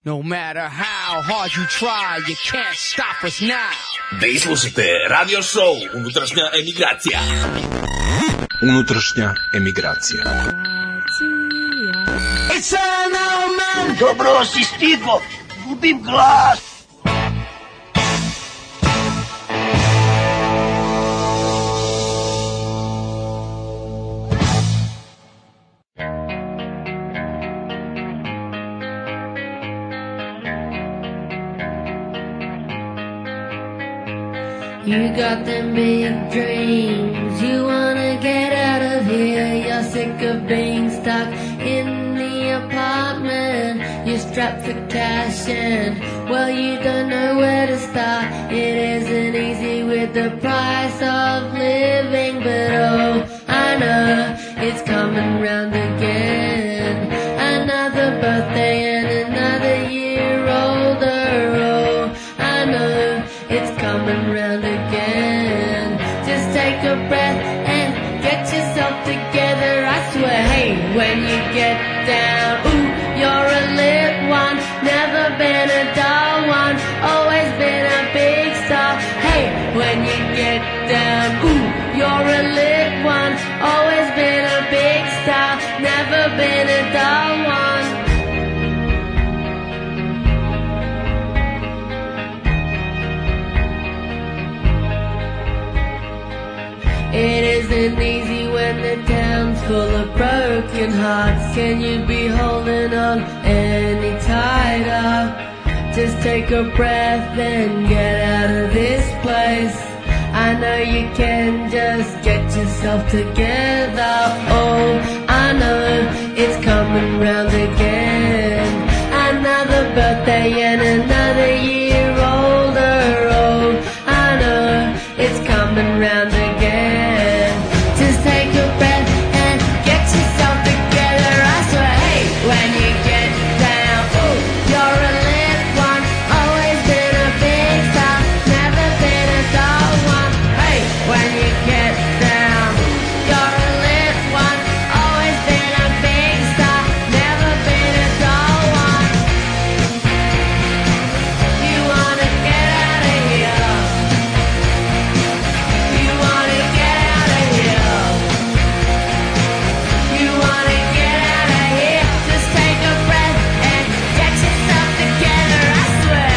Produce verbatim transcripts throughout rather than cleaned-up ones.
No matter how hard you try, you can't stop us now. Vi slušate radio show Unutrašnja emigracija. Unutrašnja emigracija. E sana man, dobro si stigo, gubim glas. You got them big dreams, you wanna get out of here. You're sick of being stuck in the apartment. You're strapped for cash and, well, you don't know where to start. It isn't easy with the price of living, but oh, I know it's coming round again. Another birthday and another year older. Oh, I know it's coming round again. Just take a breath and get yourself together, I swear. Hey, when you get down, ooh, you're a lit one. Never been a dull one, always been a big star. Hey, when you get down, ooh, you're a lit one. Always been a big star, never been a dull one. It isn't easy when the town's full of broken hearts. Can you be holding on any tighter? Just take a breath and get out of this place. I know you can, just get yourself together. Oh, I know it's coming round again. Another birthday and another year older. Oh, I know it's coming round again. Just take a breath and get yourself together, I swear. Hey, when you get down, ooh, you're a lit one. Always been a big star, never been a dull one. Hey, when you get down, you're a lit one. Always been a big star, never been a dull one. You wanna get out of here. You wanna get out of here. You wanna get out of here. Just take a breath and get yourself together, I swear.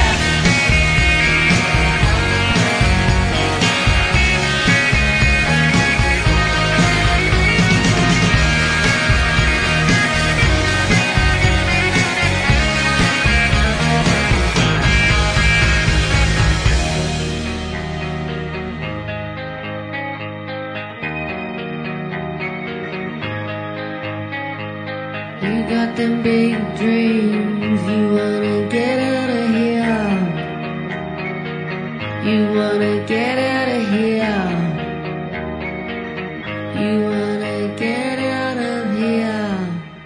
You got them big dreams, you wanna get out of here. You wanna get out of here. You wanna get out of here.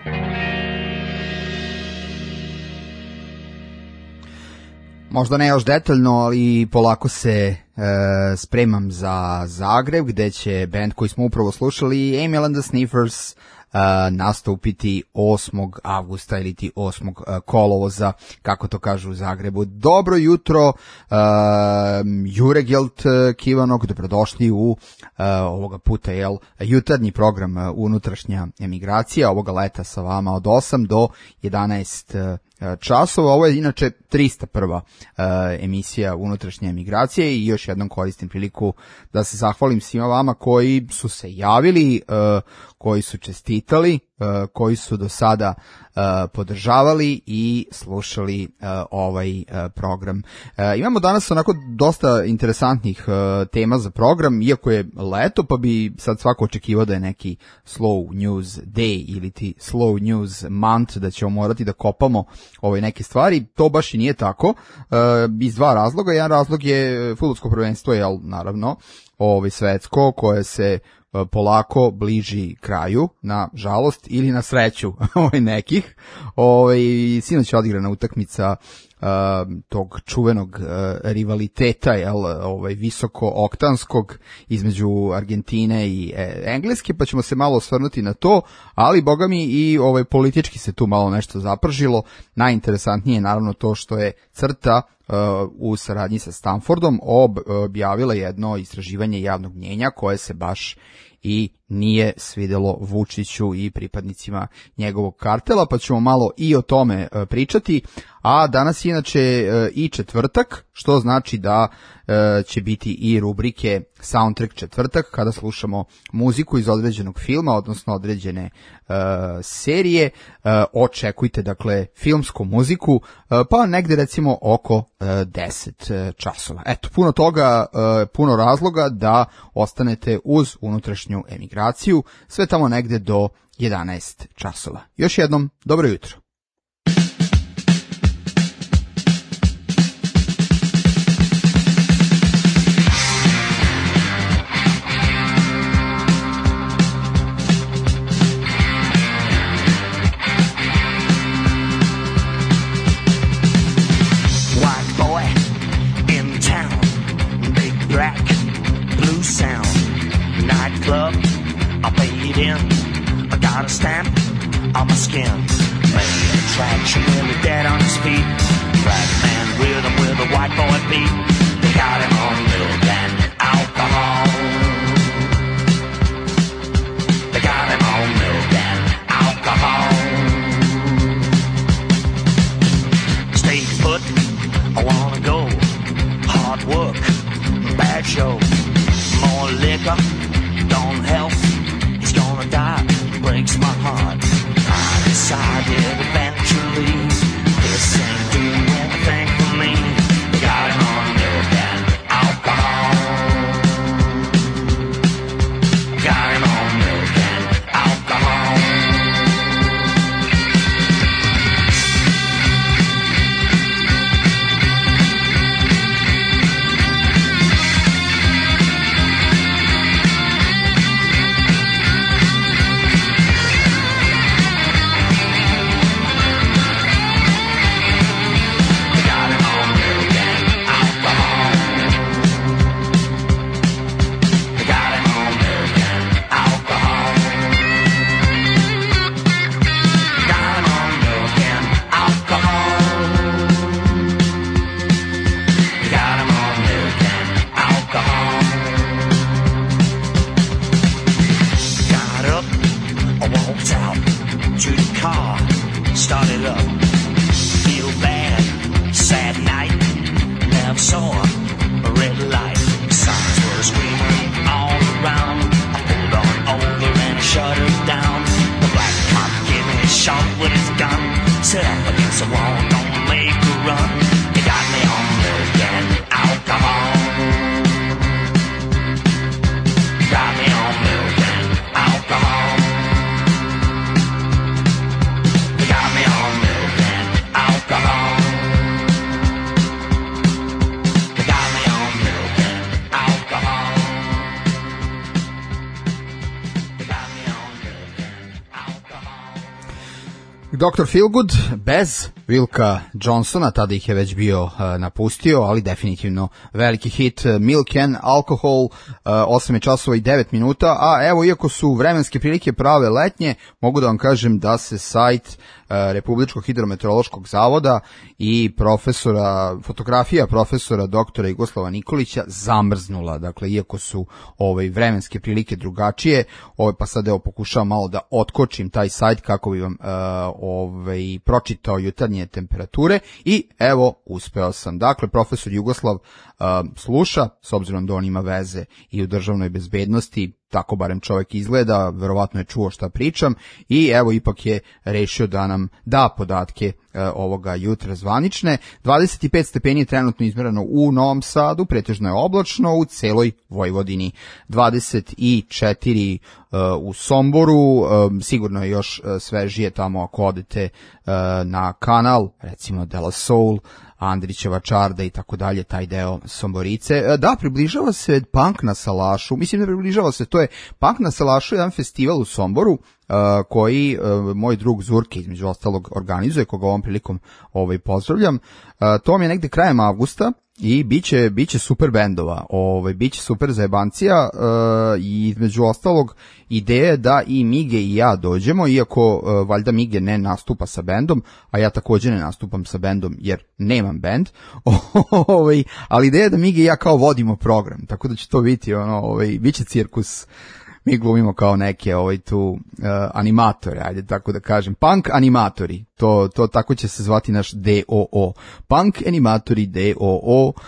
Možda ne još detaljno, ali polako se e, spremam za Zagreb, gde će band koji smo upravo slušali, Amy and the Sniffers, Uh, nastupiti osmog avgusta ili ti osmog Uh, kolovoza, kako to kažu u Zagrebu. Dobro jutro, uh, Juregelt uh, Kivanog, dobrodošli u uh, ovoga puta jel, jutarnji program uh, Unutrašnja emigracija, ovoga leta sa vama od osam do jedanaest uh, časova. Ovo je inače trista prva uh, emisija Unutrašnje emigracije i još jednom koristim priliku da se zahvalim svima vama koji su se javili, uh, koji su čestitali, uh, koji su do sada uh, podržavali i slušali uh, ovaj uh, program. Uh, imamo danas onako dosta interesantnih uh, tema za program, iako je leto, pa bi sad svako očekivao da je neki slow news day ili ti slow news month, da ćemo morati da kopamo ove neke stvari. To baš i nije tako, uh, iz dva razloga. Jedan razlog je fudbalsko prvenstvo, jel, naravno, ovaj svetsko, koje se polako bliži kraju, na žalost ili na sreću ovaj nekih. Ovaj sinoć je odigrana utakmica uh, tog čuvenog uh, rivaliteta, jel, ovaj visoko oktanskog između Argentine i e, Engleske, pa ćemo se malo osvrnuti na to, ali boga mi i ovaj politički se tu malo nešto zapržilo. Najinteresantnije je naravno to što je CRTA uh, u saradnji sa Stanfordom ob, objavila jedno istraživanje javnog mnjenja koje se baš i nije svidelo Vučiću i pripadnicima njegovog kartela, pa ćemo malo i o tome e, pričati, a danas je inače e, i četvrtak, što znači da e, će biti i rubrike Soundtrack četvrtak, kada slušamo muziku iz određenog filma, odnosno određene e, serije. E, očekujte, dakle, filmsku muziku, e, pa negde recimo oko e, deset časova. Eto, puno toga, e, puno razloga da ostanete uz unutrašnju emigraciju, sve tamo negde do jedanaest časova. Još jednom, dobro jutro. I got a stamp on my skin. Made attraction really dead on his feet. Black man rhythm with a white boy beat. They got him on milk and alcohol. They got him on milk and alcohol. Stay put, I wanna go. Hard work, bad show. More liquor, don't help. He's gonna die, breaks my heart. I decided eventually this ain't doing anything for me. Got him on milk and alcohol. Got him on milk and alcohol. Started up, feel bad, sad night, never saw a red light. Signs were screaming all around. I pulled on over and I shut her down. The black cop gave me a shot with his gun. Set up against the wall, don't make a run. He got me on milk and alcohol. Got me on milk and alcohol. doktor Feelgood bez Wilka Johnsona, tada ih je već bio uh, napustio, ali definitivno veliki hit. Milk and Alcohol, uh, osam časova i devet minuta, a evo, iako su vremenske prilike prave letnje, mogu da vam kažem da se sajt uh, Republičkog hidrometeorološkog zavoda i profesora, fotografija profesora doktora Jugoslava Nikolića zamrznula. Dakle, iako su ovaj, vremenske prilike drugačije, ovaj, pa sad evo pokušavam malo da otkočim taj sajt kako bi vam uh, ovaj, pročitao jutarnje temperature i evo, uspeo sam. Dakle, profesor Jugoslav uh, sluša, s obzirom da on ima veze i u državnoj bezbednosti, tako barem čovjek izgleda, verovatno je čuo šta pričam i evo ipak je rešio da nam da podatke e, ovoga jutra zvanične. dvadeset pet stepeni je trenutno izmereno u Novom Sadu, pretežno je oblačno u celoj Vojvodini. dvadeset četiri e, u Somboru, e, sigurno je još e, svežije tamo ako odete e, na kanal, recimo De La Soul, Andrićeva čarda i tako dalje, taj deo Somborice. Da, približava se Punk na Salašu, mislim da približava se, to je Punk na Salašu, jedan festival u Somboru, Uh, koji uh, moj drug Zurke između ostalog organizuje, koga ovom prilikom ovaj, pozdravljam. Uh, to mi je negde krajem avgusta i biće, biće super bendova, ovaj, biće super zajebancija uh, i između ostalog ideja je da i Mige i ja dođemo, iako uh, valjda Mige ne nastupa sa bendom, a ja također ne nastupam sa bendom jer nemam bend, ovaj, ali ideja je da Mige i ja kao vodimo program, tako da će to biti ono, ovaj, biće cirkus. Mi glumimo kao neke ovaj tu uh, animatore, ajde tako da kažem, punk animatori, to, to tako će se zvati naš D O O, punk animatori D O O uh,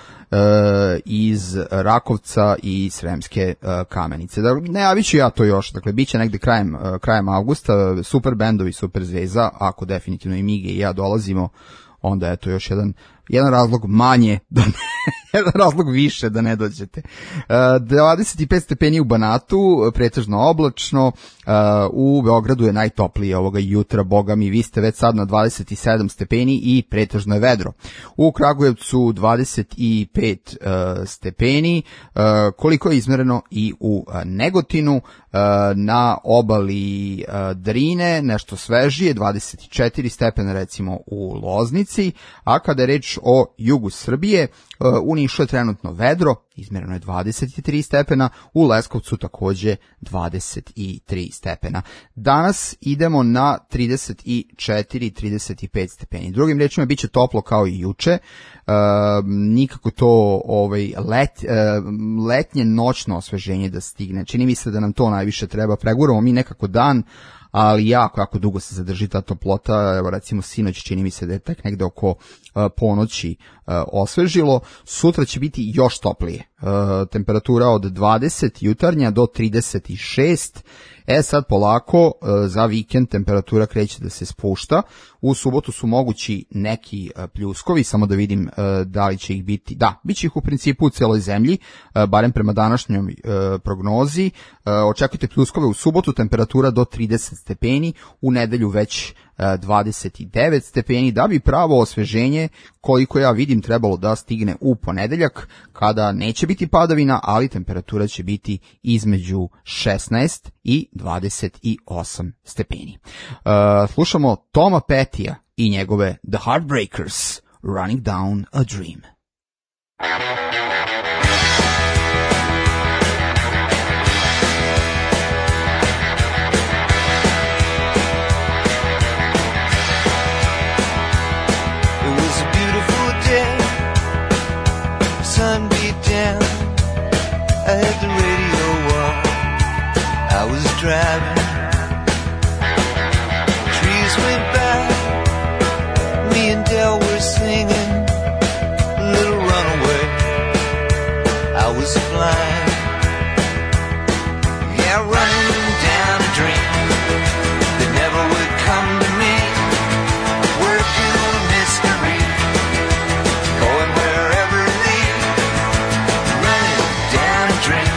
iz Rakovca i Sremske uh, Kamenice. Da, ne, javit ću ja to još, dakle, bit će negde krajem, uh, krajem avgusta, super bendovi, super zveza, ako definitivno i Mige i ja dolazimo, onda je to još jedan, jedan razlog manje, da ne, jedan razlog više da ne dođete. dvadeset pet stepeni u Banatu, pretežno oblačno, u Beogradu je najtoplije ovoga jutra, boga mi, vi ste već sad na dvadeset sedam stepeni i pretežno je vedro. U Kragujevcu dvadeset pet stepeni, koliko je izmereno i u Negotinu, na obali Drine, nešto svežije, dvadeset četiri stepena recimo u Loznici, a kada je reč o jugu Srbije, u Nišu je trenutno vedro, izmjereno je dvadeset tri stepena, u Leskovcu takođe dvadeset tri stepena. Danas idemo na trideset četiri trideset pet stepeni. Drugim rečima, bit će toplo kao i juče, e, nikako to ovaj, let, e, letnje noćno osveženje da stigne. Čini mi se da nam to najviše treba, preguramo mi nekako dan, ali jako, jako dugo se zadrži ta toplota, evo recimo sinoć čini mi se da je tek negde oko uh, ponoći uh, osvežilo, sutra će biti još toplije, uh, temperatura od dvadeset jutarnja do trideset šest, e sad polako uh, za vikend temperatura kreće da se spušta, u subotu su mogući neki uh, pljuskovi, samo da vidim uh, da li će ih biti, da, bit će ih u principu u celoj zemlji, uh, barem prema današnjoj uh, prognozi, uh, očekujte pljuskove u subotu, temperatura do trideset stepeni, u nedelju već dvadeset devet stepeni, da bi pravo osveženje, koliko ja vidim, trebalo da stigne u ponedeljak, kada neće biti padavina, ali temperatura će biti između šesnaest i dvadeset osam stepeni. Uh, slušamo Toma Pettija i njegove The Heartbreakers, Running Down a Dream. Sun beat down, I had the radio on, I was driving, trees went by, me and Del were singing, Little Runaway, I was flying, yeah, running down a dream, that never would come to me, working on a mystery, going wherever it leads, running down a dream.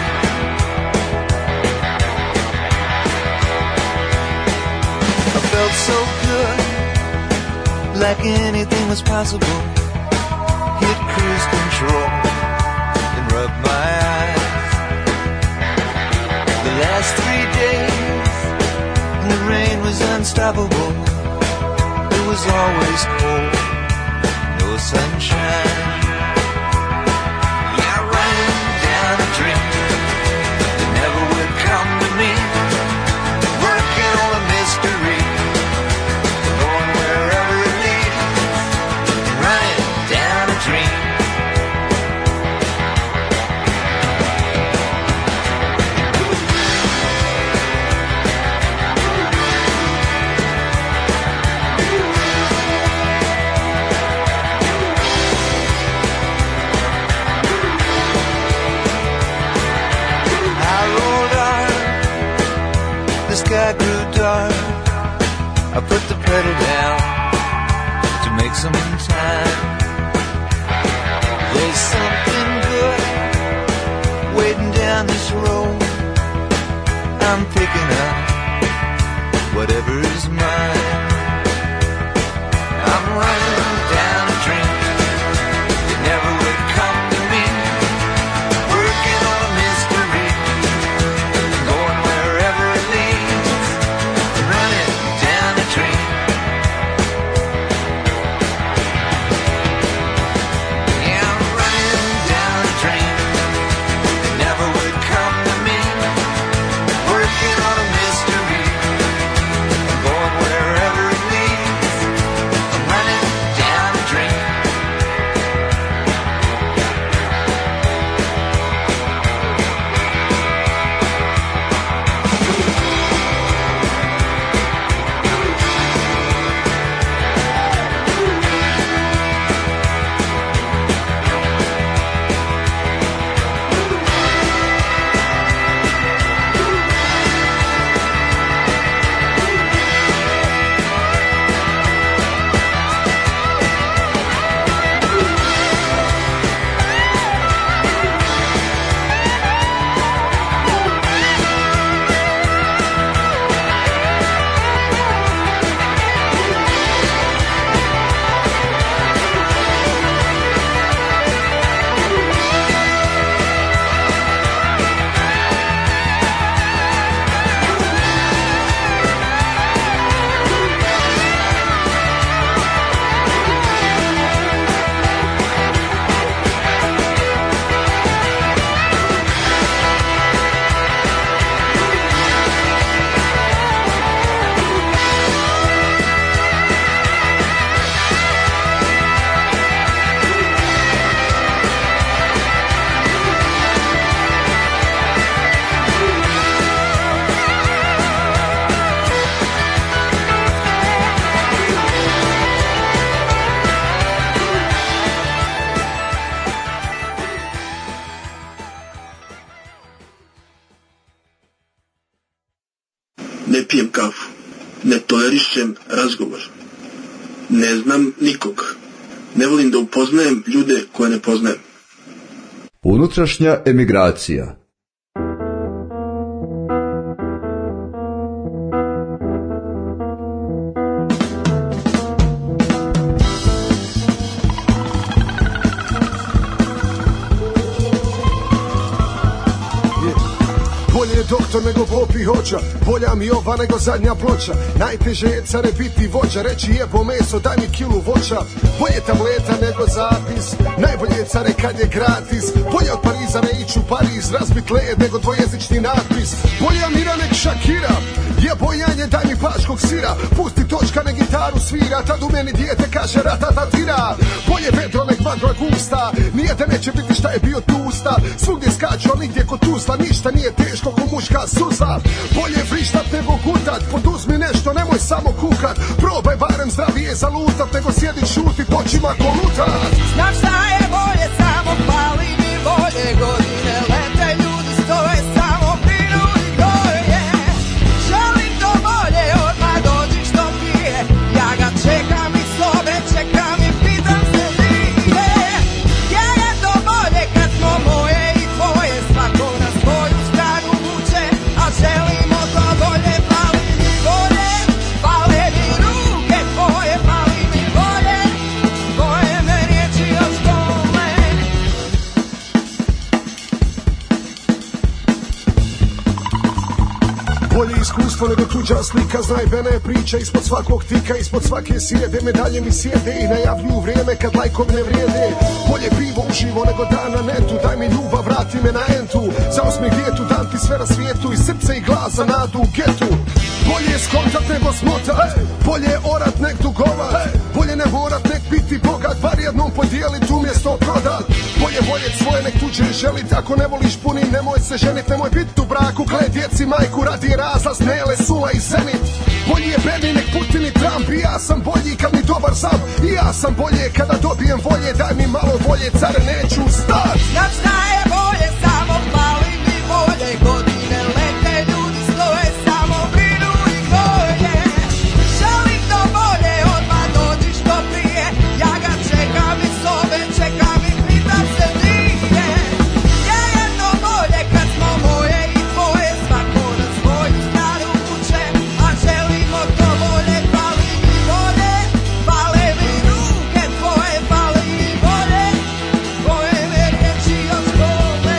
I felt so good, like anything was possible. Hit cruise control and rub my eyes. The last three days, and the rain was unstoppable. It was always cold, no sunshine. Yeah, running down a dream that never would come to me. Working on a mystery, going wherever it leads. Running down a dream. I rolled on, the sky grew dark. I put the pedal down to make some time. There's something good waiting down this road. I'm picking up whatever's mine. I'm running down a dream pijem kafu. Ne tolerišem razgovor. Ne znam nikog. Ne volim da upoznajem ljude koje ne poznajem. Unutrašnja emigracija. Doktor nego popi hoća, bolja mi ova nego zadnja ploča. Najteže je care biti vođa, reći jebo meso, daj mi kilu voća. Bolje tableta nego zapis, najbolje je care kad je gratis. Bolje od Pariza ne ići u Pariz, razbit led nego dvojezični natpis. Bolja mira nek Shakira, jebo janje daj mi paškog sira. Pusti točka ne gitaru svira, tad u meni dijete kaže ratatatira. Bolje vedro nek magla gusta, nije da neće biti šta je bio tusta. Svugdje skaču, ali nigdje kod Tuzla, ništa nije teško ko muška suza. Bolje vrištat nego gutat, poduzmi nešto, nemoj samo kukat. Probaj barem zdravije zalutat, nego sjedit šutit očima ko lutat. Znaš šta je bolje, samo pali mi bolje. Godine lete, ljudi stoje, samo brinu i goje. Želim to bolje, odmah dođi što prije. Ja ga čekam i sobe, čekam i pitam se nije. Gdje je to bolje kad smo moje i tvoje, svako na svoju stranu vuče, a želimo to bolje. Pali mi bolje, pale mi ruke tvoje, pali mi bolje, tvoje me riječi još bole. Bolje iskustvo nego tuđa slika, znaj bene je priča ispod svakog tika, ispod svake sjede, medalje mi sjede i najavljuju vrijeme kad lajkom ne vrijede. Bolje pivo uživo nego dan na netu, daj mi ljubav, vrati me na entu. Za osmih djetu dam ti sve na svijetu i srce i glas za nadu u getu. Bolje je skontat nego smotat, bolje je orat nek dugovat, bolje ne morat nek biti bogat, bar jednom podijelit umjesto prodat. Bolje voljet svoje nek tuđe želit, ako ne voliš puni nemoj se ženit, nemoj bit u braku, gled djeci majku radi razlaz, nele, sula i zenit. Bolji je Berni nek Putin i Trump, i ja sam bolji kad mi dobar sam, i ja sam bolje kada dobijem volje, daj mi malo volje, care neću stat. Znaš šta je bolje, samo pali mi bolje. Godine lete, ljudi stoje, samo brinu i goje. Želim to bolje, odmah dođi što prije. Ja ga čekam i sobe, čekam i pitam se nije. Gdje je to bolje kad smo moje i tvoje, svako na svoju stranu vuče, a želimo to bolje. Pali mi bolje, pale mi ruke tvoje, pali mi bolje, tvoje me riječi još bole.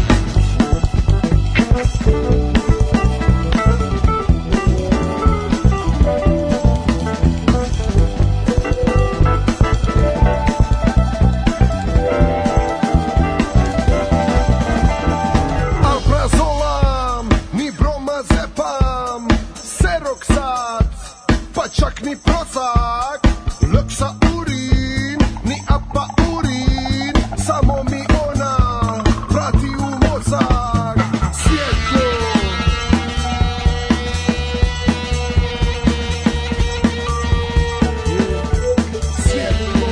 Alprazolam, ni bromazepam, seroksat, pa čak ni procak, leksa urin, ni apa urin, samo mi ona vrati u mozak, svjetlo. Svjetlo.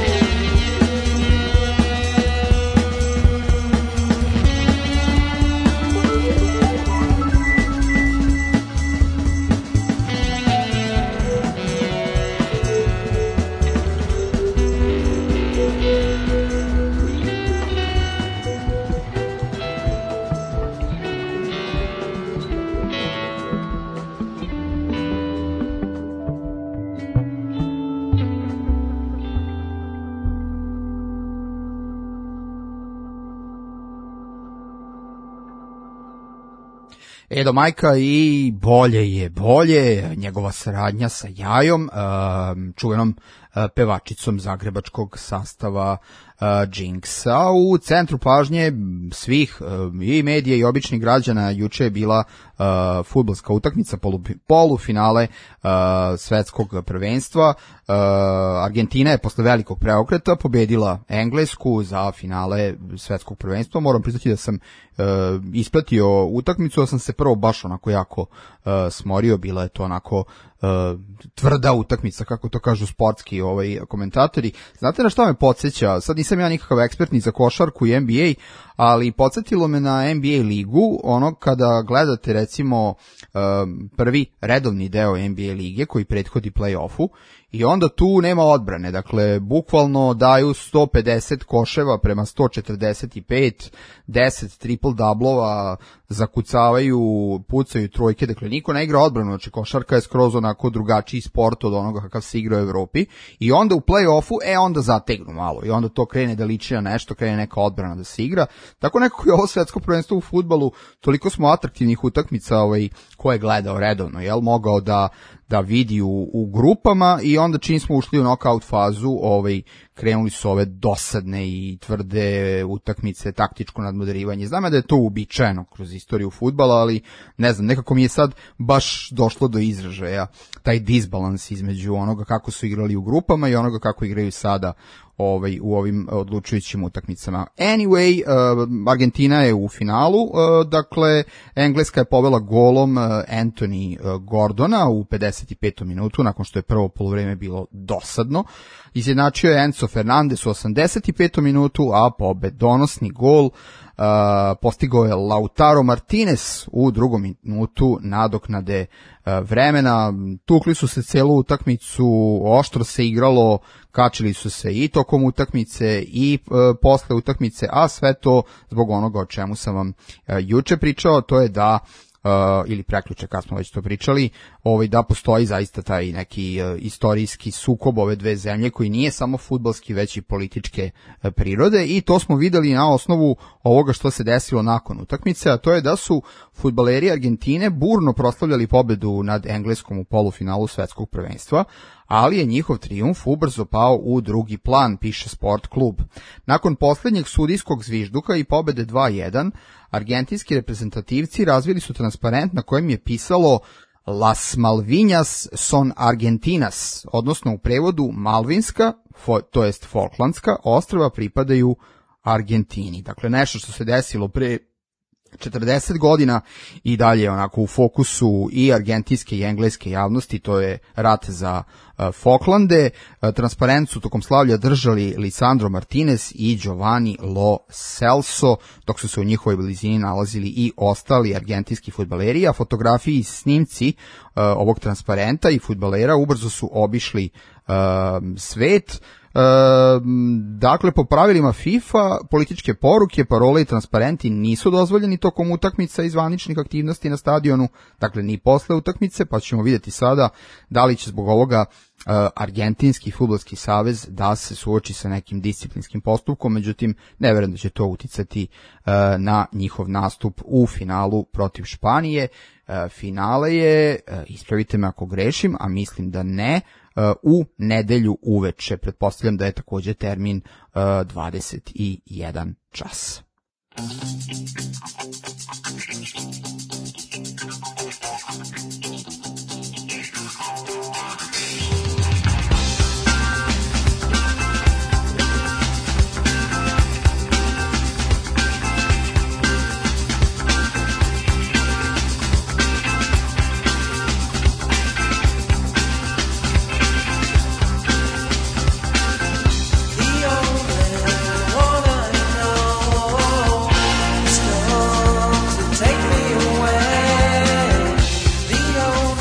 Edo Majka i bolje je bolje, njegova saradnja sa Jajom, um, čuvenom uh, pevačicom zagrebačkog sastava uh, Jinxa. U centru pažnje svih uh, i medija i običnih građana juče je bila uh, fudbalska utakmica, polu, polufinale uh, svetskog prvenstva. Uh, Argentina je posle velikog preokreta pobedila Englesku za finale svetskog prvenstva. Moram priznati da sam uh, ispratio utakmicu, da sam se prvo baš onako jako uh, smorio, bila je to onako uh, tvrda utakmica, kako to kažu sportski ovaj komentatori. Znate na šta me podsjeća? Sad nisam ja nikakav ekspert ni za košarku i N B A, ali podsjetilo me na N B A ligu, ono kada gledate recimo um, prvi redovni deo N B A lige koji prethodi play-offu, i onda tu nema odbrane, dakle, bukvalno daju sto pedeset koševa prema sto četrdeset pet, deset triple-doublova, zakucavaju, pucaju trojke, dakle, niko ne igra odbranu, znači košarka je skroz onako drugačiji sport od onoga kakav se igra u Evropi, i onda u play-offu, e, onda zategnu malo, i onda to krene da liči na nešto, krene neka odbrana da se igra, tako nekako je ovo svetsko prvenstvo u fudbalu, toliko smo atraktivnih utakmica, ovaj, ko je gledao redovno, jel, mogao da da vidi u, u grupama, i onda čim smo ušli u knockout fazu, ovaj, krenuli su ove dosadne i tvrde utakmice, taktičko nadmoderivanje. Znam da je to uobičajeno kroz istoriju fudbala, ali ne znam, nekako mi je sad baš došlo do izražaja taj disbalans između onoga kako su igrali u grupama i onoga kako igraju sada ovaj, u ovim odlučujućim utakmicama. Anyway, uh, Argentina je u finalu, uh, dakle, Engleska je povela golom uh, Anthony uh, Gordona u pedeset petom minutu, nakon što je prvo poluvreme bilo dosadno. Izjednačio je Enzo Fernandez u osamdeset petom minutu, a pobedonosni gol Uh, postigao je Lautaro Martinez u drugom minutu nadoknade uh, vremena. Tukli su se celu utakmicu, oštro se igralo, kačili su se i tokom utakmice i uh, posle utakmice, a sve to zbog onoga o čemu sam vam uh, juče pričao, to je da Uh, ili prekjuče kad smo već to pričali, ovaj, da postoji zaista taj neki uh, istorijski sukob ove dve zemlje koji nije samo fudbalski, već i političke uh, prirode, i to smo videli na osnovu ovoga što se desilo nakon utakmice, a to je da su fudbaleri Argentine burno proslavljali pobedu nad Engleskom u polufinalu svetskog prvenstva, ali je njihov trijumf ubrzo pao u drugi plan, piše Sport klub. Nakon posljednjeg sudijskog zvižduka i pobede dva jedan, argentinski reprezentativci razvili su transparent na kojem je pisalo Las Malvinas son Argentinas, odnosno u prevodu Malvinska, fo, to jest Falklandska, ostrva pripadaju Argentini. Dakle, nešto što se desilo pre četrdeset godina i dalje onako u fokusu i argentinske i engleske javnosti, to je rat za uh, Falklande. Uh, transparent su tokom slavlja držali Lisandro Martinez i Giovanni Lo Celso, dok su se u njihovoj blizini nalazili i ostali argentinski fudbaleri, a fotografiji i snimci uh, ovog transparenta i fudbalera ubrzo su obišli uh, svet. E, dakle, po pravilima FIFA, političke poruke, parole i transparenti nisu dozvoljeni tokom utakmica i zvaničnih aktivnosti na stadionu, dakle ni posle utakmice, pa ćemo vidjeti sada da li će zbog ovoga uh, Argentinski fudbalski savez da se suoči sa nekim disciplinskim postupkom, međutim ne verujem da će to uticati uh, na njihov nastup u finalu protiv Španije. Uh, finale je, uh, ispravite me ako grešim, a mislim da ne, u nedelju uveče. Pretpostavljam da je također termin uh, dvadeset jedan čas. Take me away. The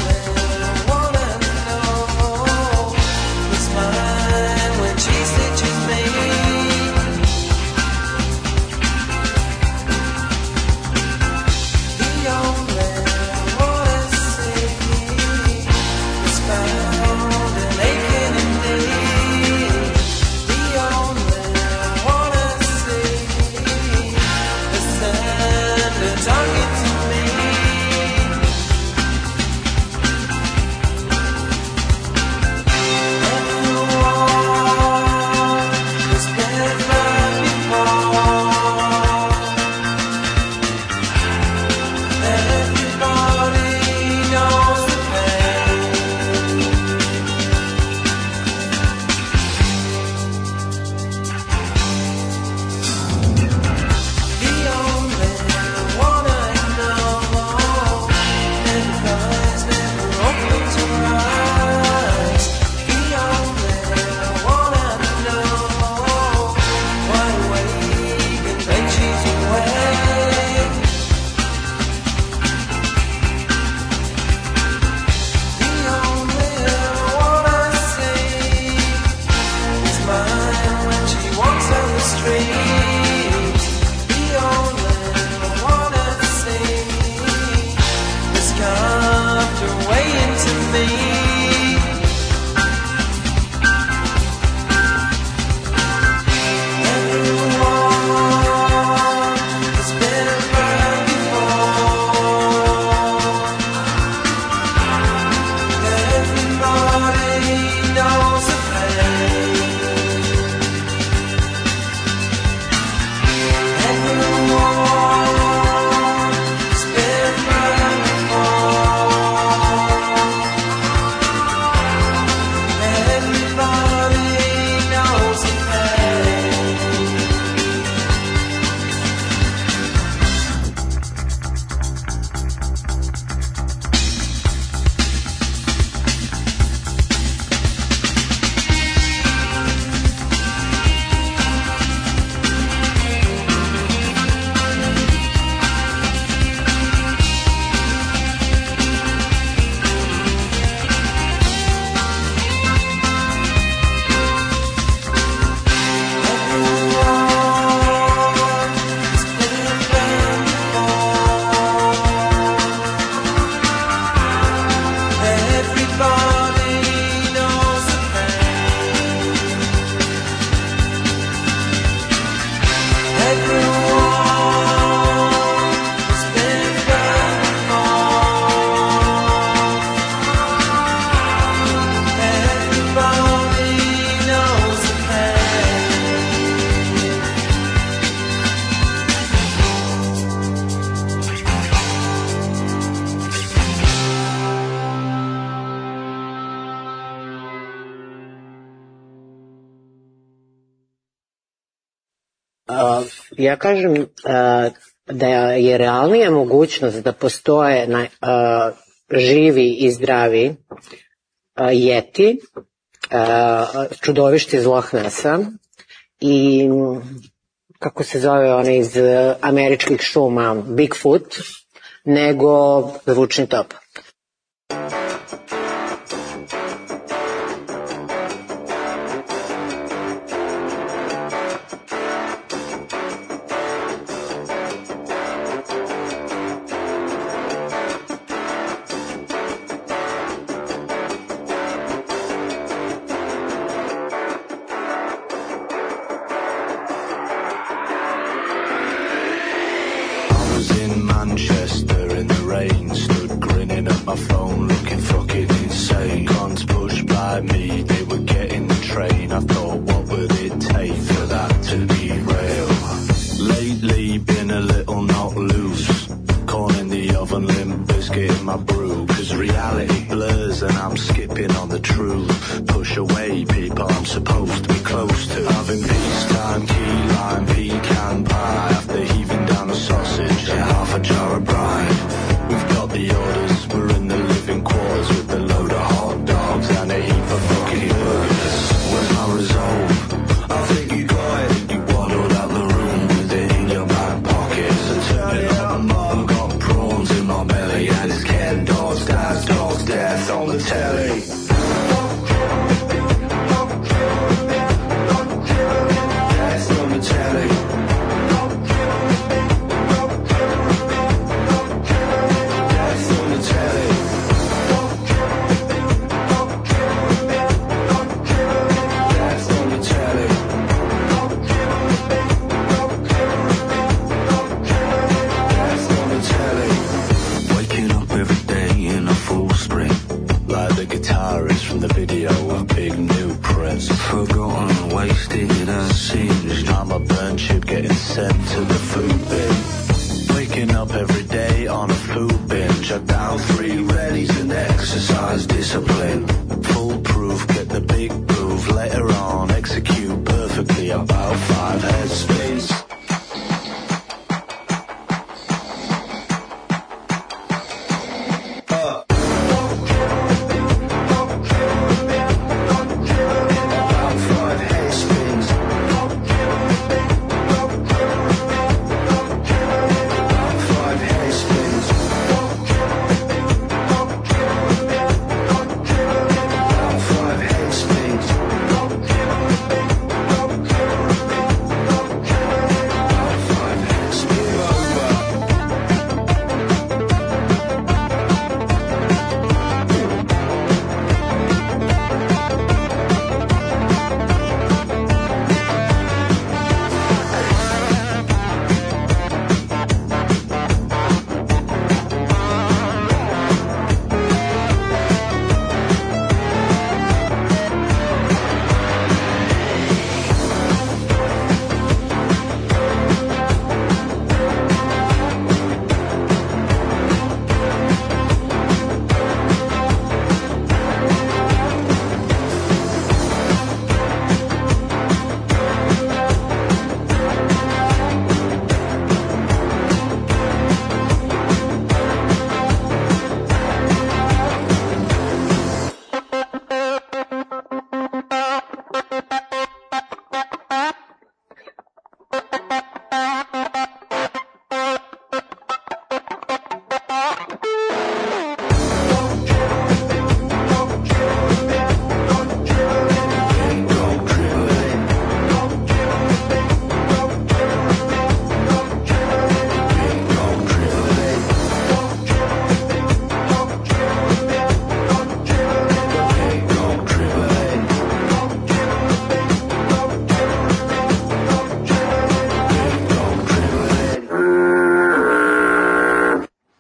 Uh, ja kažem uh, da je realnija mogućnost da postoje na, uh, živi i zdravi uh, jeti, uh, čudovište iz Loch Nessa i kako se zove onaj iz američkih šuma Bigfoot, nego zvučni top.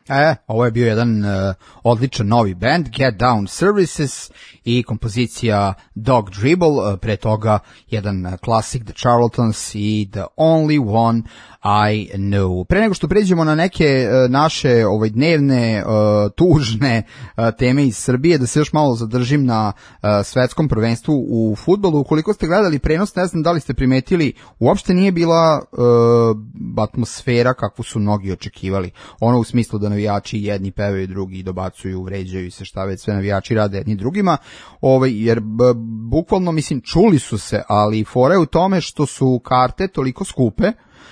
E, ovo je bio jedan uh, odličan novi band, Get Down Services i kompozicija Dog Dribble, uh, pre toga jedan uh, klasik The Charlatans i The Only One I Know. Pre nego što pređemo na neke uh, naše ovaj, dnevne, uh, tužne uh, teme iz Srbije, da se još malo zadržim na uh, svetskom prvenstvu u fudbalu. Ukoliko ste gledali prenos, ne znam da li ste primetili, uopšte nije bila uh, atmosfera kakvu su mnogi očekivali. Ono u smislu da navijači jedni pevaju, drugi dobacuju, vređaju se, šta već sve navijači rade jedni drugima, ovaj, jer b, bukvalno, mislim, čuli su se, ali fora je u tome što su karte toliko skupe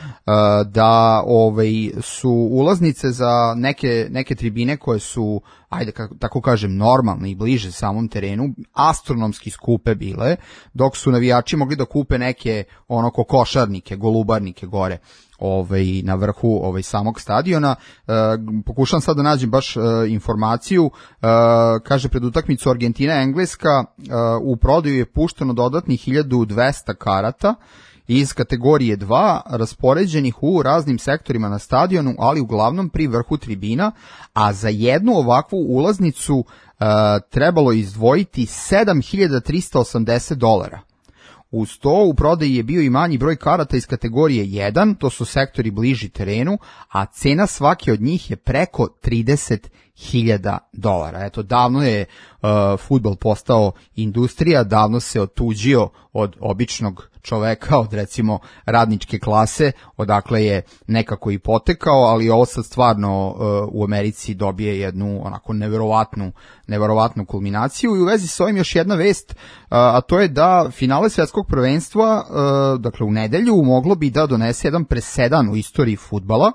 da ovaj su ulaznice za neke neke tribine koje su, ajde kako tako kažem, normalne i bliže samom terenu, astronomski skupe bile, dok su navijači mogli da kupe neke ono kokošarnike, golubarnike gore ovaj na vrhu ovaj samog stadiona. E, pokušam sad da nađem baš e, informaciju. E, kaže, pred utakmicu Argentina Engleska e, u prodaju je pušteno dodatnih hiljadu dvesta karata iz kategorije dva, raspoređenih u raznim sektorima na stadionu, ali uglavnom pri vrhu tribina, a za jednu ovakvu ulaznicu uh, trebalo izdvojiti sedam hiljada trista osamdeset dolara. Uz to u prodaji je bio i manji broj karata iz kategorije jedan, to su sektori bliži terenu, a cena svake od njih je preko trideset hiljada dolara. Eto, davno je uh, fudbal postao industrija, davno se otuđio od običnog čoveka, od recimo radničke klase, odakle je nekako i potekao, ali ovo sad stvarno uh, u Americi dobije jednu onako neverovatnu, neverovatnu kulminaciju. I u vezi s ovim još jedna vest, uh, a to je da finale svjetskog prvenstva, uh, dakle u nedelju, moglo bi da donese jedan presedan u istoriji fudbala.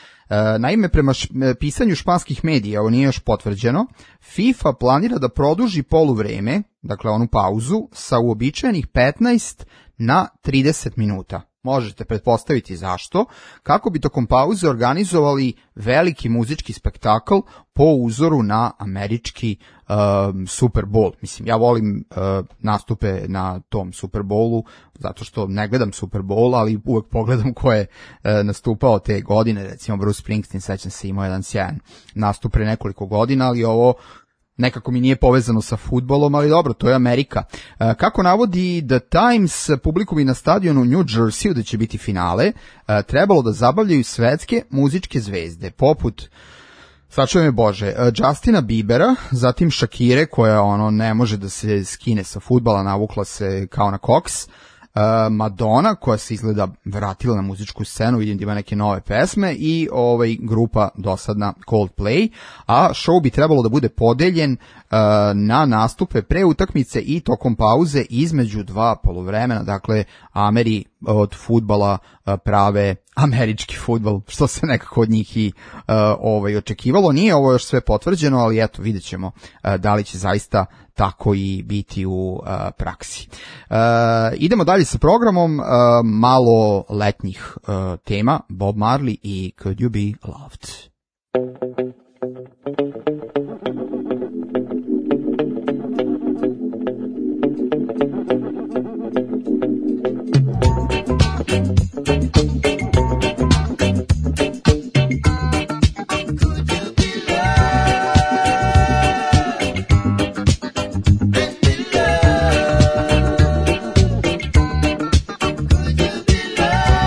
Naime, prema š, pisanju španskih medija, ovo nije još potvrđeno, FIFA planira da produži poluvreme, dakle onu pauzu, sa uobičajenih petnaest na trideset minuta. Možete pretpostaviti zašto, kako bi tokom pauze organizovali veliki muzički spektakl po uzoru na američki um, Super Bowl. Mislim, ja volim uh, nastupe na tom Super Bowlu, zato što ne gledam Super Bowl, ali uvek pogledam ko je uh, nastupao te godine. Recimo Bruce Springsteen, sećam se, imao jedan sjajan nastup pre nekoliko godina, ali ovo nekako mi nije povezano sa fudbalom, ali dobro, to je Amerika. E, kako navodi The Times, publikum i na stadionu u New Jerseyu, da će biti finale, e, trebalo da zabavljaju svetske muzičke zvezde, poput, sačuvaj me Bože, Justina Biebera, zatim Shakire, koja ono ne može da se skine sa fudbala, navukla se kao na koks, Madonna, koja se izgleda vratila na muzičku scenu, vidim da ima neke nove pesme, i ovaj grupa dosadna Coldplay, a show bi trebalo da bude podeljen uh, na nastupe pre utakmice i tokom pauze između dva poluvremena. Dakle, Ameri od fudbala uh, prave američki fudbal, što se nekako od njih i uh, ovaj očekivalo. Nije ovo još sve potvrđeno, ali eto, vidjet ćemo uh, da li će zaista tako i biti u uh, praksi. Uh, idemo dalje sa programom, uh, malo letnjih uh, tema, Bob Marley i Could You Be Loved.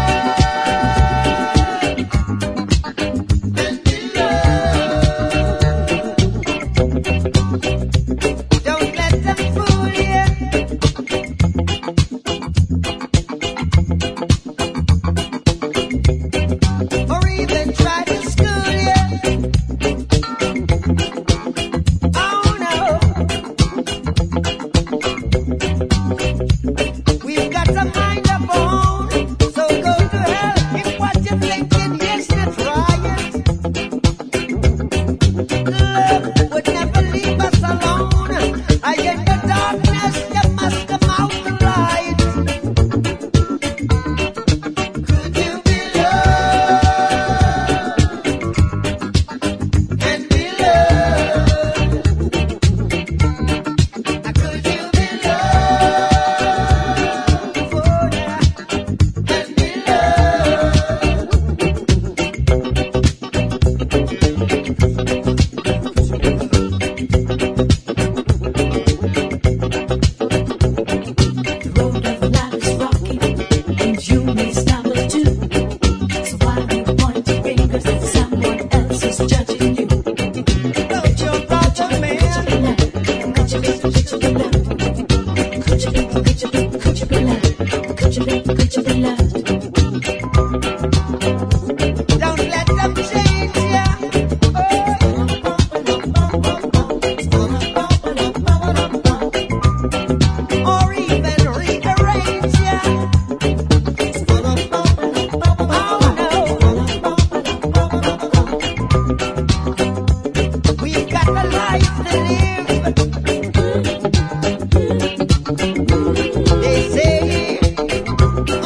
Could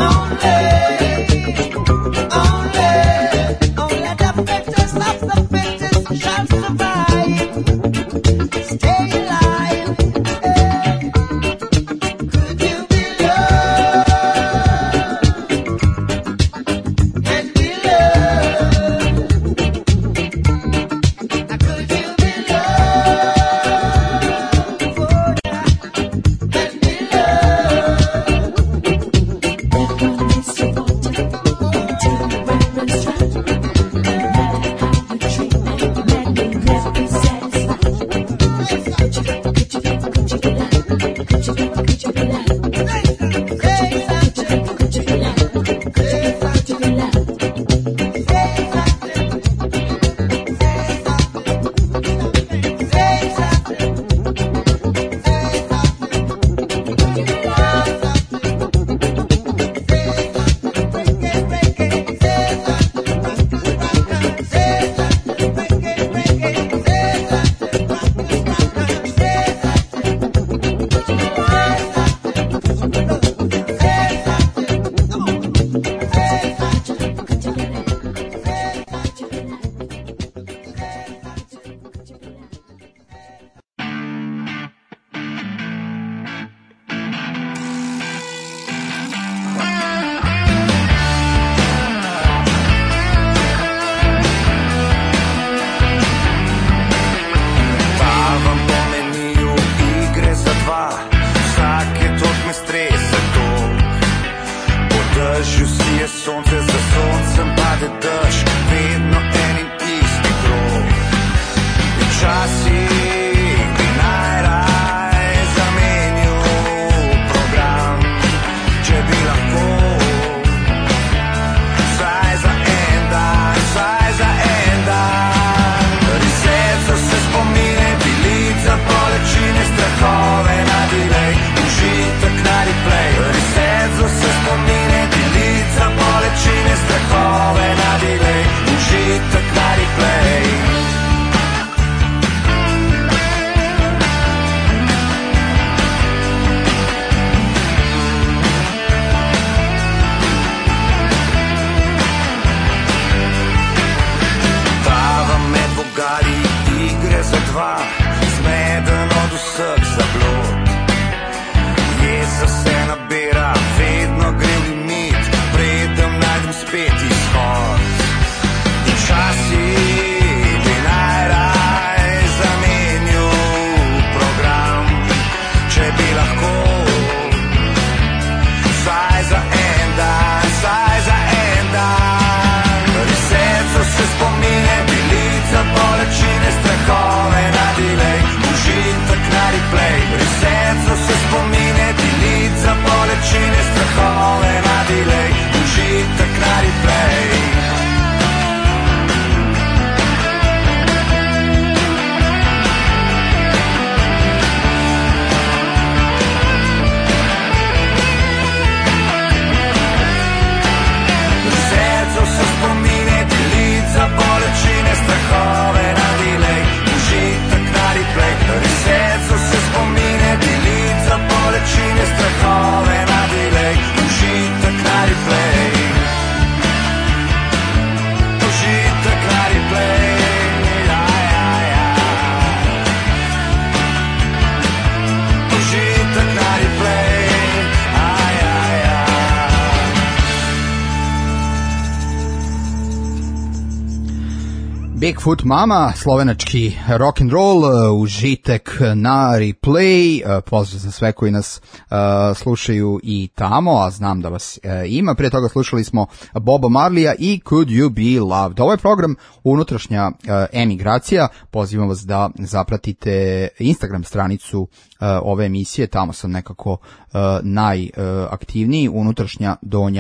Bigfoot Mama, slovenački rock and roll, užitek na replay. Pozdrav za sve koji nas uh, slušaju i tamo, a znam da vas uh, ima. Prije toga slušali smo Boba Marleya i Could You Be Loved. Ovo je program Unutrašnja uh, emigracija. Pozivam vas da zapratite Instagram stranicu uh, ove emisije, tamo sam nekako uh, najaktivniji, Unutrašnja donja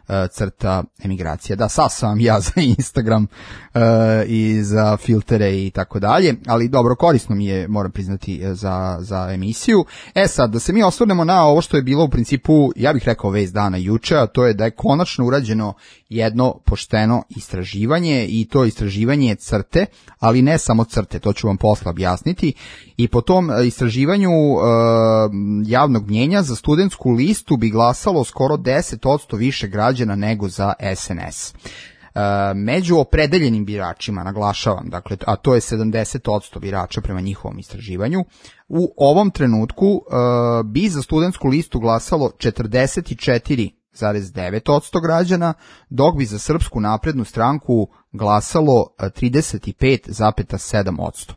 crta emigracija. Da, sasam ja za Instagram uh, i za filtere i tako dalje, ali dobro, korisno mi je, moram priznati, za, za emisiju. E sad, da se mi osvrnemo na ovo što je bilo u principu, ja bih rekao vez dana juče, a to je da je konačno urađeno jedno pošteno istraživanje, i to istraživanje crte, ali ne samo crte, to ću vam posle objasniti. I po tom istraživanju e, javnog mnjenja za studentsku listu bi glasalo skoro deset posto više građana nego za S N S. E, među opredeljenim biračima, naglašavam, dakle, a to je sedamdeset posto birača prema njihovom istraživanju, u ovom trenutku e, bi za studentsku listu glasalo četrdeset četiri zarez devet posto građana, dok bi za Srpsku naprednu stranku glasalo trideset pet zarez sedam posto.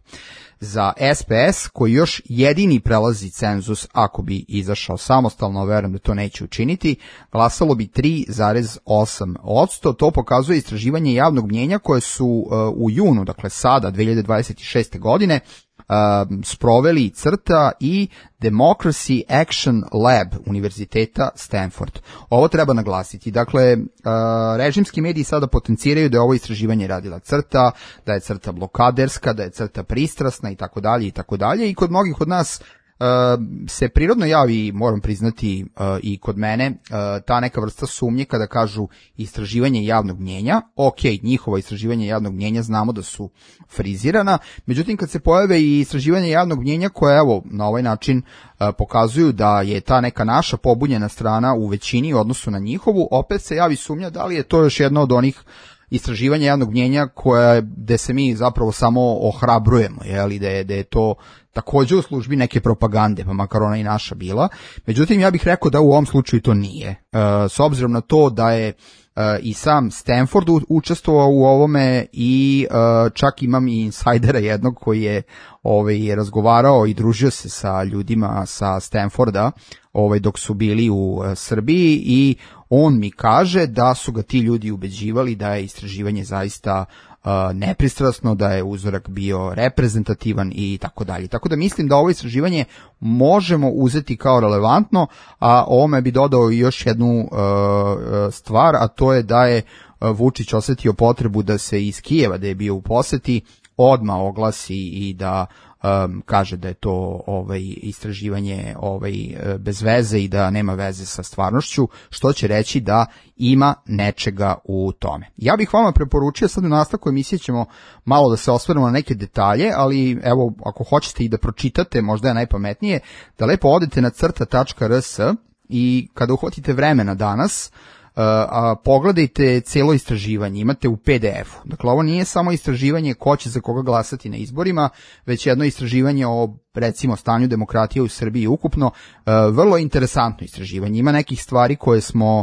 Za S P S, koji još jedini prelazi cenzus ako bi izašao samostalno, verujem da to neće učiniti, glasalo bi tri zarez osam posto. To pokazuje istraživanje javnog mnjenja koje su uh, u junu, dakle sada, dve hiljade dvadeset šeste. godine, Uh, sproveli CRTA i Democracy Action Lab Univerziteta Stanford. Ovo treba naglasiti. Dakle, uh, režimski mediji sada potenciraju da je ovo istraživanje radila CRTA, da je CRTA blokaderska, da je CRTA pristrasna i tako dalje i tako dalje. I kod mnogih od nas Uh, se prirodno javi, moram priznati, uh, i kod mene, uh, ta neka vrsta sumnje kada kažu istraživanje javnog mnjenja. Ok, njihovo istraživanje javnog mnjenja znamo da su frizirana, međutim kad se pojave i istraživanje javnog mnjenja koje, evo, na ovaj način uh, pokazuju da je ta neka naša pobunjena strana u većini u odnosu na njihovu, opet se javi sumnja da li je to još jedno od onih istraživanja javnog mnjenja koje, gde se mi zapravo samo ohrabrujemo, jeli, da je, da je to takođe u službi neke propagande, pa makar ona i naša bila. Međutim, ja bih rekao da u ovom slučaju to nije. E, s obzirom na to da je e, i sam Stanford učestvovao u ovome i e, čak imam i insajdera jednog koji je ovaj, razgovarao i družio se sa ljudima sa Stanforda ovaj, dok su bili u e, Srbiji, i on mi kaže da su ga ti ljudi ubeđivali da je istraživanje zaista uh, nepristrasno, da je uzorak bio reprezentativan i tako dalje. Tako da mislim da ovo istraživanje možemo uzeti kao relevantno, a ovome bi dodao još jednu uh, stvar, a to je da je Vučić osetio potrebu da se iz Kijeva, da je bio u poseti, odmah oglasi i da um, kaže da je to ovaj istraživanje ovaj bez veze i da nema veze sa stvarnošću, što će reći da ima nečega u tome. Ja bih vama preporučio, sad u nastavku emisije ćemo malo da se osvrnemo na neke detalje, ali evo, ako hoćete i da pročitate, možda je najpametnije, da lepo odete na crta tačka r s i kada uhvatite vremena danas, a pogledajte celo istraživanje, imate u P D F-u. Dakle, ovo nije samo istraživanje ko će za koga glasati na izborima, već jedno istraživanje o, recimo, stanju demokratije u Srbiji ukupno. Vrlo interesantno istraživanje. Ima nekih stvari koje smo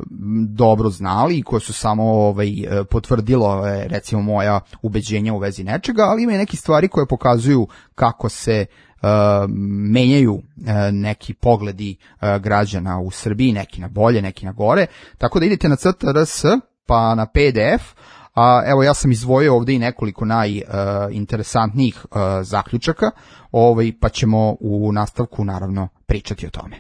dobro znali i koje su samo ovaj, potvrdilo, recimo, moja ubeđenja u vezi nečega, ali ima i neke stvari koje pokazuju kako se Uh, menjaju uh, neki pogledi uh, građana u Srbiji, neki na bolje, neki na gore, tako da idete na c t r s pa na P D F, a evo ja sam izdvojio ovde i nekoliko najinteresantnijih uh, uh, zaključaka, ovaj, pa ćemo u nastavku naravno pričati o tome.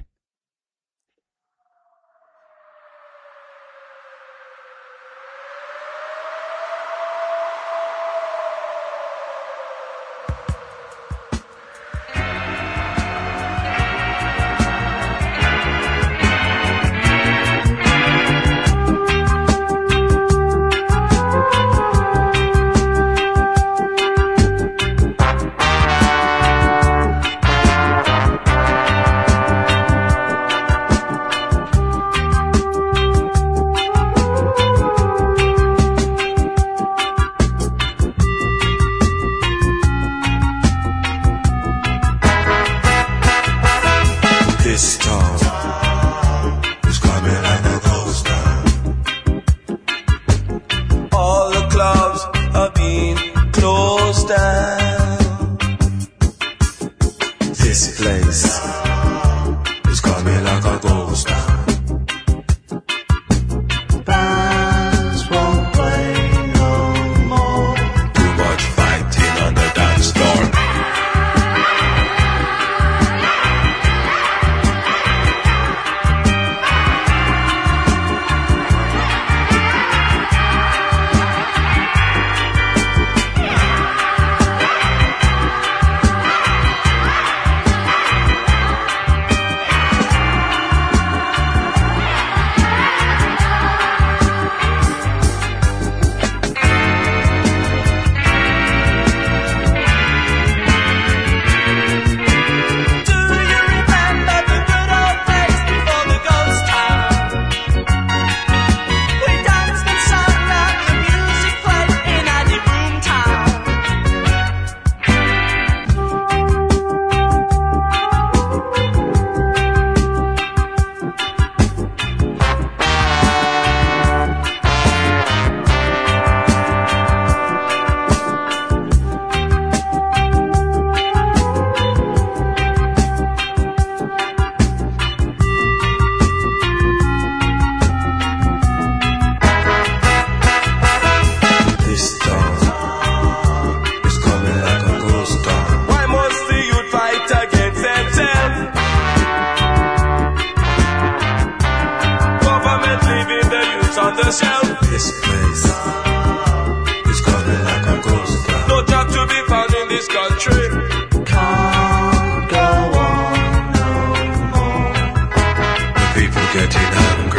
yourself. This place is coming like a ghost town. No job to be found in this country. Can't go on no more. The people getting hungry.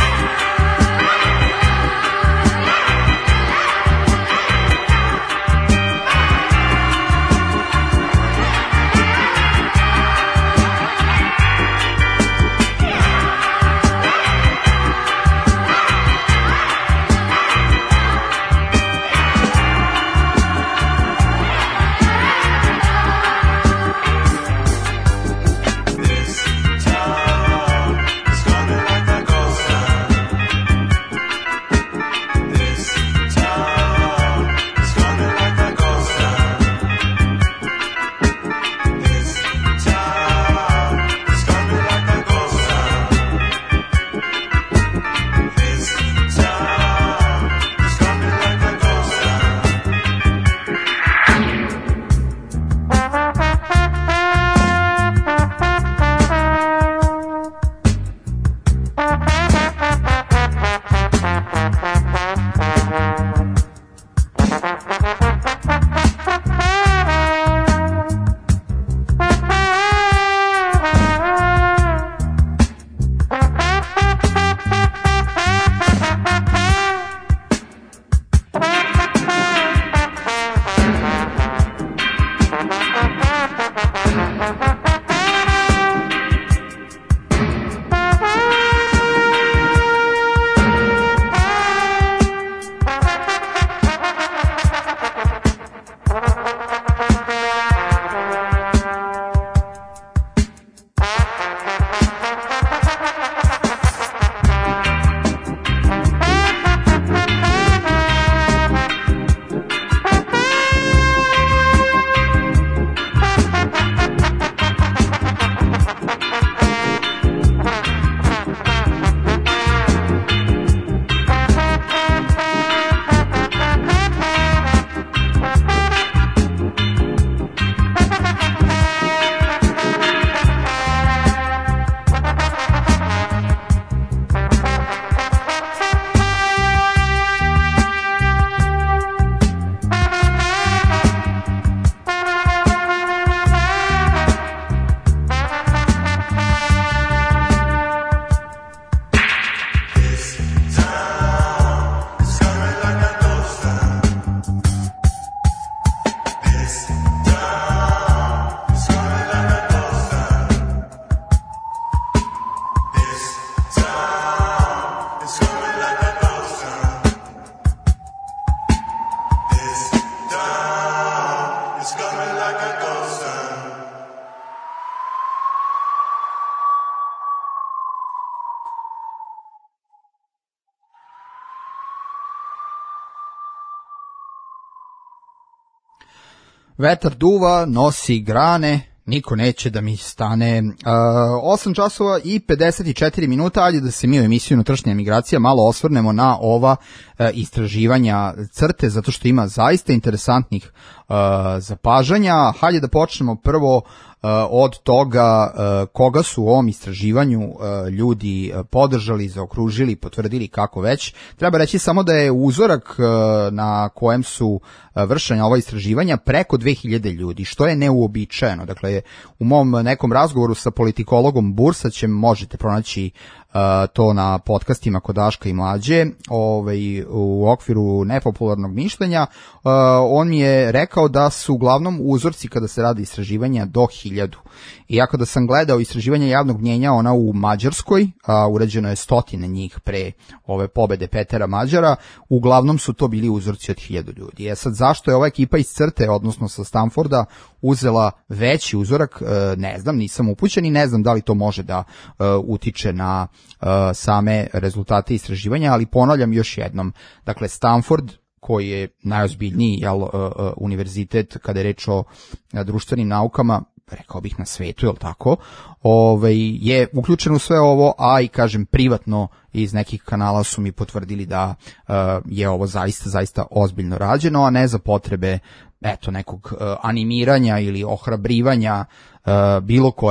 Vetar duva, nosi grane, niko neće da mi stane. Uh, osam časova i pedeset četiri minuta, ajde da se mi u emisiju Unutrašnja emigracija malo osvrnemo na ova uh, istraživanja CRTE, zato što ima zaista interesantnih uh, zapažanja. Hajde da počnemo prvo od toga koga su u ovom istraživanju ljudi podržali, zaokružili, potvrdili, kako već. Treba reći samo da je uzorak na kojem su vršena ova istraživanja preko dve hiljade ljudi, što je neuobičajeno. Dakle, u mom nekom razgovoru sa politikologom Bursaćem možete pronaći Uh, to na podcastima kod Daška i Mlađe, ovaj, u okviru nepopularnog mišljenja. Uh, on mi je rekao da su uglavnom uzorci kada se radi istraživanja do hiljadu. I ja kada sam gledao istraživanja javnog mnjenja, ona u Mađarskoj, uh, urađeno je stotine njih pre ove pobede Petera Mađara, uglavnom su to bili uzorci od hiljadu ljudi. E sad, zašto je ova ekipa iz CRTE, odnosno sa Stanforda, uzela veći uzorak, uh, ne znam, nisam upućen i ne znam da li to može da uh, utiče na Uh, same rezultate istraživanja, ali ponavljam još jednom. Dakle, Stanford, koji je najozbiljniji jel, uh, uh, univerzitet kada je reč o uh, društvenim naukama, rekao bih na svetu, jel tako, ovaj, je uključen u sve ovo, a i kažem privatno iz nekih kanala su mi potvrdili da uh, je ovo zaista, zaista ozbiljno rađeno, a ne za potrebe eto nekog uh, animiranja ili ohrabrivanja uh, bilo koje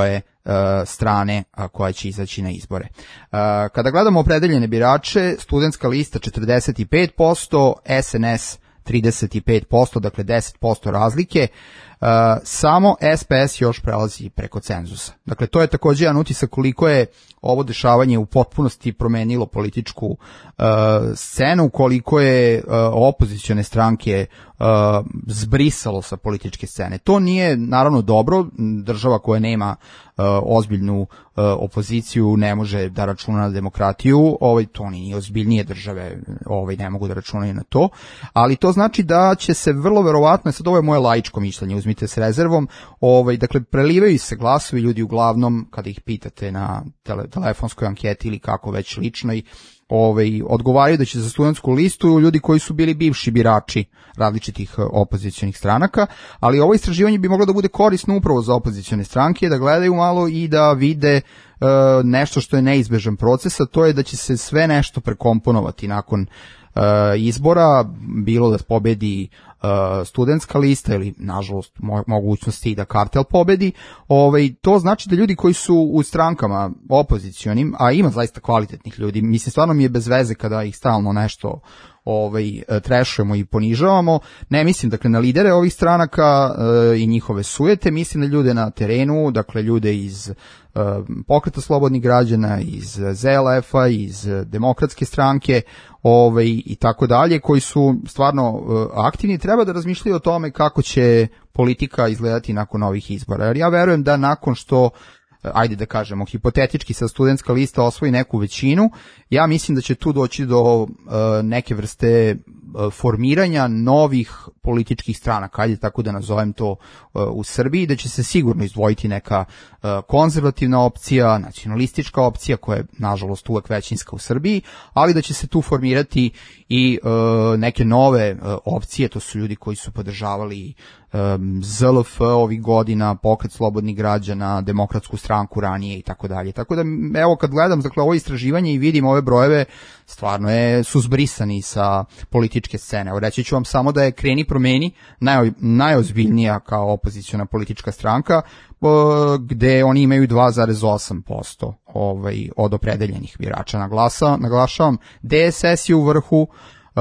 strane koja će izaći na izbore. Kada gledamo opredeljene birače, studentska lista četrdeset pet posto, S N S trideset pet posto, dakle deset posto razlike. Uh, samo S P S još prelazi preko cenzusa. Dakle, to je također jedan utisak koliko je ovo dešavanje u potpunosti promenilo političku uh, scenu, koliko je uh, opozicione stranke uh, zbrisalo sa političke scene. To nije naravno dobro, država koja nema uh, ozbiljnu uh, opoziciju ne može da računa na demokratiju, ovaj, to nije ozbiljnije države, ovaj, ne mogu da računaju na to, ali to znači da će se vrlo verovatno, sad ovo je moje laičko mišljenje, uzmite s rezervom, ovaj, dakle, prelivaju se glasovi, ljudi uglavnom, kada ih pitate na tele, telefonskoj anketi ili kako već ličnoj, ovaj, odgovaraju da će za studentsku listu ljudi koji su bili bivši birači različitih opozicionih stranaka, ali ovo istraživanje bi moglo da bude korisno upravo za opozicione stranke, da gledaju malo i da vide uh, nešto što je neizbežan proces, a to je da će se sve nešto prekomponovati nakon uh, izbora, bilo da pobedi Uh, studentska lista ili nažalost mo- mogućnosti da kartel pobedi, ovaj, to znači da ljudi koji su u strankama opozicionim, a ima zaista kvalitetnih ljudi, mislim stvarno mi je bez veze kada ih stalno nešto ovaj, trešujemo i ponižavamo, ne mislim dakle na lidere ovih stranaka uh, i njihove sujete, mislim na ljude na terenu, dakle ljude iz uh, Pokreta slobodnih građana, iz Z L F-a, iz Demokratske stranke, ovaj, i tako dalje, koji su stvarno uh, aktivni, treba da razmišljaju o tome kako će politika izgledati nakon ovih izbora. Jer ja verujem da nakon što, ajde da kažemo, hipotetički sa studentska lista osvoji neku većinu, ja mislim da će tu doći do uh, neke vrste uh, formiranja novih političkih stranaka, ajde tako da nazovem to uh, u Srbiji, da će se sigurno izdvojiti neka uh, konzervativna opcija, nacionalistička opcija, koja je nažalost uvek većinska u Srbiji, ali da će se tu formirati i uh, neke nove uh, opcije, to su ljudi koji su podržavali um, Z L F ovih godina, Pokret slobodnih građana, Demokratsku stranku ranije i tako dalje. Tako da, evo, kad gledam dakle ovo istraživanje i vidim ove brojeve, stvarno je, su zbrisani sa političke scene. Evo, reći ću vam samo da je Kreni promeni naj, najozbiljnija kao opoziciona politička stranka, gde oni imaju dva zarez osam posto ovaj, od opredeljenih birača. Naglasa, naglašavam, D S S je u vrhu, uh,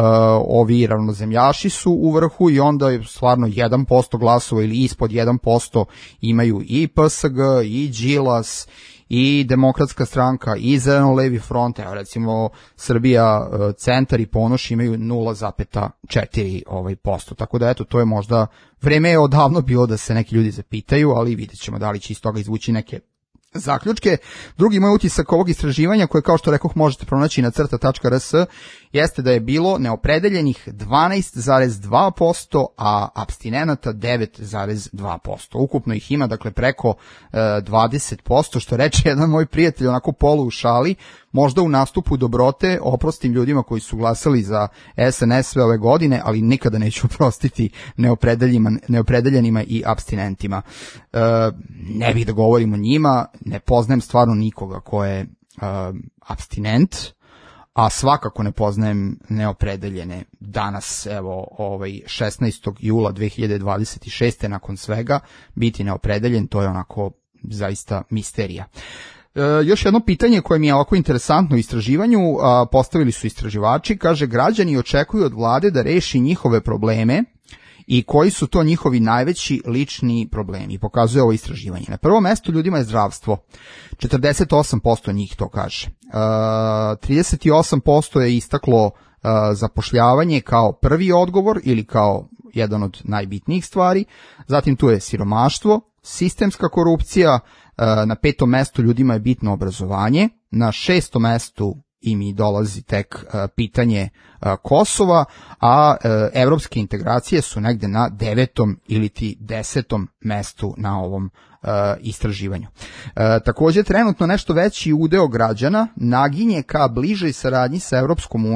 ovi ravnozemljaši su u vrhu i onda je stvarno jedan posto glasova ili ispod jedan posto imaju i P S G, i Đilas, i Demokratska stranka, i Zeleno-levi front, evo recimo Srbija centar i Ponoš imaju nula zarez četiri ovaj posto, tako da eto, to je možda, vreme je odavno bilo da se neki ljudi zapitaju, ali vidjet ćemo da li će iz toga izvući neke zaključke. Drugi moj utisak ovog istraživanja, koje kao što rekoh možete pronaći na crta tačka r s, jeste da je bilo neopredeljenih dvanaest zarez dva posto, a apstinenata devet zarez dva posto. Ukupno ih ima, dakle, preko e, dvadeset posto, što reče jedan moj prijatelj, onako polu u šali, možda u nastupu dobrote oprostim ljudima koji su glasali za S N S sve ove godine, ali nikada neću oprostiti neopredeljenima i apstinentima. E, ne bih da govorim o njima, ne poznajem stvarno nikoga ko je e, apstinent, a svakako ne poznajem neopredeljene danas, evo, ovaj šesnaestog jula dve hiljade dvadeset šeste. nakon svega biti neopredeljen, to je onako zaista misterija. E, još jedno pitanje koje mi je ovako interesantno u istraživanju, a, postavili su istraživači, kaže, građani očekuju od vlade da reši njihove probleme i koji su to njihovi najveći lični problemi, pokazuje ovo istraživanje. Na prvom mestu ljudima je zdravstvo, četrdeset osam posto njih to kaže. E, trideset osam posto je istaklo e, zapošljavanje kao prvi odgovor ili kao jedan od najbitnijih stvari, zatim tu je siromaštvo, sistemska korupcija, e, na petom mestu ljudima je bitno obrazovanje, na šestom mestu i mi dolazi tek uh, pitanje uh, Kosova, a uh, evropske integracije su negde na devetom ili ti desetom mestu na ovom uh, istraživanju. Uh, također trenutno nešto veći udeo građana naginje ka bližoj saradnji sa Evropskom unijom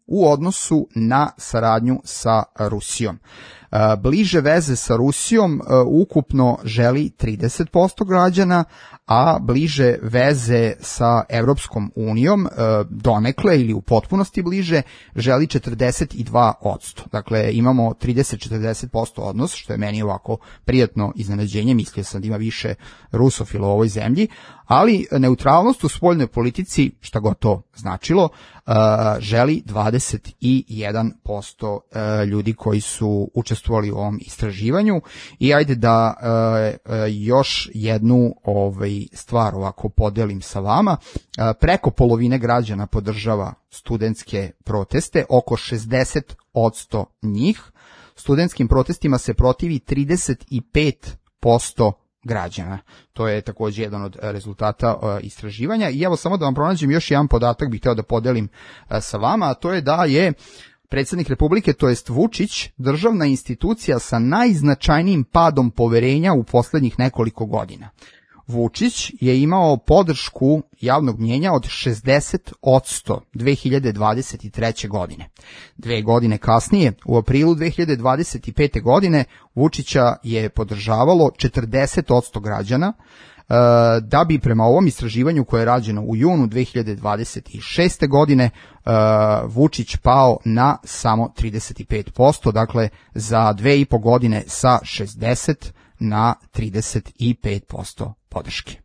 u odnosu na saradnju sa Rusijom. Bliže veze sa Rusijom ukupno želi trideset posto građana, a bliže veze sa Evropskom unijom donekle ili u potpunosti bliže želi četrdeset dva posto. Dakle, imamo trideset do četrdeset posto odnos, što je meni ovako prijatno iznenađenje, mislio sam da ima više rusofila u ovoj zemlji, ali neutralnost u spoljnoj politici, šta god to značilo, želi dvadeset jedan posto ljudi koji su učestvovali u ovom istraživanju. I ajde da još jednu ovaj stvar ovako podelim sa vama. Preko polovine građana podržava studentske proteste, oko šezdeset posto njih. Studentskim protestima se protivi trideset pet posto građana. To je također jedan od rezultata uh, istraživanja. I evo samo da vam pronađem još jedan podatak, bih hteo da podelim uh, sa vama, a to je da je predsjednik Republike, to jest Vučić, državna institucija sa najznačajnijim padom poverenja u poslednjih nekoliko godina. Vučić je imao podršku javnog mnjenja od šezdeset posto dve hiljade dvadeset treće. godine. Dve godine kasnije, u aprilu dve hiljade dvadeset pete. godine, Vučića je podržavalo četrdeset posto građana, da bi prema ovom istraživanju koje je rađeno u junu dve hiljade dvadeset šeste. godine Vučić pao na samo trideset pet posto, dakle za dve i po godine sa šezdeset na trideset pet posto podrške.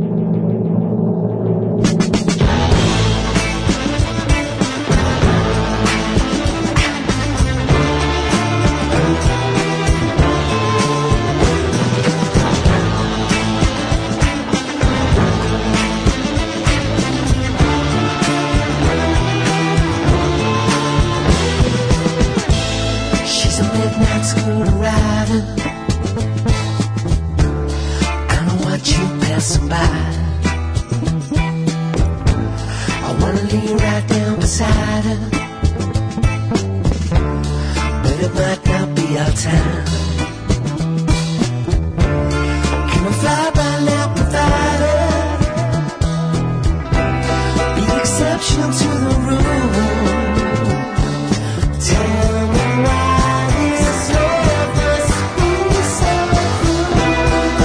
She's a midnight scooter rider. You passing by, I wanna lay right down beside her, but it might not be our time. Can I fly by now without her? Be the exception to the rule. Tell me why this love must be so cruel.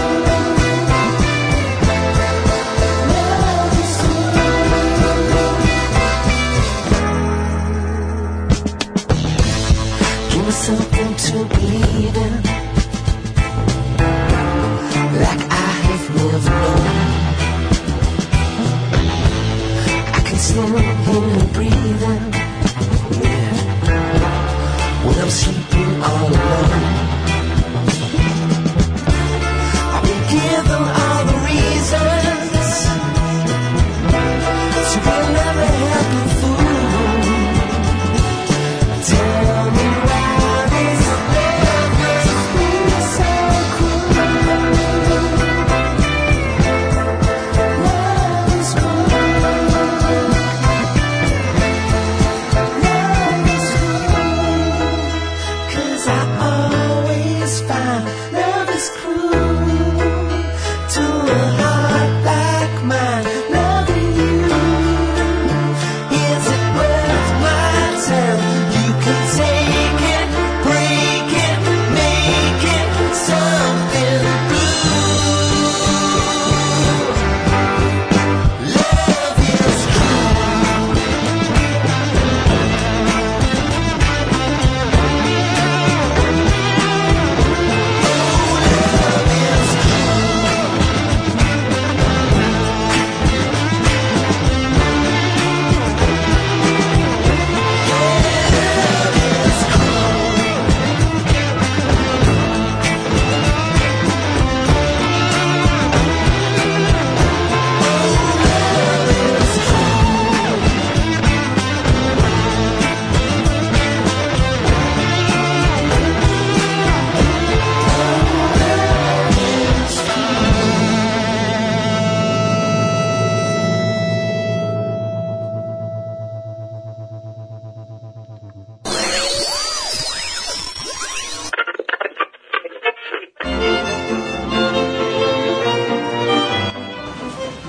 Something to believe in, like I have never known. I can still hear me breathing, yeah, when I'm sleeping all alone. I've been given all the reasons to be never happy fool. Tell me why.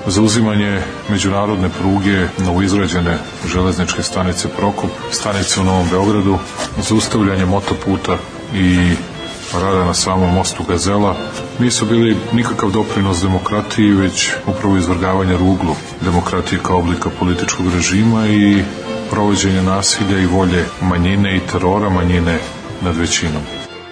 zauzimanje međunarodne pruge novoizgrađene železničke stanice Prokop, stanice u Novom Beogradu, zaustavljanje motoputa i rada na samom mostu Gazela nisu bili nikakav doprinos demokratiji, već upravo izvrgavanje ruglu demokratije kao oblika političkog režima i provođenje nasilja i volje manjine i terora manjine nad većinom.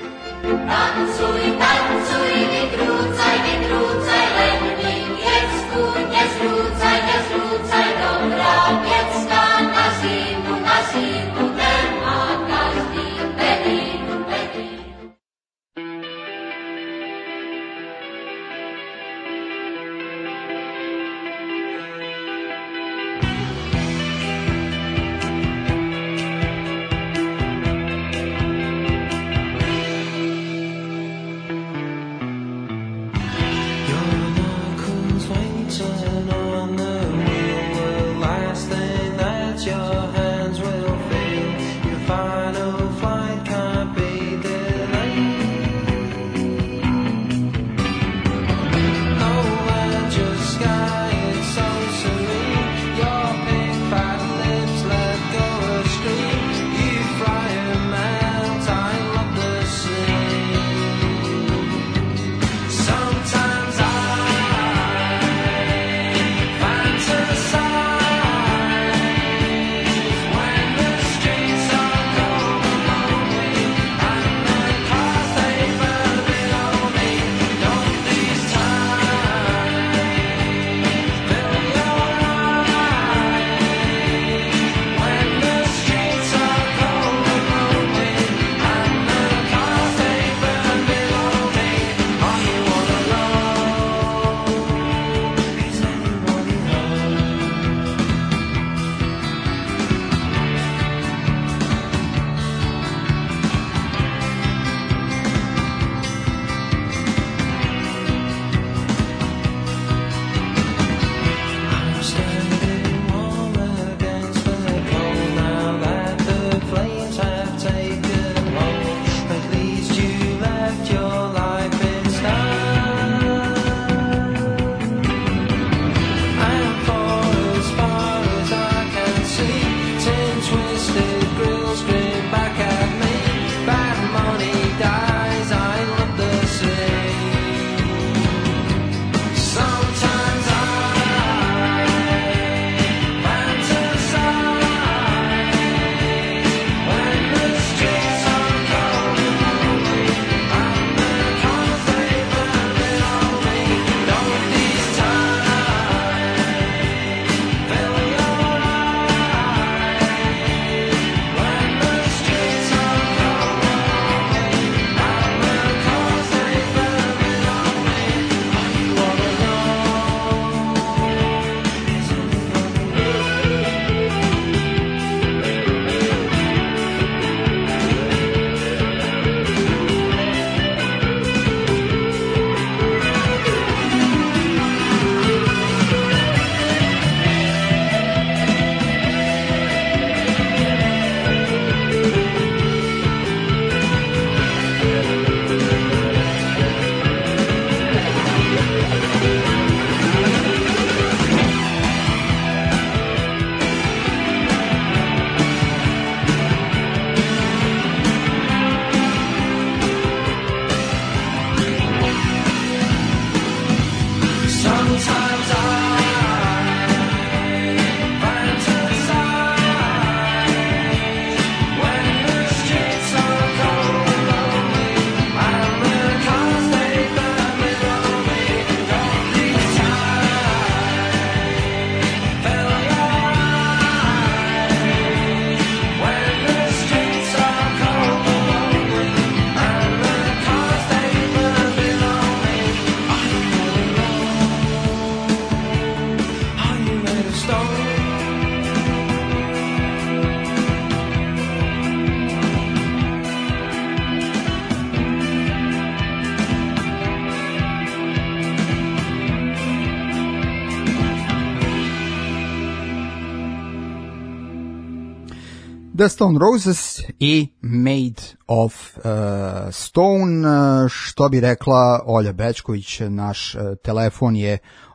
The Stone Roses i Made of uh, Stone, što bi rekla Olja Bećković, naš uh, telefon je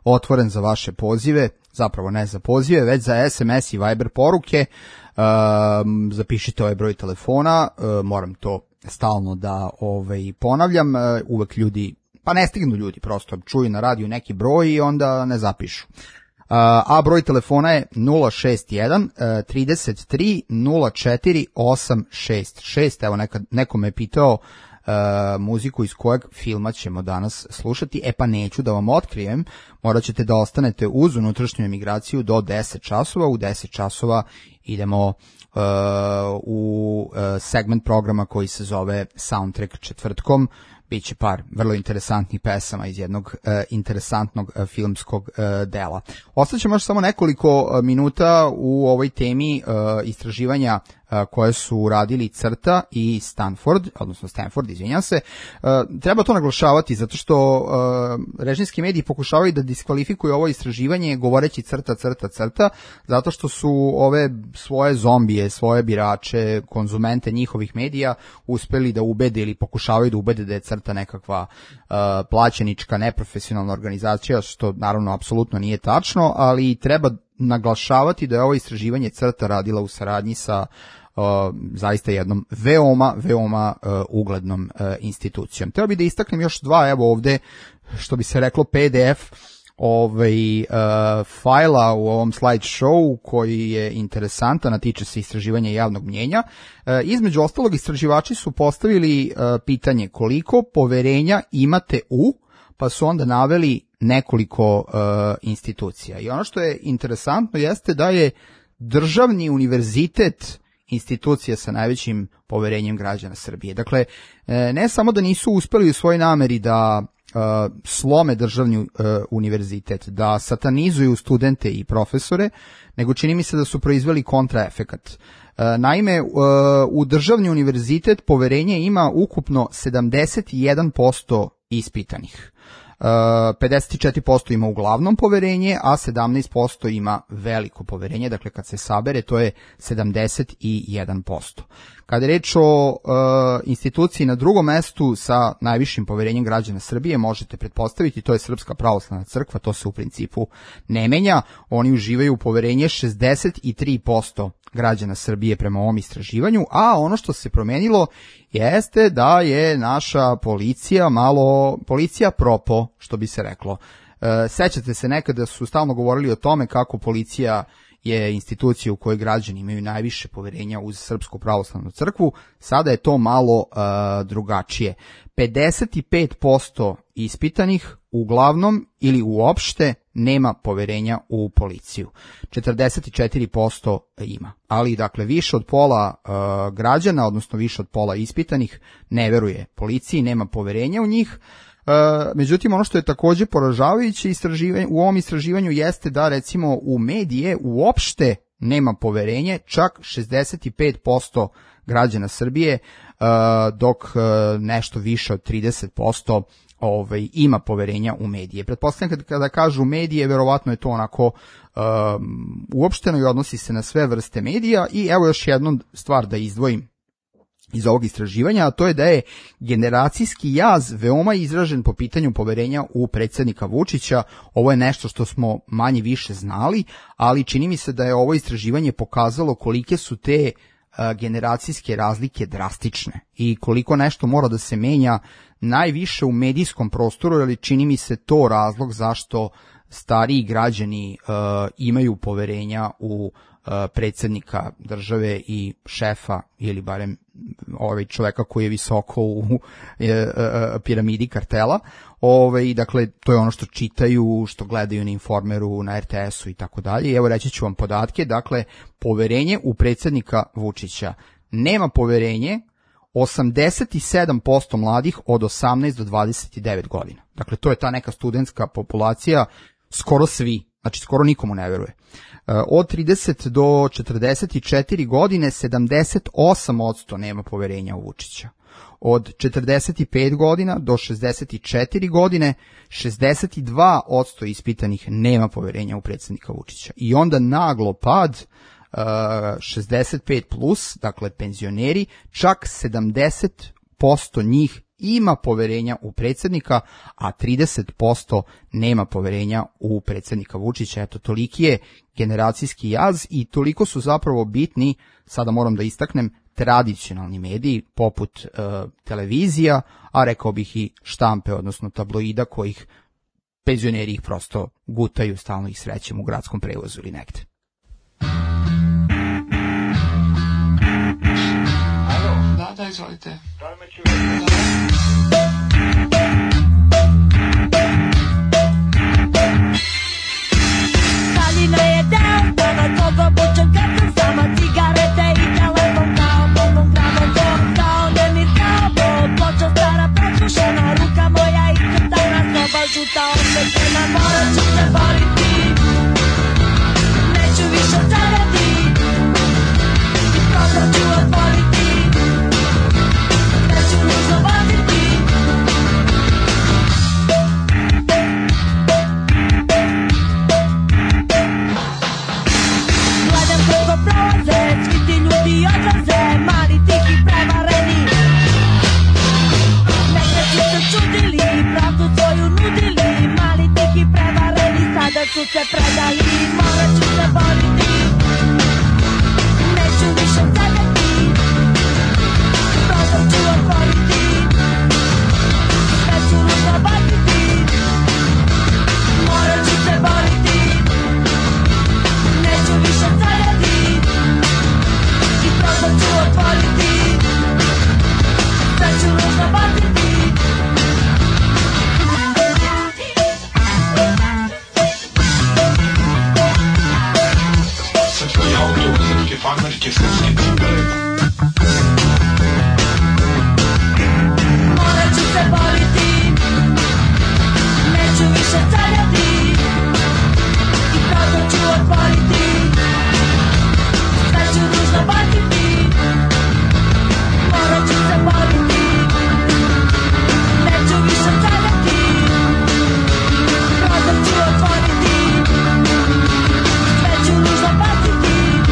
otvoren za vaše pozive, zapravo ne za pozive, već za es em es i Viber poruke. Um, zapišite ovaj broj telefona, uh, moram to stalno da ovaj, ponavljam, uh, uvek ljudi, pa ne stignu ljudi, prosto čuju na radiju neki broj i onda ne zapišu. Uh, a broj telefona je nula šest jedan trideset tri nula četiri osam šest šest. Evo nekad, neko me je pitao Uh, muziku iz kojeg filma ćemo danas slušati. E pa neću da vam otkrijem, morat ćete da ostanete uz unutrašnju emigraciju do deset časova. U deset časova idemo uh, u uh, segment programa koji se zove Soundtrack četvrtkom. Biće par vrlo interesantnih pesama iz jednog uh, interesantnog uh, filmskog uh, dela. Ostaćemo još samo nekoliko uh, minuta u ovoj temi uh, istraživanja uh, koje su radili CRTA i Stanford, odnosno Stanford, izvinjam se. Uh, treba to naglašavati zato što uh, režimski mediji pokušavaju da diskvalifikuju ovo istraživanje govoreći CRTA, CRTA, CRTA, zato što su ove svoje zombije, svoje birače, konzumente njihovih medija uspeli da ubede ili pokušavaju da ubede da je CRTA nekakva uh, plaćenička, neprofesionalna organizacija, što naravno apsolutno nije tačno, ali treba naglašavati da je ovo istraživanje CRTA radila u saradnji sa uh, zaista jednom veoma, veoma uh, uglednom uh, institucijom. Treba bi da istaknem još dva, evo ovde, što bi se reklo pe de ef ovaj, uh, fajla u ovom slide show koji je interesantan, a tiče se istraživanja javnog mnjenja. Uh, između ostalog, istraživači su postavili uh, pitanje koliko poverenja imate u, pa su onda naveli nekoliko uh, institucija. I ono što je interesantno jeste da je državni univerzitet institucija sa najvećim poverenjem građana Srbije. Dakle, ne samo da nisu uspeli u svojoj nameri da uh, slome državni uh, univerzitet, da satanizuju studente i profesore, nego čini mi se da su proizveli kontraefekat. Uh, naime, uh, u državni univerzitet poverenje ima ukupno sedamdeset jedan posto ispitanih. Uh, pedeset četiri posto ima uglavnom poverenje, a sedamnaest posto ima veliko poverenje, dakle kad se sabere to je sedamdeset jedan posto. Kada je reč o uh, instituciji na drugom mestu sa najvišim poverenjem građana Srbije, možete pretpostaviti, to je Srpska pravoslavna crkva, to se u principu ne menja, oni uživaju poverenje šezdeset tri posto građana Srbije prema ovom istraživanju, a ono što se promenilo jeste da je naša policija malo, policija propo, što bi se reklo. E, sećate se nekada su stalno govorili o tome kako policija je institucija u kojoj građani imaju najviše poverenja uz Srpsku pravoslavnu crkvu, sada je to malo uh, drugačije. pedeset pet posto ispitanih uglavnom ili uopšte nema poverenja u policiju. četrdeset četiri posto ima. Ali, dakle, više od pola uh, građana, odnosno više od pola ispitanih, ne veruje policiji, nema poverenja u njih. Uh, međutim, ono što je takođe poražavajuće istraživanje, u ovom istraživanju jeste da, recimo, u medije uopšte nema poverenje, čak šezdeset pet posto građana Srbije, uh, dok uh, nešto više od trideset posto ovaj, ima poverenja u medije. Pretpostavljam kada, kada kažu medije, verovatno je to onako um, uopšteno i odnosi se na sve vrste medija. I evo još jednu stvar da izdvojim iz ovog istraživanja, a to je da je generacijski jaz veoma izražen po pitanju poverenja u predsjednika Vučića. Ovo je nešto što smo manje više znali, ali čini mi se da je ovo istraživanje pokazalo kolike su te a, generacijske razlike drastične i koliko nešto mora da se menja najviše u medijskom prostoru, ali čini mi se to razlog zašto stariji građani a, imaju poverenja u predsjednika države i šefa, ili barem ovaj čoveka koji je visoko u e, e, piramidi kartela. Ovaj, dakle, to je ono što čitaju, što gledaju na Informeru, na er te esu i tako dalje. Evo reći ću vam podatke. Dakle, poverenje u predsjednika Vučića. Nema poverenje osamdeset sedam posto mladih od osamnaest do dvadeset devet godina. Dakle, to je ta neka studentska populacija, skoro svi, znači skoro nikomu ne veruje. Od trideset do četrdeset četiri godine sedamdeset osam posto nema poverenja u Vučića. Od četrdeset pet godina do šezdeset četiri godine šezdeset dva posto ispitanih nema poverenja u predsjednika Vučića. I onda naglo pad šezdeset pet plus, dakle penzioneri, čak sedamdeset posto njih ima poverenja u predsjednika, a trideset posto nema poverenja u predsjednika Vučića. Eto, toliki je generacijski jaz i toliko su zapravo bitni, sada moram da istaknem, tradicionalni mediji poput e, televizija, a rekao bih i štampe, odnosno tabloida kojih penzioneri ih prosto gutaju, stalno ih srećemo u gradskom prevozu ili negde. Alo, da, da, izvolite. Haljina je dan, danas ozobučen kad sam sama, cigarete i telefon kao polnom gramofon, kao nemir kao ploča stara preslušana, ruka moja iscrtana, soba žuta osvetljena, morat ću se boriti, neću više trajati, i prozor ću otvoriti, neću nužno vaziti. Gledam kako prolaze, svi ti ljudi odlaze, mali tihi prevareni. Nekad su se čudili, pravdu svoju nudili, mali tihi prevareni, sada su se predali, morat ću se boriti, neću više sedeti, prozor ću otvoriti, neću ružno baciti, morat ću se boriti, neću više sedeti, i prozor ću otvoriti, sve ću ružno baciti. Srpski auto, srpske farmerke, srpske cipele. Morat ću se boriti, neću više sedeti, i prozor ću otvoriti, sve ću ružno baciti. Morat ću se boriti, neću više sedeti, prozor ću otvoriti, sve ću ružno baciti.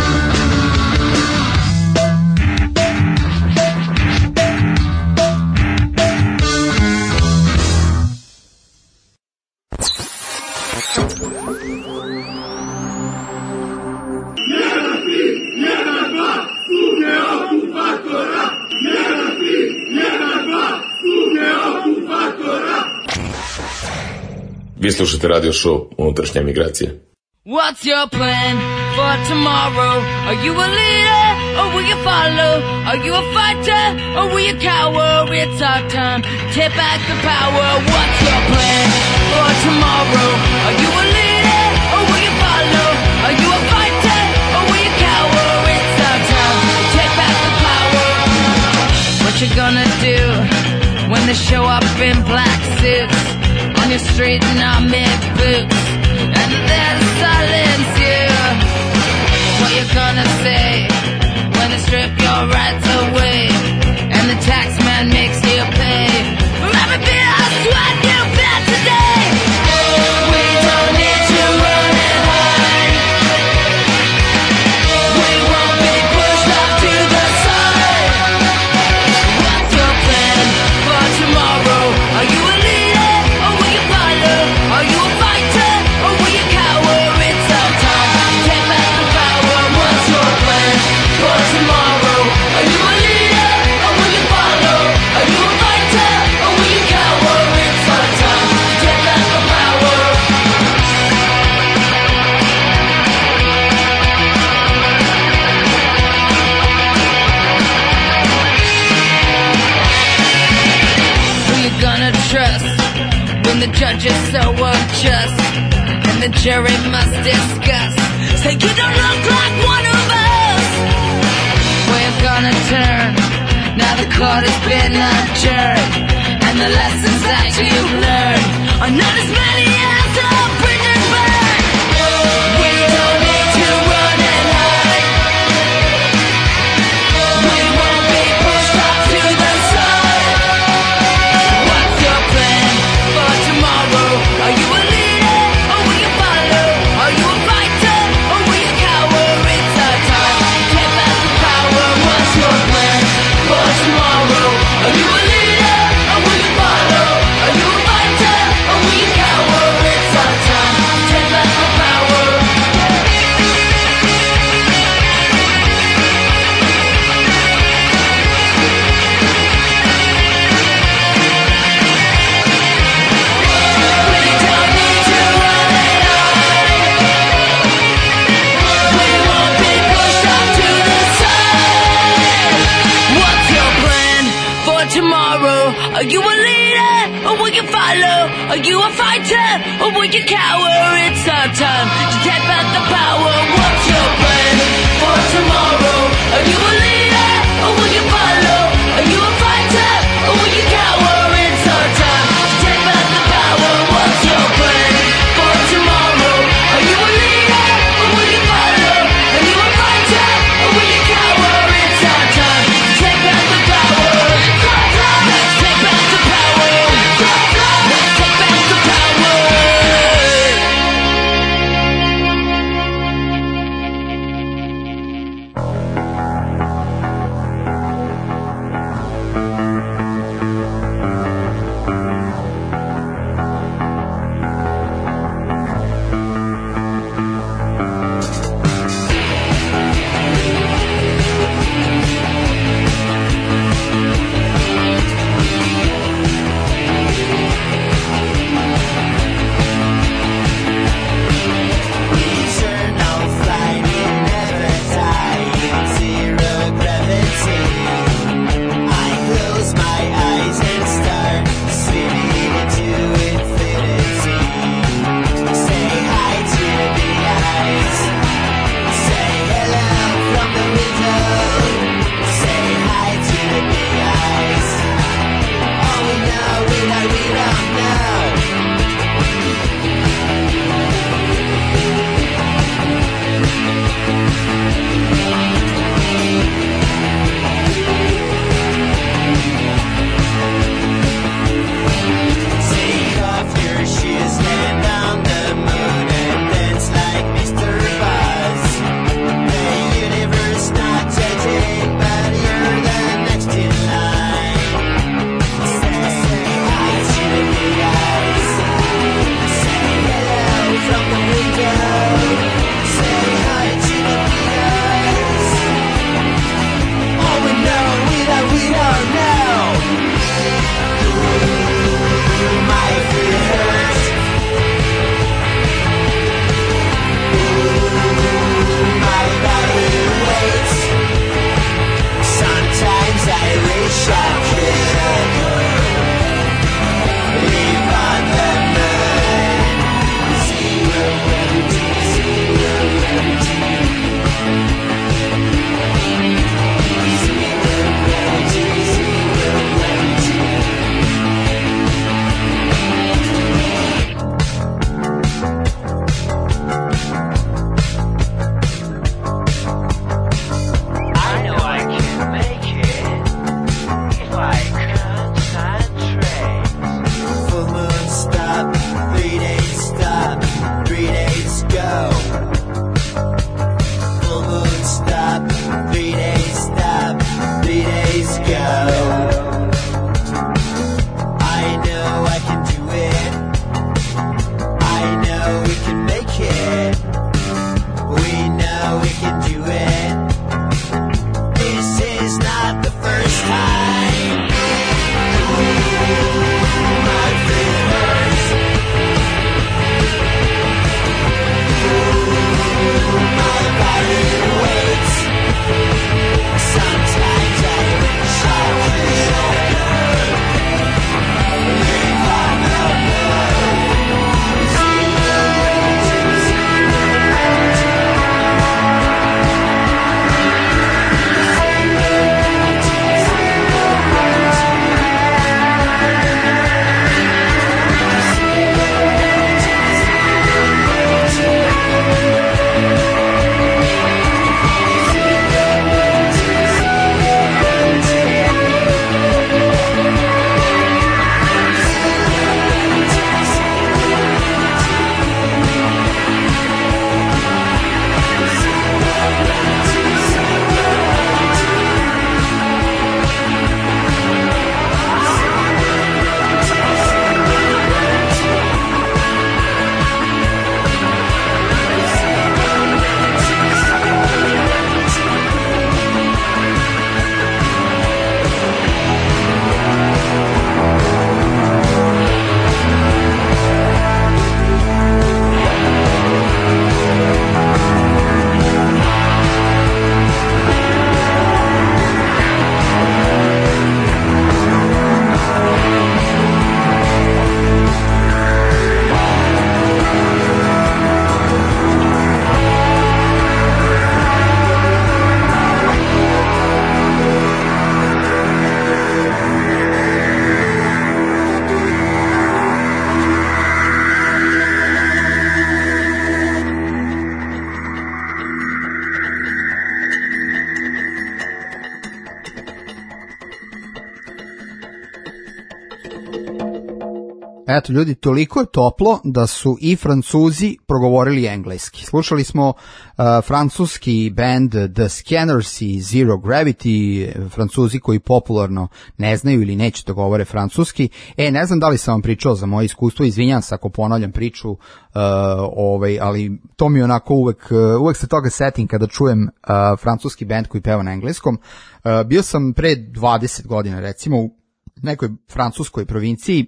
Vi slušate radio show Unutrašnja emigracija. What's your plan for tomorrow? Are you a leader or will you follow? Are you a fighter or will you cower? It's our time, take back the power. What's your plan for tomorrow? Are you a leader or will you follow? Are you a fighter or will you cower? It's our time, take back the power. What you gonna do when they show up in black suits on your street in army boots? And they're to silence you. What you gonna say when they strip your rights away and the tax man makes you pay for every bit of sweat you've had today? We don't need to run and hide. We won't be pushed off to the side. What's your plan for tomorrow? Are you a leader or will you follow? Are you a fighter or will you cower? It's our time, take back the power. What's your plan for tomorrow? Are you a leader or will you follow? Are you a fighter or will you cower? It's our time, take back the power. Who you gonna trust when the judge is so unjust and the jury must discuss? Say you don't look like one of us. Where you gonna turn? Now the court has been adjourned and the lessons that you've learned are not as many as the prisoners burn. We don't need to run and hide. We won't be pushed off to the side. What's your plan for tomorrow? Are you a leader or will you follow? Are you a fighter or will you cower? It's our time, take back the power. What's your plan for tomorrow? Are you a leader or will Are you a leader, or will you follow? Are you a fighter, or will you cower? It's our time to take back the power. What's your plan for tomorrow? Are you a leader, or will you follow? Are you a fighter, or will you cower? It's our time to take back the power. What's your plan for tomorrow? Are you a leader, or will you follow? Are you a fighter, or will you cower? It's our time to take back the power. Let's take back the power. Let's take back the power. Eto ljudi, toliko je toplo da su i Francuzi progovorili engleski. Slušali smo uh, francuski band The Scanners i Zero Gravity, Francuzi koji popularno ne znaju ili neće da govore francuski. E, ne znam da li sam vam pričao za moje iskustvo, izvinjam se ako ponavljam priču, uh, ovaj, ali to mi onako uvek, uh, uvek se toga setim kada čujem uh, francuski band koji peva na engleskom. Uh, bio sam pre dvadeset godina recimo u nekoj francuskoj provinciji.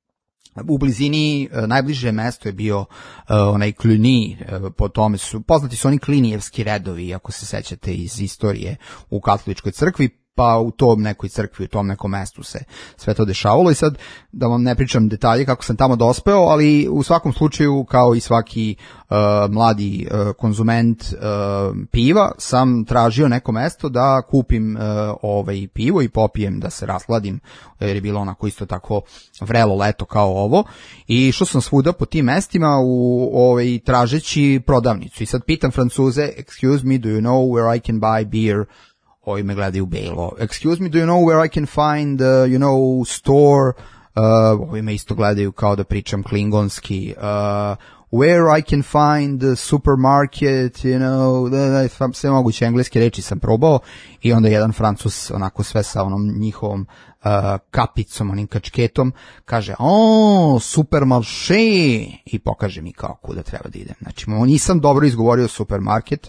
U blizini najbliže mesto je bio uh, onaj Cluny, uh, po tome su poznati su oni klinijevski redovi, ako se sećate iz istorije u katoličkoj crkvi, pa u tom nekoj crkvi, u tom nekom mestu se sve to dešavalo i sad da vam ne pričam detalje kako sam tamo dospeo, ali u svakom slučaju kao i svaki uh, mladi uh, konzument uh, piva sam tražio neko mesto da kupim uh, ovaj pivo i popijem da se rasladim, jer je bilo onako isto tako vrelo leto kao ovo i išao sam svuda po tim mestima u ovaj tražeći prodavnicu i sad pitam Francuze, excuse me, do you know where I can buy beer? Ovi me gledaju belo. Excuse me, do you know where I can find, uh, you know, store? Uh, ovi me isto gledaju kao da pričam klingonski. Uh, where I can find the supermarket, you know, da, da, sve moguće engleske reči sam probao i onda jedan Francus onako sve sa onom njihovom uh, kapicom, onim kačketom, kaže, o, supermarché, i pokaže mi kao kuda treba da idem. Znači, nisam dobro izgovorio supermarket.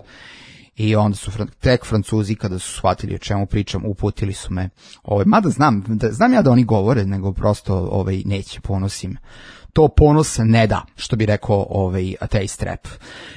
I onda su tek Francuzi kada su shvatili o čemu pričam, uputili su me. Ovaj mada znam, da, znam ja da oni govore, nego prosto ovaj neće ponosim. To ponos ne da, što bi rekao ovaj ateist rap.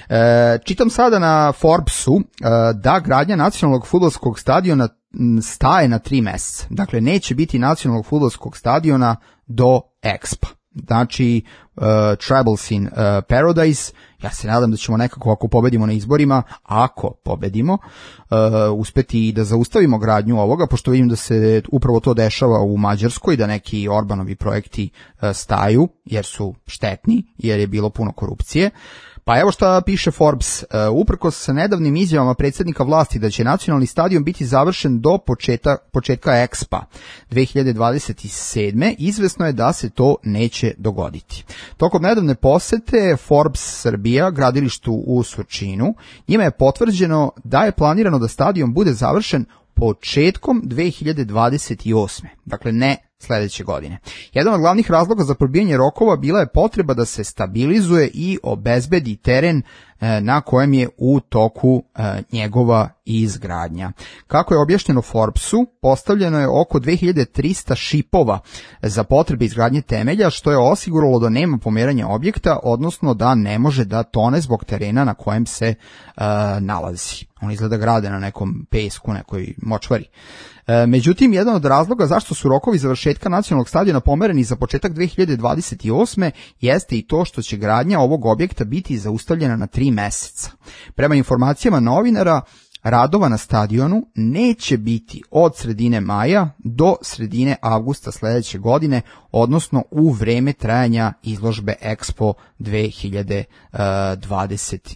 E, čitam sada na Forbesu e, da gradnja nacionalnog fudbalskog stadiona staje na tri meseca. Dakle, neće biti nacionalnog fudbalskog stadiona do Expa. Znači, uh, Tribals in uh, Paradise, ja se nadam da ćemo nekako ako pobedimo na izborima, ako pobedimo, uh, uspeti da zaustavimo gradnju ovoga, pošto vidim da se upravo to dešava u Mađarskoj, da neki Orbanovi projekti uh, staju, jer su štetni, jer je bilo puno korupcije. Pa evo šta piše Forbes, uh, uprkos sa nedavnim izjavama predsjednika vlasti da će nacionalni stadion biti završen do početa, početka Expa dve hiljade dvadeset sedme. izvesno je da se to neće dogoditi. Tokom nedavne posete Forbes Srbija gradilištu u Surčinu, njima je potvrđeno da je planirano da stadion bude završen početkom dve hiljade dvadeset osme. Dakle, ne sledeće godine. Jedan od glavnih razloga za probijanje rokova bila je potreba da se stabilizuje i obezbedi teren na kojem je u toku njegova izgradnja. Kako je objašnjeno Forbesu, postavljeno je oko dve hiljade trista šipova za potrebe izgradnje temelja, što je osiguralo da nema pomeranja objekta, odnosno da ne može da tone zbog terena na kojem se uh, nalazi. On izgleda grade na nekom pesku, nekoj močvari. E, međutim, jedan od razloga zašto su rokovi završetka nacionalnog stadiona pomereni za početak dve hiljade dvadeset osme jeste i to što će gradnja ovog objekta biti zaustavljena na tri meseca. Prema informacijama novinara, radova na stadionu neće biti od sredine maja do sredine avgusta sledeće godine, odnosno u vreme trajanja izložbe Expo dve hiljade dvadeset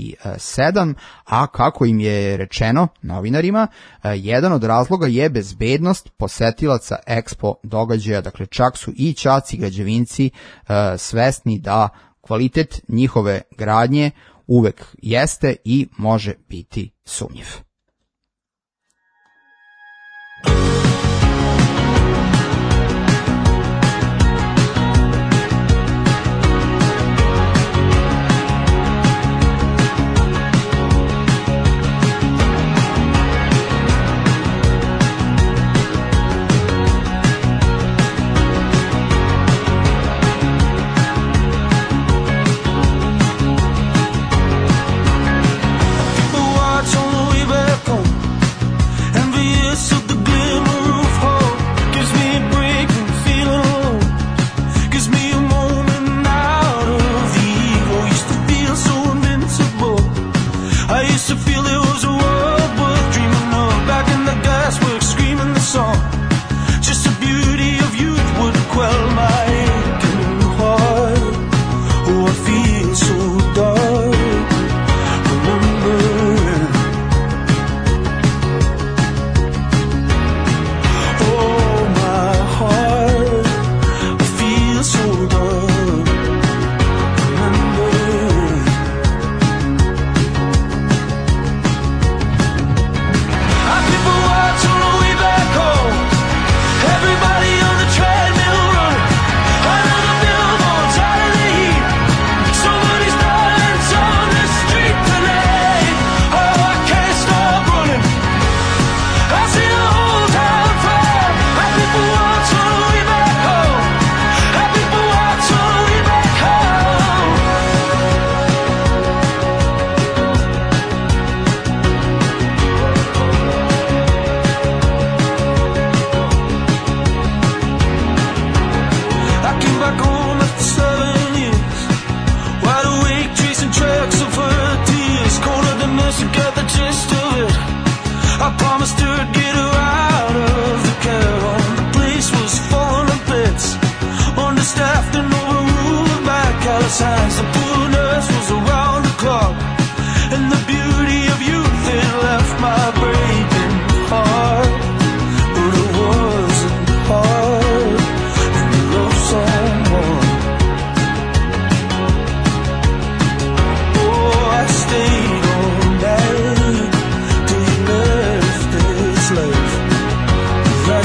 sedam, a kako im je rečeno novinarima, jedan od razloga je bezbednost posetilaca Expo događaja, dakle čak su i ćaci građevinci svesni da kvalitet njihove gradnje uvek jeste i može biti sumnjiv. Watch on Louis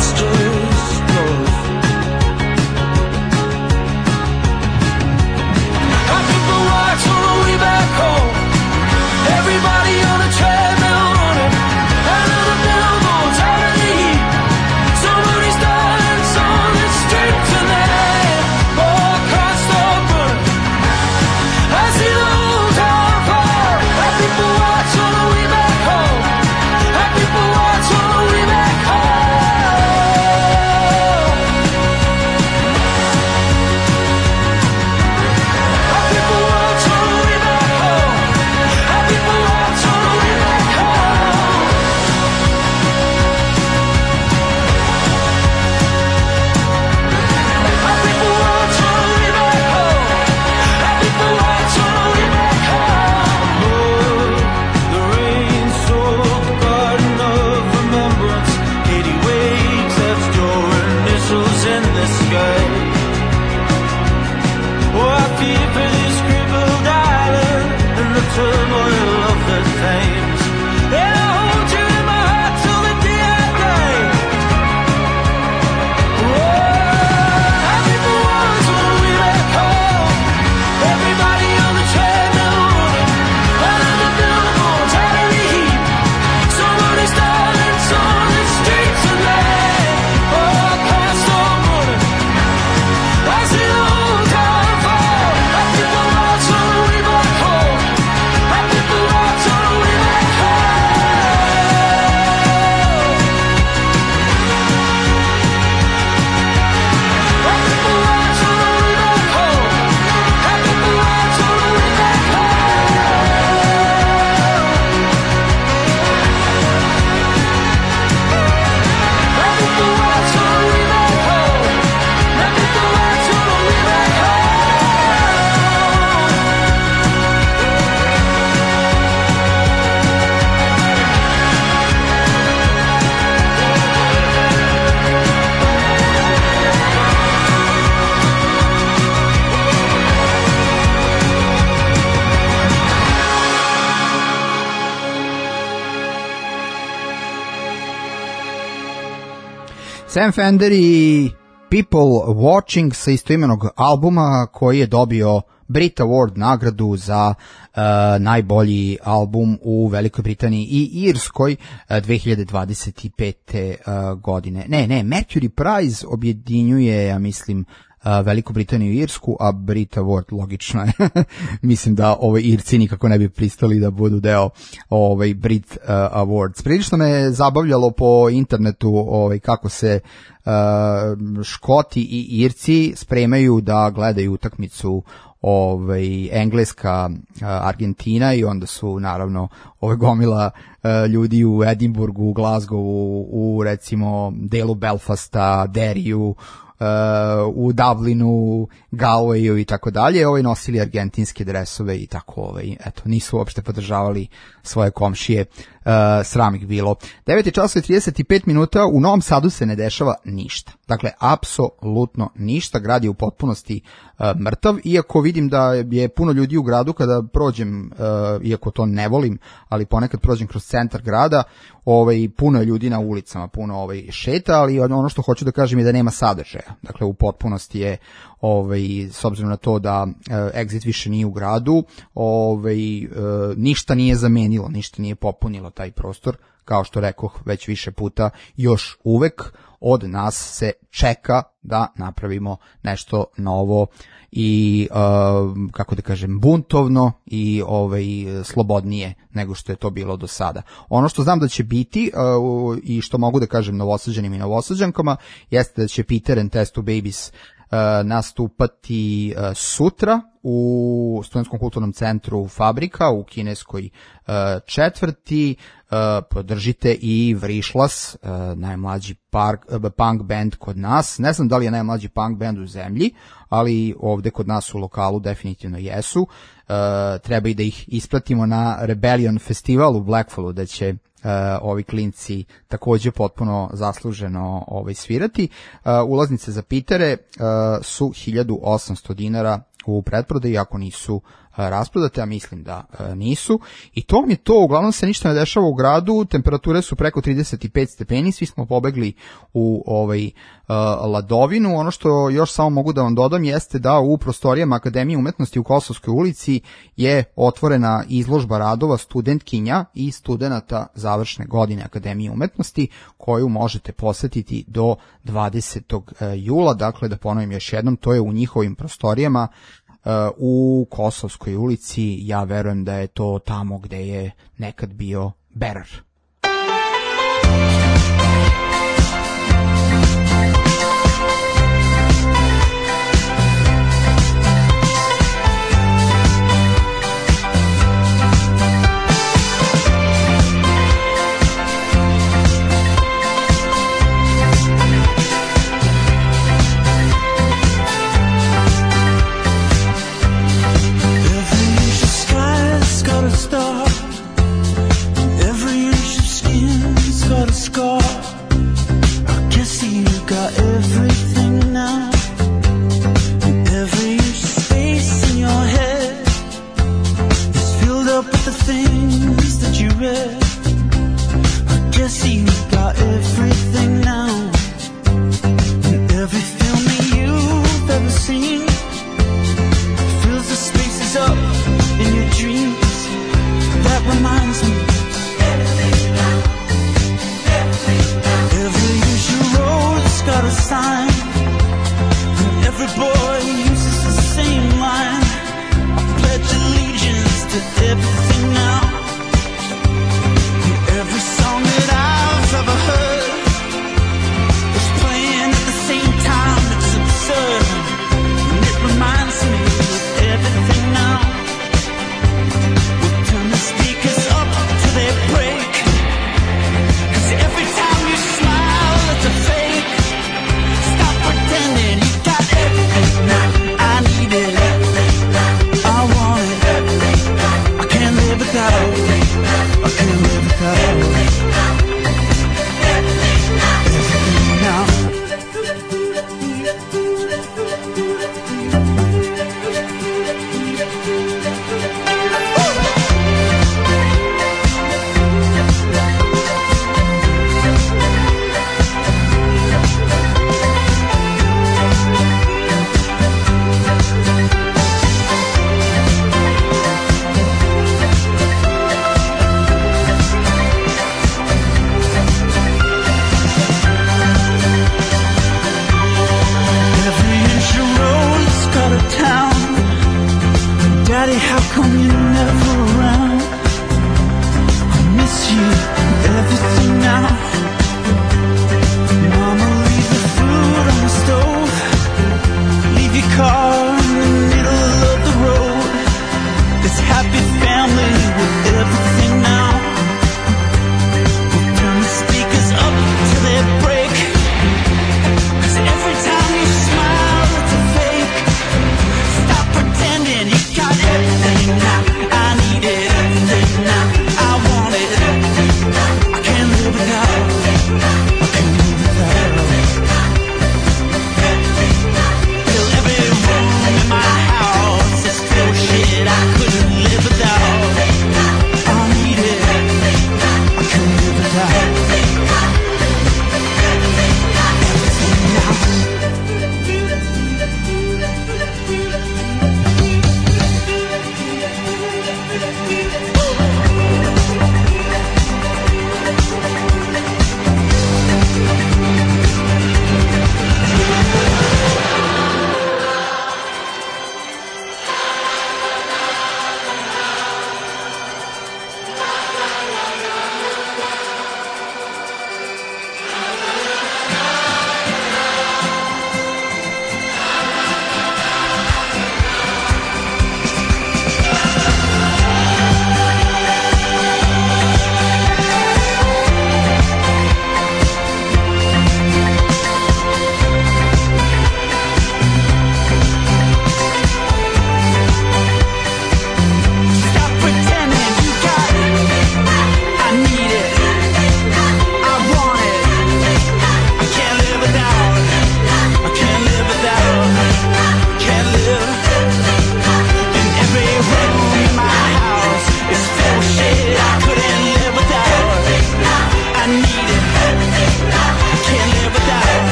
monstrous growth. How people watch on the way back home. Everybody on the treadmill running. Out of the billboards, out of the heat. Somebody's dying, on the street tonight. Oh, can't stop running. I see the whole town fall. How people watch on the way back home. How people watch on the way back home. How people watch on the way back home. How people watch on the way back home. How people watch on the way back home. How people watch on the way back home. Lord, the rain-soaked garden of remembrance. eighty waves left your initials in the sky. Oh, I fear for this crippled island and the turmoil of the times. And I hold you in my heart till the day I die. Oh, how people watch on the way back home. Everybody on the treadmill running. Out of the billboards, out of the heat. Somebody's dying, on the streets tonight. Oh, I can't stop running. I see the whole town fall. How people watch on the way back home. How people watch on the way back home. How people watch on the way back home. How people watch on the way back home. How people watch on the way back home. How people watch on the way back home. Sam Fender i People Watching sa istoimenog albuma koji je dobio Brit Award nagradu za uh, najbolji album u Velikoj Britaniji i Irskoj uh, dve hiljade dvadeset pete uh, godine. Ne, ne, Mercury Prize objedinjuje, ja mislim, Uh, Veliku Britaniju i Irsku, a Brit Award logično je. Mislim da ovaj Irci nikako ne bi pristali da budu deo ovaj Brit uh, Awards. Prilično me zabavljalo po internetu ovaj kako se uh, Škoti i Irci spremaju da gledaju utakmicu ovaj Engleska uh, Argentina i onda su naravno ove gomila uh, ljudi u Edinburgu, u Glasgowu, u recimo delu Belfasta, Derryu, Uh, u Dublinu, Galwayu i tako dalje, ovaj nosili argentinske dresove i tako, ovaj, eto, nisu uopšte podržavali svoje komšije, uh, sram ih bilo. devet časova i trideset pet minuta, u Novom Sadu se ne dešava ništa. Dakle, apsolutno ništa, grad je u potpunosti uh, mrtav, iako vidim da je puno ljudi u gradu kada prođem, uh, iako to ne volim, ali ponekad prođem kroz centar grada, ovaj, puno je ljudi na ulicama, puno ovaj, šeta, ali ono što hoću da kažem je da nema sadržaja. Dakle, u potpunosti je, ovaj, s obzirom na to da uh, Exit više nije u gradu, ovaj, uh, ništa nije zamenilo, ništa nije popunilo taj prostor, kao što rekoh već više puta, još uvek od nas se čeka da napravimo nešto novo i uh, kako da kažem buntovno i ovaj slobodnije nego što je to bilo do sada. Ono što znam da će biti uh, i što mogu da kažem Novosađanima i Novosađankama jeste da će Peter and Test Two Babies uh, nastupati uh, sutra u Studentskom kulturnom centru Fabrika u kineskoj uh, četvrti. Uh, podržite i Vrišlas, uh, najmlađi park, uh, punk band kod nas. Ne znam da li je najmlađi punk band u zemlji, ali ovde kod nas u lokalu definitivno jesu. Uh, treba i da ih ispratimo na Rebellion festival u Blackfallu, da će Uh, ovi klinci takođe potpuno zasluženo ovaj, svirati. Uh, ulaznice za Pitere uh, su hiljadu osamsto dinara u pretprodaji, ako nisu rasprodate, a mislim da nisu. I to mi je to, uglavnom se ništa ne dešava u gradu, temperature su preko trideset pet stepeni, svi smo pobegli u ovaj ladovinu. Ono što još samo mogu da vam dodam jeste da u prostorijama Akademije umetnosti u Kosovskoj ulici je otvorena izložba radova studentkinja i studenata završne godine Akademije umetnosti, koju možete posetiti do dvadesetog jula. Dakle, da ponovim još jednom, to je u njihovim prostorijama u Kosovskoj ulici. Ja verujem da je to tamo gde je nekad bio Berar. Every inch of skin's got a scar.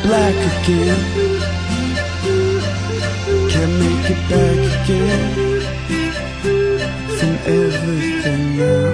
black again. Can't make it back again from everything now.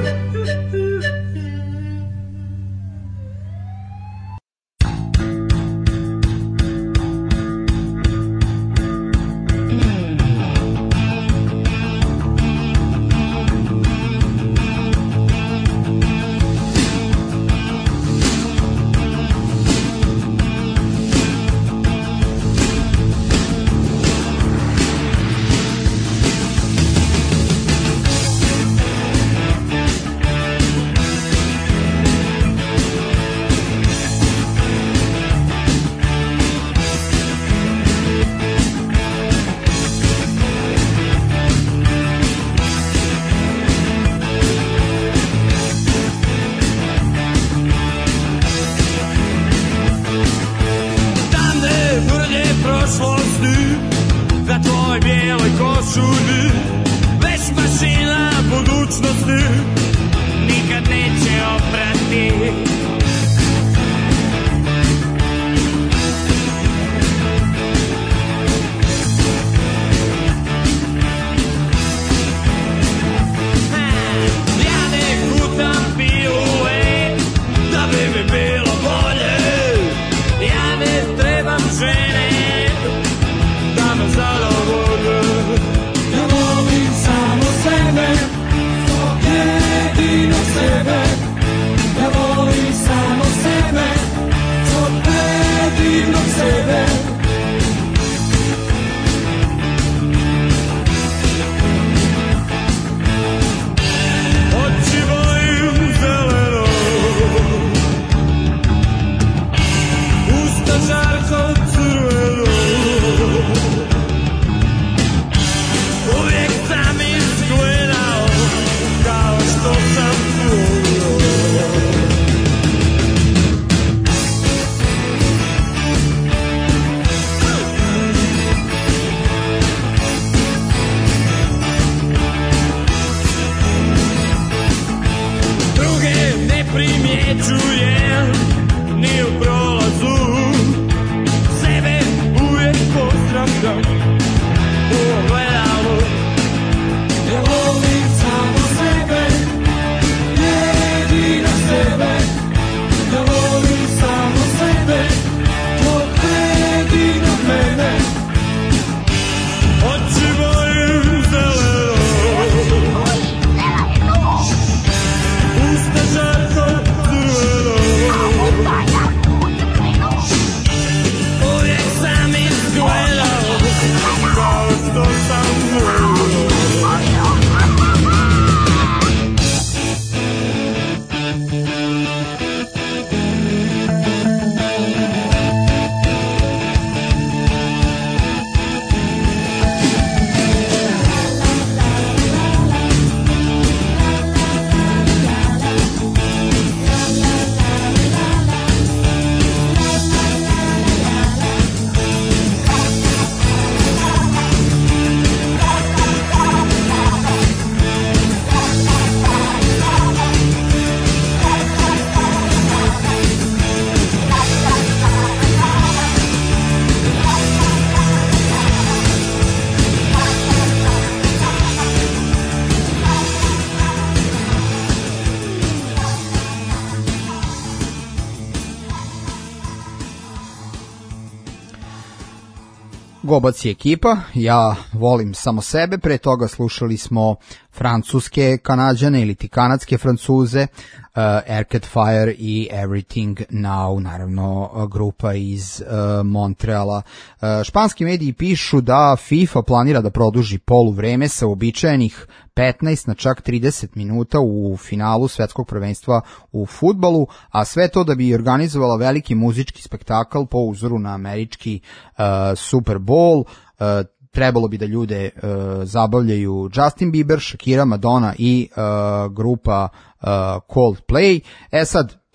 Gobac je ekipa, ja volim samo sebe, pre toga slušali smo francuske Kanađane ili ti kanadske Francuze, uh, Arcade Fire i Everything Now, naravno grupa iz uh, Montreala. Uh, španski mediji pišu da FIFA planira da produži poluvreme sa uobičajenih petnaest na čak trideset minuta u finalu svetskog prvenstva u fudbalu, a sve to da bi organizovala veliki muzički spektakl po uzoru na američki uh, Super Bowl. Uh, trebalo bi da ljude uh, zabavljaju Justin Bieber, Shakira, Madonna i uh, grupa uh, Coldplay. E sad,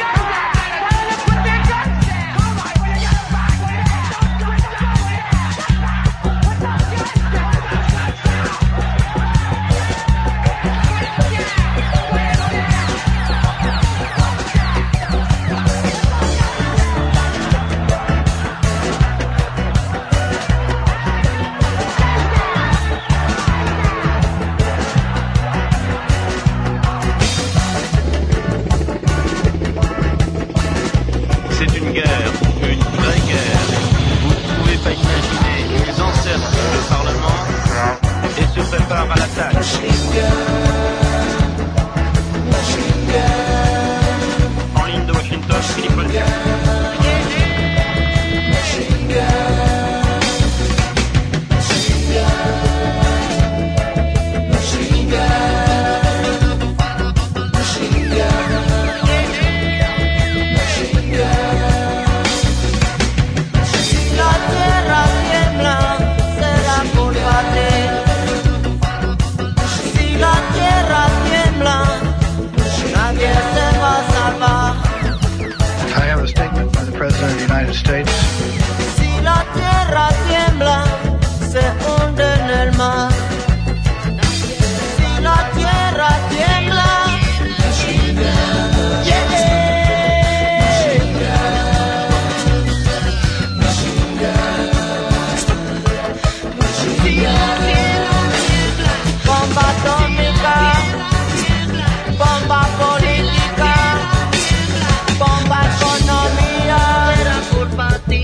Bomba economía, será culpa ti.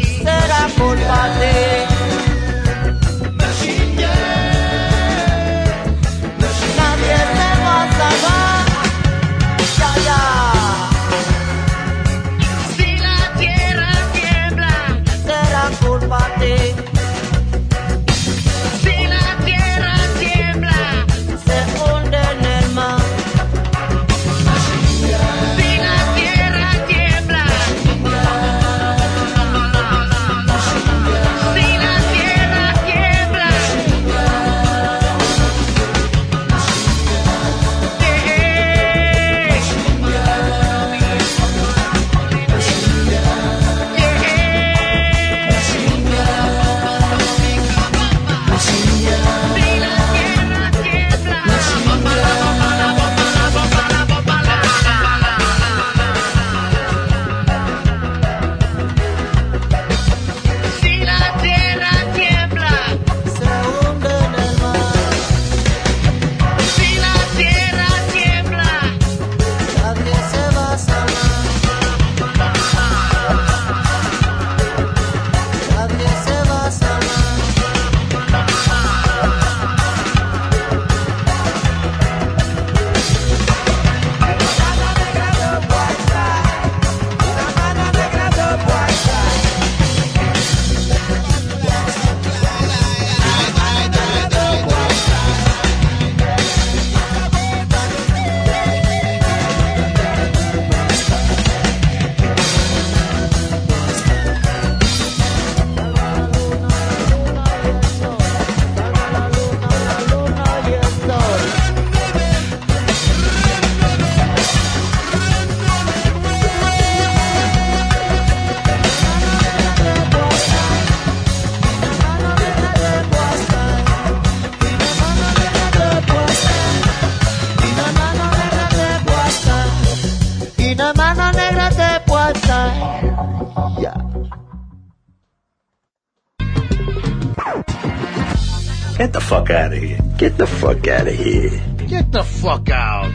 Get the fuck out of here. Get the fuck out of here. Get the fuck out.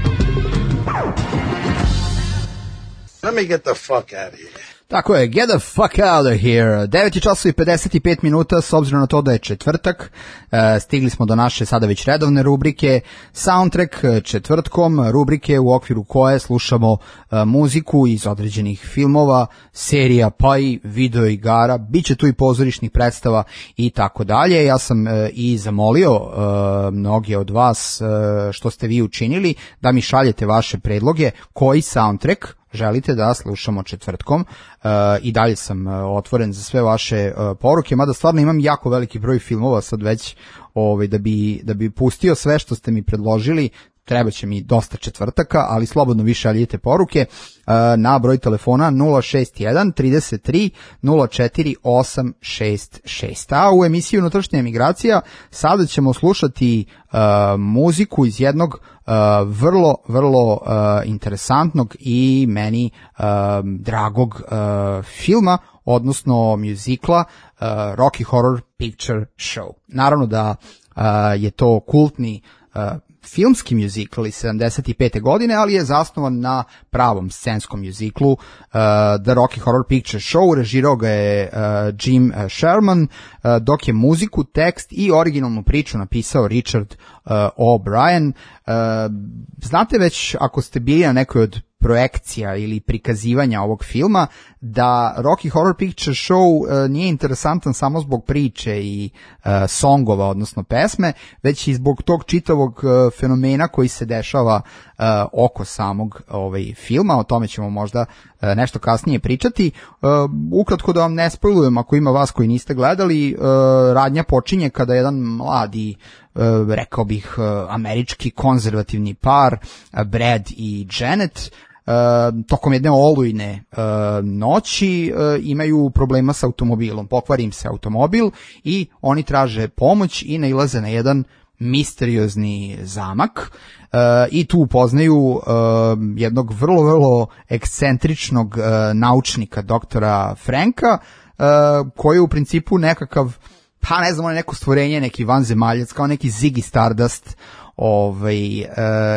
Let me get the fuck out of here. Tako je, get the fuck out of here. devet časova i pedeset pet minuta, s obzirom na to da je četvrtak, stigli smo do naše sada već redovne rubrike Soundtrack četvrtkom, rubrike u okviru koje slušamo muziku iz određenih filmova, serija, pa i video igara, bit će tu i pozorišnih predstava i tako dalje. Ja sam i zamolio mnoge od vas što ste vi učinili da mi šaljete vaše predloge, koji soundtrack želite da slušamo četvrtkom. uh, i dalje sam uh, otvoren za sve vaše uh, poruke, mada stvarno imam jako veliki broj filmova sad već ovaj, da, bi, da bi pustio sve što ste mi predložili. Treba će mi dosta četvrtaka, ali slobodno vi šaljite poruke uh, na broj telefona nula šest jedan trideset tri nula četiri osam šest šest. A u emisiji Unutrašnja emigracija sada ćemo slušati uh, muziku iz jednog uh, vrlo, vrlo uh, interesantnog i meni uh, dragog uh, filma, odnosno muzikla uh, Rocky Horror Picture Show. Naravno da uh, je to kultni uh, filmski muzikl iz sedamdeset pete godine, ali je zasnovan na pravom scenskom muziklu uh, The Rocky Horror Picture Show. Režirao ga je uh, Jim Sherman, uh, dok je muziku, tekst i originalnu priču napisao Richard uh, O'Brien. Uh, znate već, ako ste bili na nekoj od projekcija ili prikazivanja ovog filma, da Rocky Horror Picture Show uh, nije interesantan samo zbog priče i uh, songova, odnosno pesme, već i zbog tog čitavog uh, fenomena koji se dešava uh, oko samog ovaj, filma. O tome ćemo možda uh, nešto kasnije pričati. Uh, ukratko da vam ne spojlujem, ako ima vas koji niste gledali, uh, radnja počinje kada jedan mladi, uh, rekao bih, uh, američki konzervativni par, uh, Brad i Janet, Uh, tokom jedne olujne uh, noći uh, imaju problema sa automobilom, pokvari im se automobil i oni traže pomoć i nailaze na jedan misteriozni zamak uh, i tu upoznaju uh, jednog vrlo, vrlo ekscentričnog uh, naučnika, doktora Franka, uh, koji je u principu nekakav, pa ne znam, on je neko stvorenje, neki vanzemaljac, kao neki Ziggy Stardust, Ovaj, uh,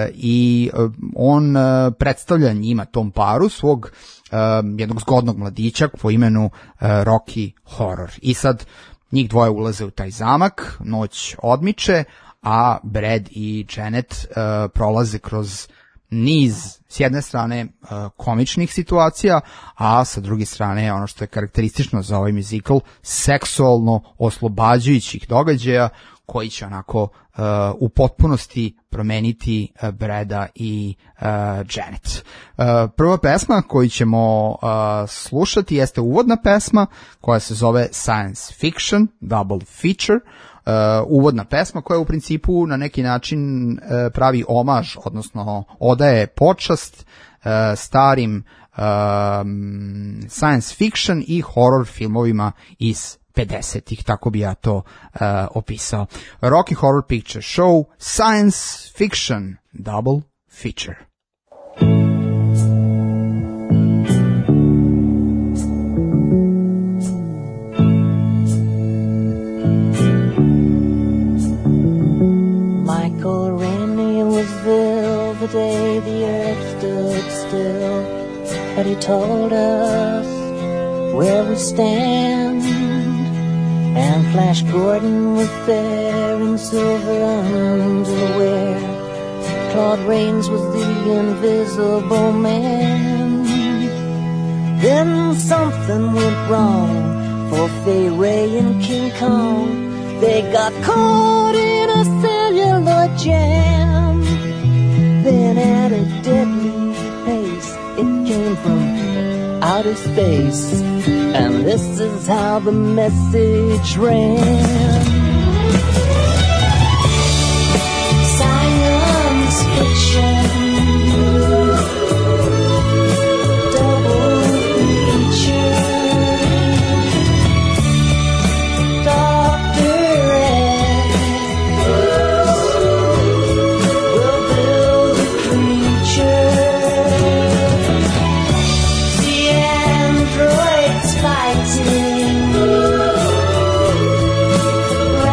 i uh, on uh, predstavlja njima, tom paru, svog uh, jednog zgodnog mladića po imenu uh, Rocky Horror. I sad njih dvoje ulaze u taj zamak, noć odmiče, a Brad i Janet uh, prolaze kroz niz, s jedne strane uh, komičnih situacija, a sa druge strane ono što je karakteristično za ovaj muzikl, seksualno oslobađajućih događaja koji će onako uh, u potpunosti promeniti uh, Brada i uh, Janet. Uh, prva pesma koju ćemo uh, slušati jeste uvodna pesma koja se zove Science Fiction Double Feature. Uh, uvodna pesma koja u principu na neki način uh, pravi omaž, odnosno odaje počast uh, starim um, science fiction i horror filmovima iz pedesetih, tako bi ja to uh, opisao. Rocky Horror Picture Show, Science Fiction Double Feature. Michael Rennie was there the day the earth stood still, but he told us where we stand. And Flash Gordon was there in silver underwear. Claude Rains was the invisible man. Then something went wrong for Fay Ray and King Kong. They got caught in a celluloid jam. Then at a deadly pace, it came from outer space. And this is how the message ran. Science fiction, double feature. Doctor X will build a creature. The androids fighting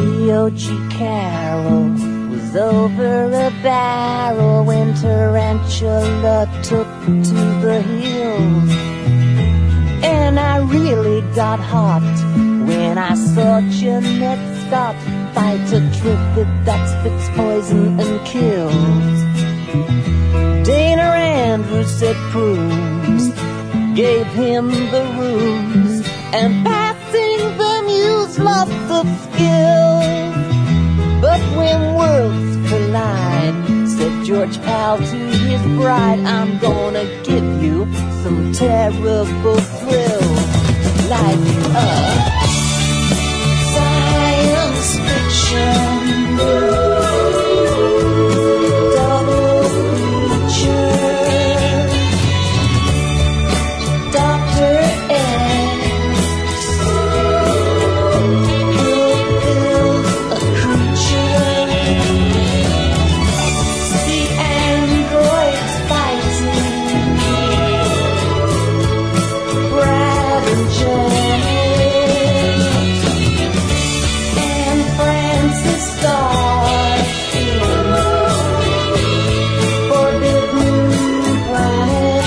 Yochi Carol was over a barrel when Tarantula took to the hills. And I really got hot when I saw Jeanette Scott fight a trivet that spits poison and kills. Dana Andrews said Proust gave him the ruse, and passing the muse lots of skills. But when worlds collide, said George Pal to his bride, I'm gonna give you some terrible thrills, like a science fiction double feature. Doctor X fulfills a creature. The androids fighting Brad and Janet, and Francis stars in Forbidden Planet.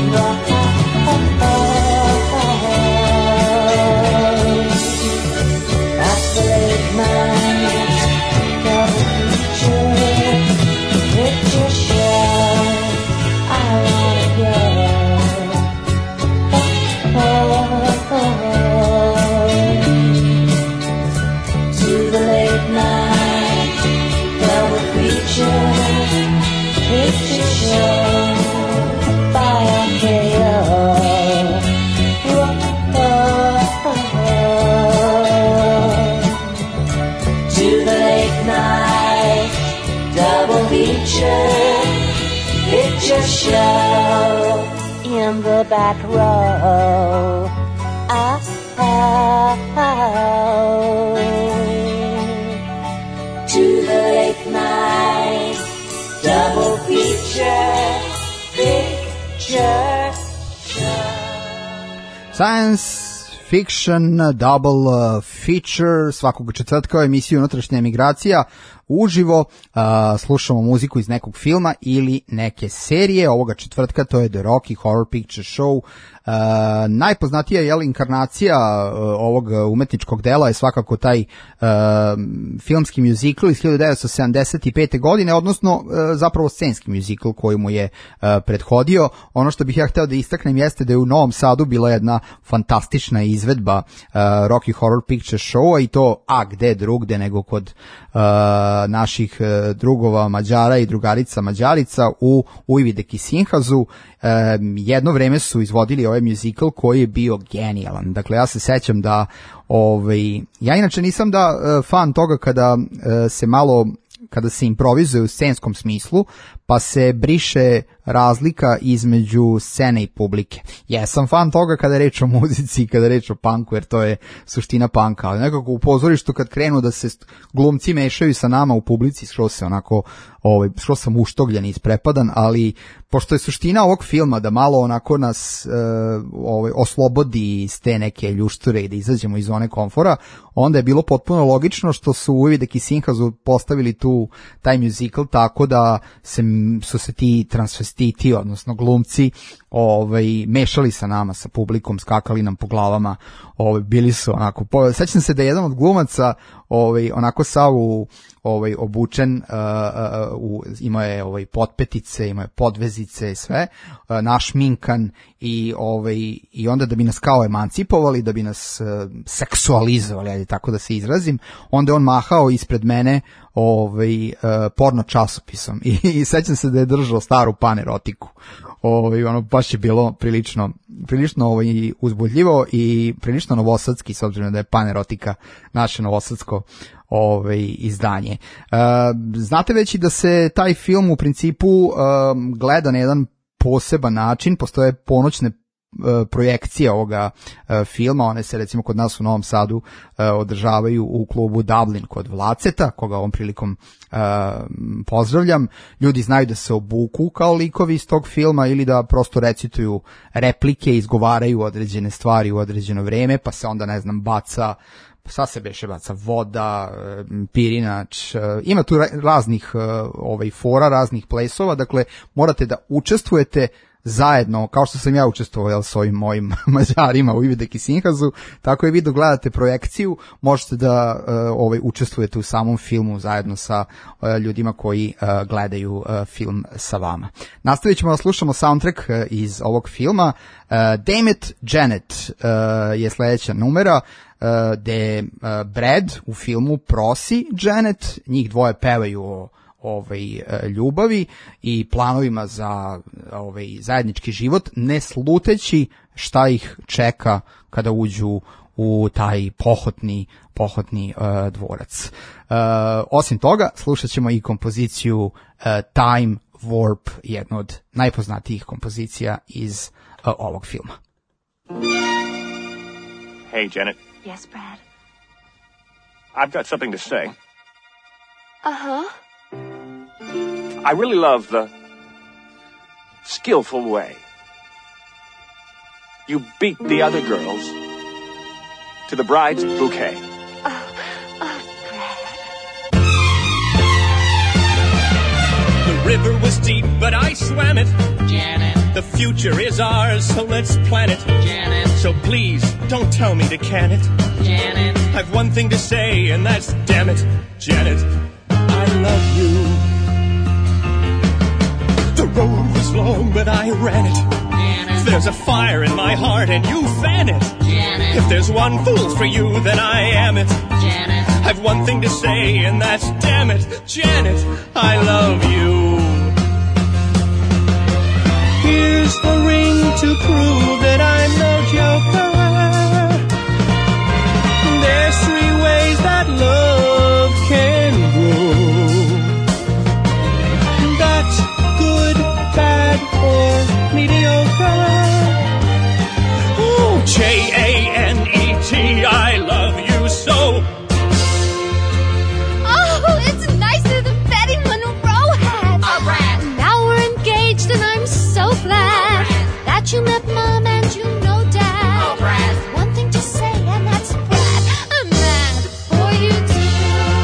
That's the late night double feature picture show. I wanna go to the late night double feature picture show by R K O. To the late night double feature picture show in the back row. Ah, ah, ah. To the late night double feature picture show. Science Fiction Double Feature svakog četvrtka u emisiju Unutrašnja emigracija uživo. Uh, slušamo muziku iz nekog filma ili neke serije. Ovoga četvrtka to je The Rocky Horror Picture Show. Uh, najpoznatija je inkarnacija uh, ovog umetničkog dela je svakako taj uh, filmski muzikl iz hiljadu devetsto sedamdeset pete. godine, odnosno uh, zapravo scenski muzikl koji mu je uh, prethodio. Ono što bih ja hteo da istaknem jeste da je u Novom Sadu bila jedna fantastična izvedba uh, Rocky Horror Picture Show, i to a gde drugde nego kod uh, naših uh, drugova Mađara i drugarica Mađarica u Ujvide Kisinhazu. Um, jedno vreme su izvodili ovaj muzikl koji je bio genijalan. Dakle, ja se sećam da ovaj, ja inače nisam da uh, fan toga kada uh, se malo kada se improvizuje u scenskom smislu, pa se briše razlika između scene i publike. Jesam fan toga kada je reč o muzici, kada je reč o punku, jer to je suština punka, ali nekako u pozorištu kad krenu da se glumci mešaju sa nama u publici, što se onako, ovaj, što sam uštogljen i isprepadan, ali pošto je suština ovog filma da malo onako nas e, ovaj, oslobodi iz te neke ljušture i da izađemo iz zone komfora, onda je bilo potpuno logično što su u Ujvide Kisinhazu postavili tu taj musical tako da se, su se ti transvestiti, odnosno glumci, ovaj, mešali sa nama, sa publikom, skakali nam po glavama, ovaj, bili su onako, po, sećam se da je jedan od glumaca ovaj, onako sav u, ovaj, obučen, uh, uh, uh, imao je ovaj, potpetice, imao je podvezice i sve, uh, našminkan i, ovaj, i onda da bi nas kao emancipovali, da bi nas uh, seksualizovali, ajde tako da se izrazim, onda je on mahao ispred mene ovaj, uh, porno časopisom i, i sećam se da je držao staru panerotiku. Ovaj, ono baš je bilo prilično, prilično ovaj, uzbudljivo i prilično novosadski, s obzirom da je panerotika naše novosadsko ovaj, izdanje. Uh, znate već i da se taj film u principu uh, gleda na jedan poseban način, postoje ponoćne projekcije ovoga uh, filma, one se recimo kod nas u Novom Sadu uh, održavaju u klubu Dublin kod Vlaceta, koga ovom prilikom uh, pozdravljam. Ljudi znaju da se obuku kao likovi iz tog filma ili da prosto recituju replike, izgovaraju određene stvari u određeno vreme, pa se onda, ne znam, baca sa se beše baca voda, e, pirinač, e, ima tu ra- raznih e, ovaj, fora, raznih plesova, dakle morate da učestvujete zajedno, kao što sam ja učestvovao jel, s ovim mojim Mađarima u Ividek i Sinhazu, tako i vi dok gledate projekciju možete da uh, ovaj, učestvujete u samom filmu zajedno sa uh, ljudima koji uh, gledaju uh, film sa vama. Nastavit ćemo da slušamo soundtrack uh, iz ovog filma. Uh, Damn It, Janet uh, je sledeća numera, uh, gde uh, Brad u filmu prosi Janet, njih dvoje pevaju o ovaj ljubavi i planovima za ovaj zajednički život, ne sluteći šta ih čeka kada uđu u taj pohotni pohotni uh, dvorac. Uh, osim toga, slušat ćemo i kompoziciju uh, Time Warp, jednu od najpoznatijih kompozicija iz uh, ovog filma. Hey, Janet. Yes, Brad. I've got something to say. Uh-huh. I really love the skillful way you beat the other girls to the bride's bouquet. Oh, oh, Brad. The river was deep, but I swam it. Janet. The future is ours, so let's plan it. Janet. So please, don't tell me to can it. Janet. I've one thing to say, and that's damn it, Janet. I love you. The road was long, but I ran it. Janet. There's a fire in my heart, and you fan it. Janet. If there's one fool for you, then I am it. Janet. I've one thing to say, and that's damn it, Janet. I love you. Here's the ring to prove that I'm no joker. There's three ways that love can grow. That's good, bad, or mediocre. Oh, J A N E T, I love you so. Oh, it's nicer than Betty Monroe had. Oh, Brad. Now we're engaged and I'm so glad oh, that you met Mom and you know Dad. Oh, Brad. One thing to say and that's Brad. I'm mad for you too.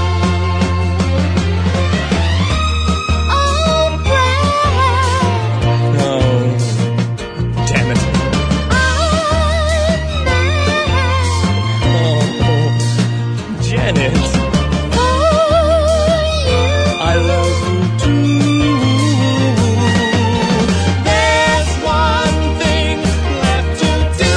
Oh, Brad. Oh, damn it. I'm mad. Oh, Janet. For you. I love you too. There's one thing left to do,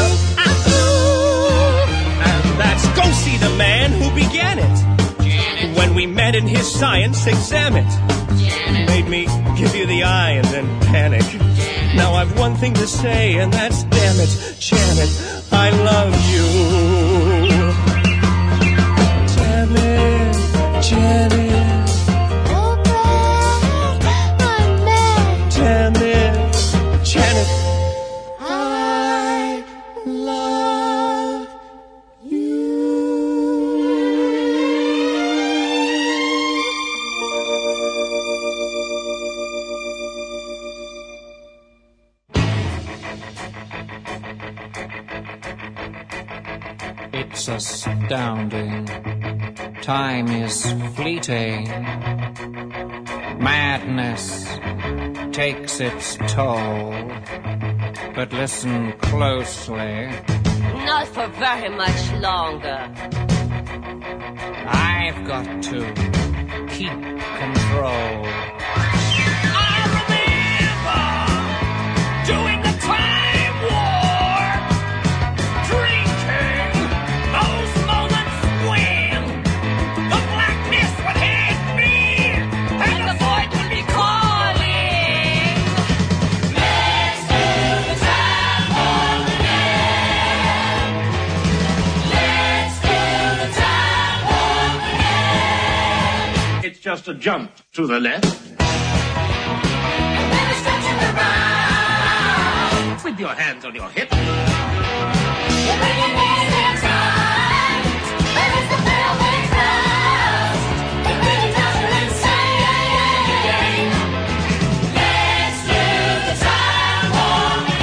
and that's go see the man who began it. Janet. When we met in his science exam it, Janet. Made me give you the eye and then panic. Janet. Now I've one thing to say, and that's damn it, Janet, I love you. Janet, Janet. Oh, Brad, I'm mad. Janet, Janet, I love It's astounding. Time is fleeting. Madness takes its toll. But listen closely. Not for very much longer. I've got to keep control. I remember doing the time warp, drinking those moments when the blackness would hit me and the void would be calling. Let's do the time warp again. Let's do the time warp again. It's just a jump to the left. With your hands on your hips.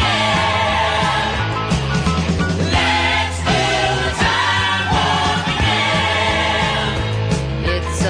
Let's do the time warp again.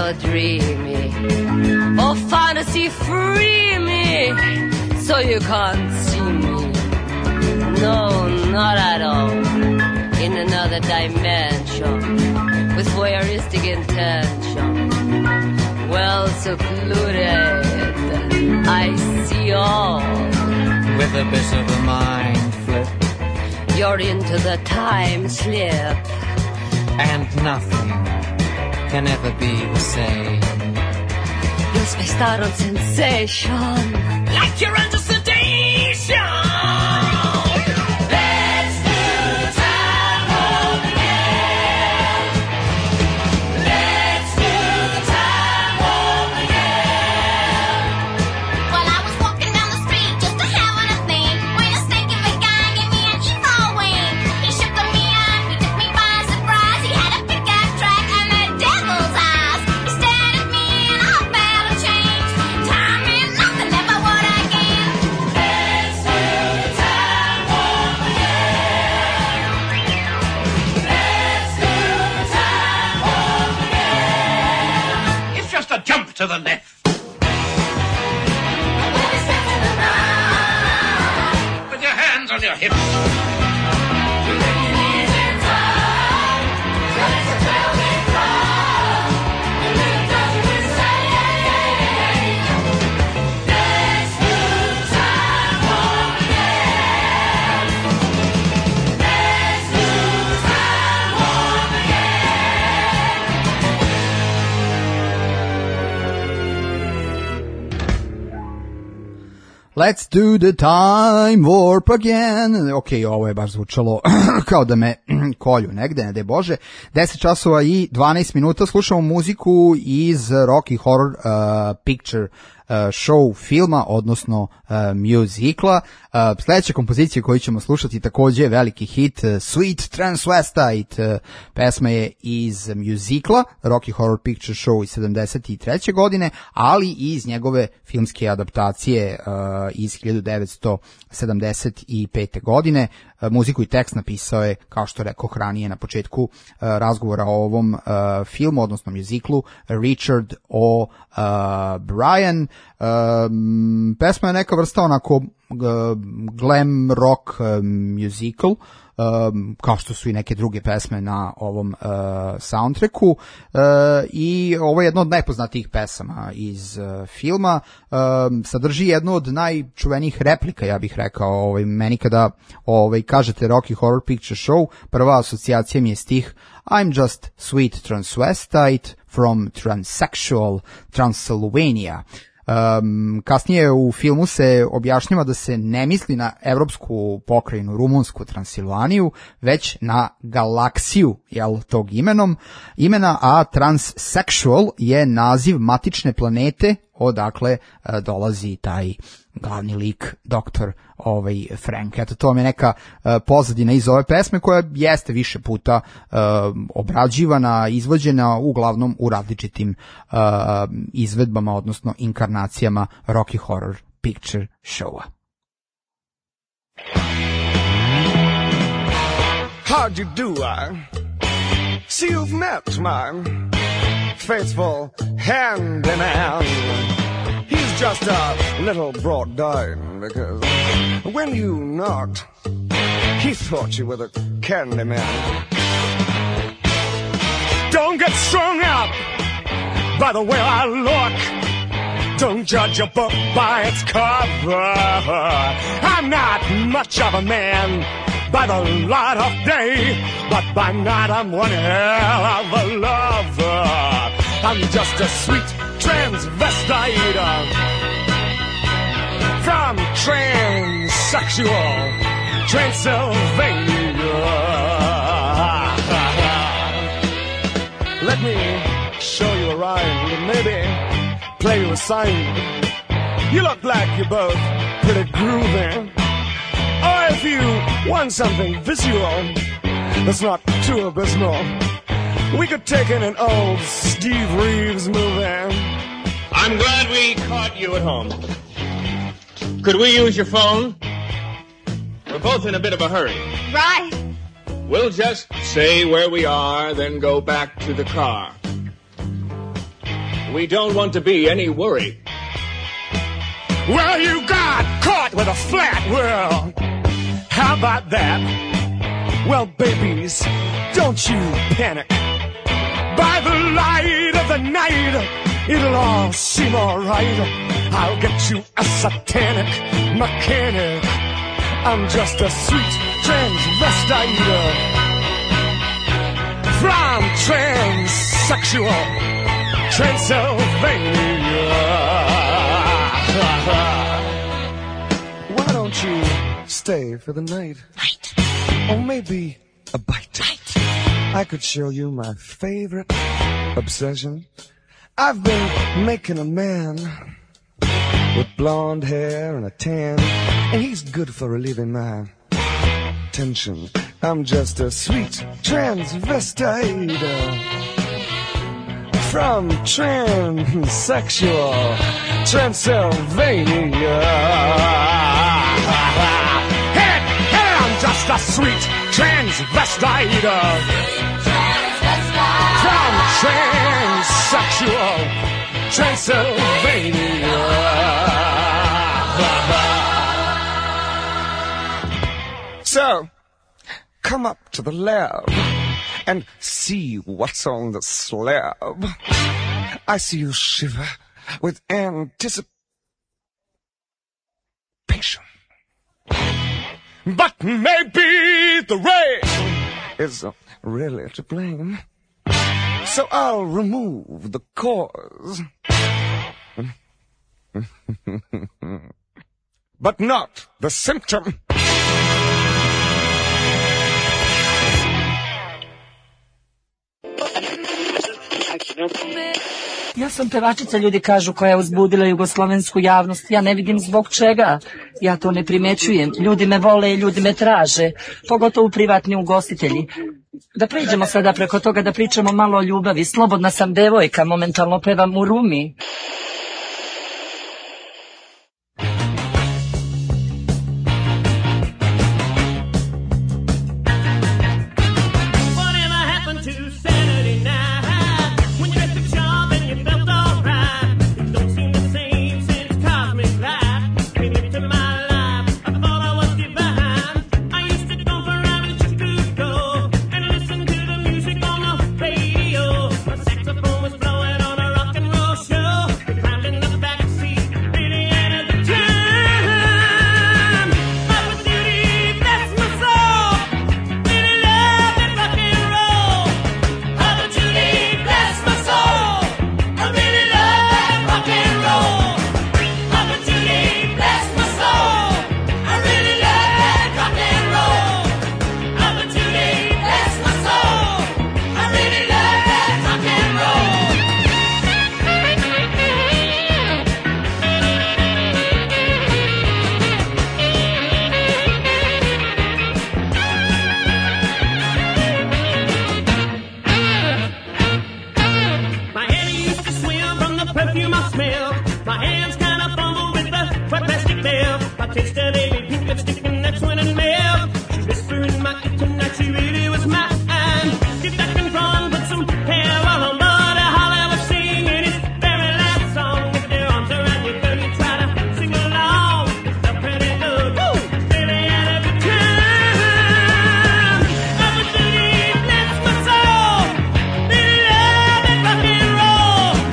so dreamy. Oh, fantasy, free me, so you can't see me. No, not at all. In another dimension, with voyeuristic intention. Well secluded, I see all. With a bit of a mind flip. You're into the time slip. And nothing can ever be the same. You're spaced out on sensation. Like you're under sedation. Let's do time warp again. Let's do the time warp again. Well, I was walking down the street just a having a thing when a stinky big guy gave me an evil wing. He shook me up, he took me by surprise. He had a pickup truck and a devil's eyes. He stared at me and I felt a change. Time and nothing ever would again. Let's do the time warp again. Let's do the time warp again. It's just a jump to the left. With your hands on your hips. Let's do the time warp again. Ok, ovo je baš zvučalo kao da me kolju negde, ne daj Bože. deset časova i dvanaest minuta slušamo muziku iz Rocky Horror uh, Picture uh, Show filma, odnosno uh, musicla. Uh, sledeća kompozicija koju ćemo slušati takođe je veliki hit, uh, Sweet Transvestite. Uh, pesma je iz musicla Rocky Horror Picture Show iz sedamdeset treće godine, ali i iz njegove filmske adaptacije uh, iz hiljadu devetsto sedamdeset pete godine. Uh, muziku i tekst napisao je, kao što rekao ranije na početku uh, razgovora o ovom uh, filmu, odnosno musiclu, Richard O. Uh, Bryan. Um, pesma je neka vrsta onako glam rock musical, um, kao što su i neke druge pesme na ovom uh, soundtracku, uh, i ovo je jedna od najpoznatijih pesama iz uh, filma. Um, sadrži jednu od najčuvenijih replika, ja bih rekao. Ovaj, meni kada ovaj, kažete Rocky Horror Picture Show, prva asocijacija mi je stih I'm just sweet transvestite from transsexual Transylvania. Um, kasnije u filmu se objašnjava da se ne misli na evropsku pokrajinu, rumunsku Transilvaniju, već na galaksiju, jel, tog imenom, imena, a transsexual je naziv matične planete odakle uh, dolazi taj glavni lik, doktor ovaj Frank. Eto, to vam je neka uh, pozadina iz ove pesme koja jeste više puta uh, obrađivana, izvođena uglavnom u različitim uh, izvedbama, odnosno inkarnacijama Rocky Horror Picture Showa. How'd you do, I see you've met my faithful hand-in-hand. He's just a little brought down because when you knocked, he thought you were the candy man. Don't get strung up by the way I look. Don't judge a book by its cover. I'm not much of a man by the light of day, but by night I'm one hell of a lover. I'm just a sweet transvestite from transsexual Transylvania. Let me show you a rhyme and maybe play you a sign. You look like you're both pretty groovy. Or if you want something visual that's not too abysmal, we could take in an old Steve Reeves movie. I'm glad we caught you at home. Could we use your phone? We're both in a bit of a hurry. Right. We'll just say where we are, then go back to the car. We don't want to be any worry. Well, you got caught with a flat world. How about that? Well, babies, don't you panic. By the light of the night, it'll all seem alright. I'll get you a satanic mechanic. I'm just a sweet transvestite from transsexual Transylvania. Why don't you stay for the night? Night. Or maybe a bite. Night. I could show you my favorite obsession. I've been making a man with blonde hair and a tan, and he's good for relieving my tension. I'm just a sweet transvestite from transsexual Transylvania. Hey, hey, I'm just a sweet transvestite from transsexual Transylvania. So, come up to the lab and see what's on the slab. I see you shiver with anticipation. But maybe the rain is really to blame. So I'll remove the cause. But not the symptom. Ja sam pevačica, ljudi kažu, koja je uzbudila jugoslovensku javnost. Ja ne vidim zbog čega. Ja to ne primećujem. Ljudi me vole i ljudi me traže. Pogotovo privatni ugostitelji. Da pređemo sada preko toga, da pričamo malo o ljubavi. Slobodna sam devojka, momentalno pevam u Rumi.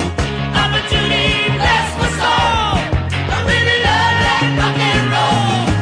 Rock and roll.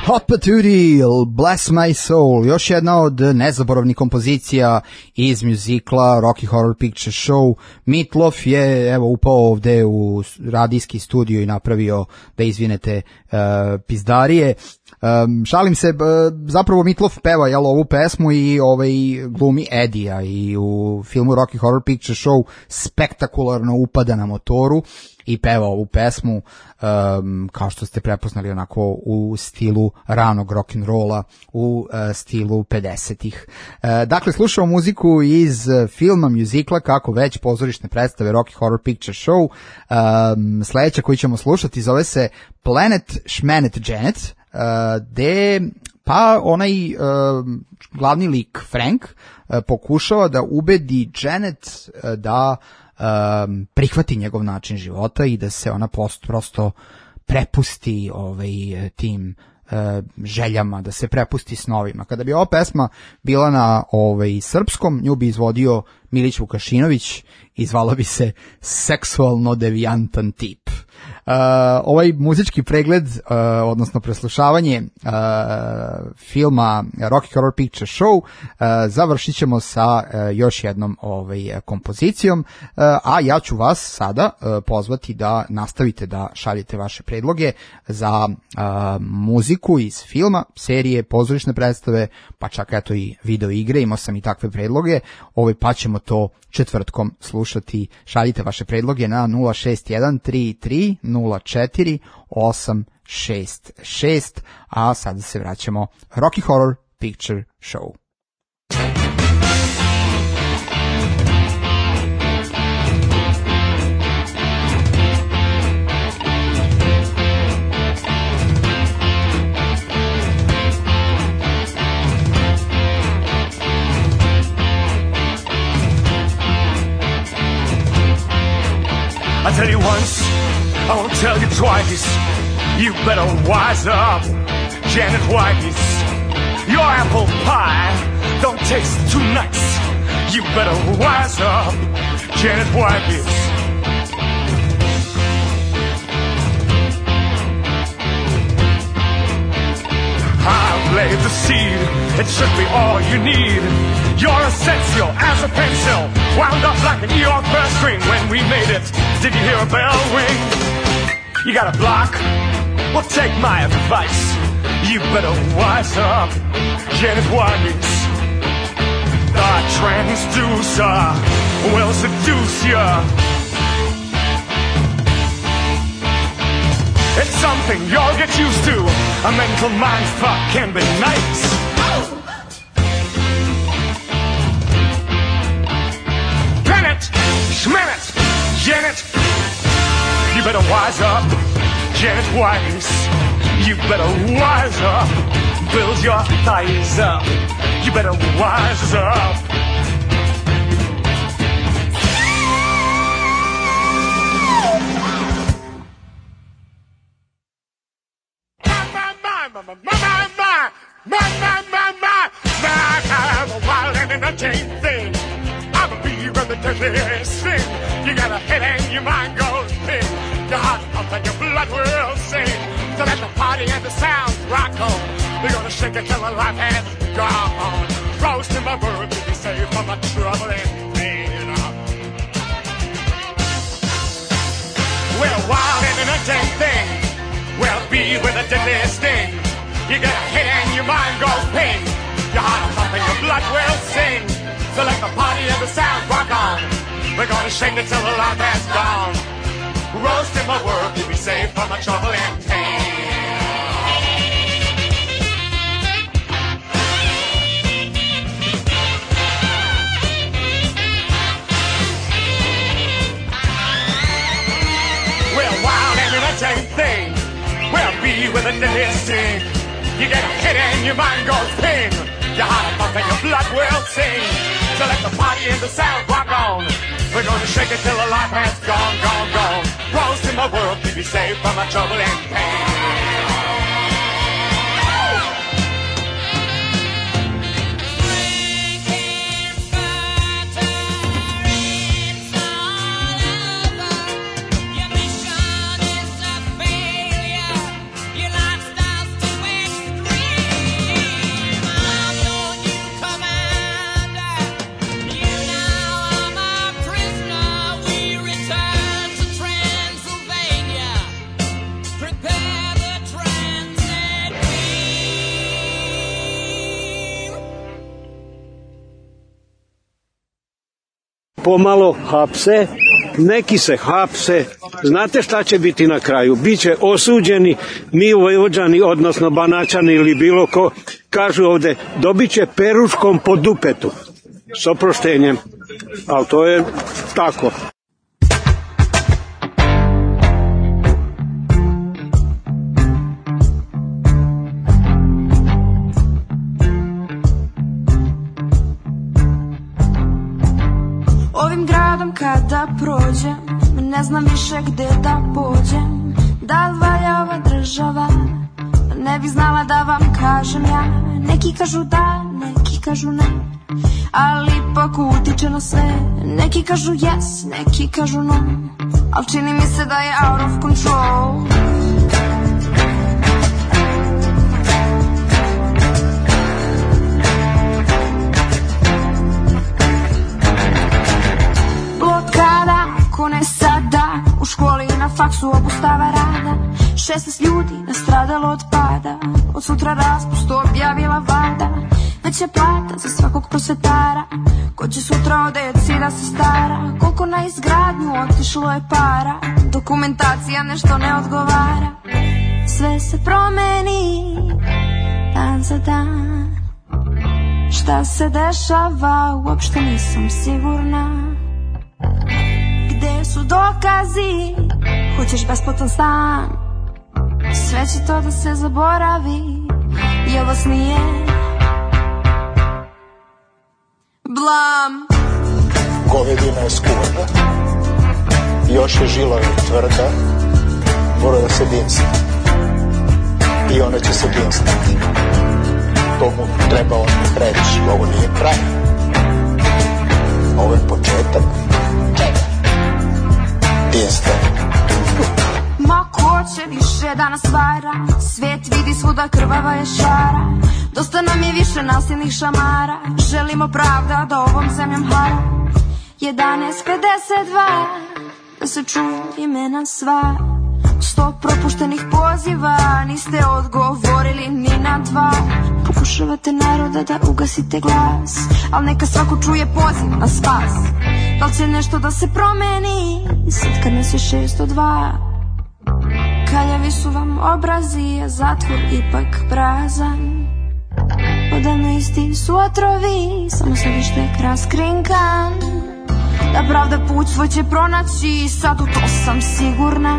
Hopatootie, Bless My Soul, još jedna od nezaboravnih kompozicija iz mjuzikla Rocky Horror Picture Show. Meatloaf je evo upao ovde u radijski studio i napravio, da izvinete, uh, pizdarije. Um, šalim se, zapravo Meatloaf peva jel, ovu pesmu i ovaj glumi Eddie-a i u filmu Rocky Horror Picture Show spektakularno upada na motoru i peva ovu pesmu, um, kao što ste prepoznali, onako u stilu ranog rock'n'rolla, u uh, stilu pedesetih. Uh, dakle, slušamo muziku iz filma, mjuzikla, kako već, pozorišne predstave Rocky Horror Picture Show. Um, sledeća koju ćemo slušati zove se Planet Schmanet Janet, uh, gde pa onaj uh, glavni lik Frank uh, pokušava da ubedi Janet uh, da Um, prihvati njegov način života i da se ona post, prosto prepusti ovaj, tim uh, željama, da se prepusti snovima. Kada bi ova pesma bila na ovaj, srpskom, nju bi izvodio Milić Vukašinović i zvala bi se Seksualno devijantan tip. Uh, ovaj muzički pregled, uh, odnosno preslušavanje uh, filma Rocky Horror Picture Show uh, završit ćemo sa uh, još jednom ovaj, kompozicijom, uh, a ja ću vas sada uh, pozvati da nastavite da šaljete vaše predloge za uh, muziku iz filma, serije, pozorišne predstave, pa čak eto i video igre, imao sam i takve predloge, ovaj, pa ćemo to četvrtkom slušati. Šaljite vaše predloge na nula šest jedan tri tri nula četiri osam šest šest, a sada se vraćamo Rocky Horror Picture Show. I tell you once, I won't tell you twice. You better wise up, Janet Weiss. Your apple pie don't taste too nice. You better wise up, Janet Weiss. I've laid the seed, it should be all you need. You're essential as a pencil, wound up like an York bell string. When we made it, did you hear a bell ring? You got a block? Well, take my advice. You better wise up, Janet Weiss. The transducer will seduce ya. It's something you'll get used to. A mental mindfuck can be nice. Planet, Schmanet, Janet. You better wise up, Janet Weiss. You better wise up, build your thighs up. You better wise up. My, my, my, my, my, my, my, my, my, I'm a wild and entertaining thing. I'm a bee when the deadliest thing. You got a head and your mind goes ping. Your heart pumps and your blood will sing. So let the party and the sound rock on. We're gonna shake it till the life has gone. Roast in my bird to be saved from the trouble and pain. We're wild and entertaining thing. We'll be with a deadly sting. You get a hit and your mind goes ping. Your heart will pump and your blood will sing. So let the party and the sound rock on. We're gonna shake it till the life has gone. Roast in my world to be saved from the trouble and pain. We're wild and entertaining thing. We'll be with a deadly sting. You get a hit and your mind goes ping. Your heart will pump and your blood will sing. So let the party and the sound rock on. We're gonna shake it till the life has gone, gone, gone. Roast in my world to be saved from my trouble and pain. Your lifestyle's too extreme. pomalo hapse, neki se hapse. Znate šta će biti na kraju? Biće osuđeni, mi Vojvođani, odnosno Banaćani ili bilo ko, kažu ovde, dobit će peruškom po dupetu. S oproštenjem. Ali to je tako. Ovim gradom kada prođem, ne znam više gde da pođem. Da li valja ova država? Ne bih znala da vam kažem ja. Neki kažu da, neki kažu ne, ali ipak utiče na sve. Neki kažu yes, neki kažu no, ali čini mi se da je out of control. Blokada, ko ne sada, u školi i na faksu obustava rada. šesnaest ljudi nastradalo od pada, od sutra raspust objavila vlada. Već je plata za svakog prosvetara, ko će sutra o deci da se stara. Koliko na izgradnju otišlo je para, dokumentacija nešto ne odgovara. Sve se promeni, dan za dan. Šta se dešava, uopšte nisam sigurna. Gde su dokazi, hoćeš besplatan stan. Sve će to da se zaboravi, jel vas nije blam? Govedina je skuva, još je žilava i tvrda, mora da se dinsta. I ona će se dinstati. To mu treba on reći, ovo nije kraj. Ovo je početak čega? Dinstati. Ma ko će više da nas vara, svijet vidi svuda krvava je šara. Dosta nam je više nasilnih šamara, želimo pravda da ovom zemljom hara. Jedanaest pedeset dva, da se čuju imena sva. Sto propuštenih poziva, niste odgovorili ni na dva. Pokušavate naroda da ugasite glas, al neka svako čuje poziv na spas. Da li će nešto da se promeni, sad kad nas je šesto dva? Kaljavi su vam obrazi, a zatvor ipak prazan. Odavno isti su otrovi, samo sad je štek raskrinkan. Da pravda put svoj će pronaći, sad u to sam sigurna.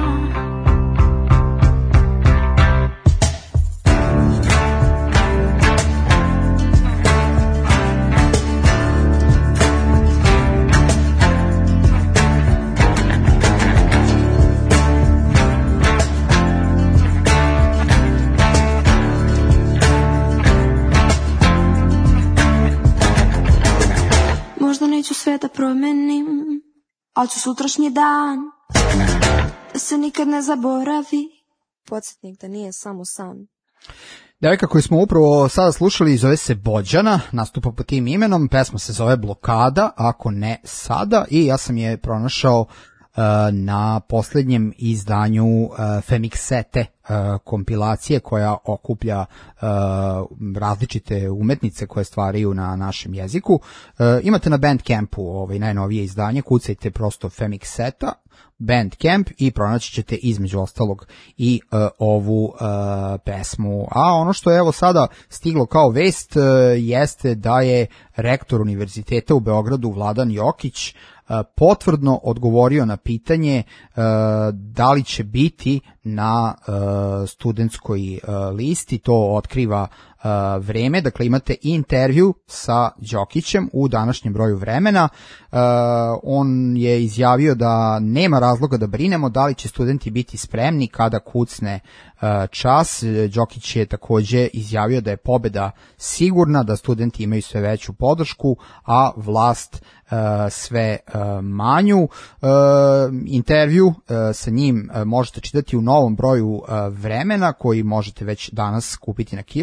Možda neću sve da promenim, ali ću sutrašnji dan da se nikad ne zaboravi. Podsjetnik da nije samo san. Devojka koju smo upravo sada slušali zove se Bođana, nastupa po tim imenom, pesma se zove Blokada, ako ne sada, i ja sam je pronašao uh, na posljednjem izdanju uh, Femixete uh, kompilacije koja okuplja uh, različite umetnice koje stvaraju na našem jeziku. Uh, imate na Bandcampu ovaj najnovije izdanje, kucajte prosto Femixeta Bandcamp i pronaći ćete između ostalog i uh, ovu uh, pesmu. A ono što je evo sada stiglo kao vest uh, jeste da je rektor Univerziteta u Beogradu Vladan Jokić uh, potvrdno odgovorio na pitanje uh, da li će biti na uh, studentskoj uh, listi. To otkriva uh, Vreme, dakle imate intervju sa Đokićem u današnjem broju Vremena. Uh, on je izjavio da nema razloga da brinemo da li će studenti biti spremni kada kucne uh, čas. Đokić je takođe izjavio da je pobeda sigurna, da studenti imaju sve veću podršku, a vlast uh, sve uh, manju. Uh, intervju uh, sa njim uh, možete čitati u novom broju uh, Vremena koji možete već danas kupiti na kioscima.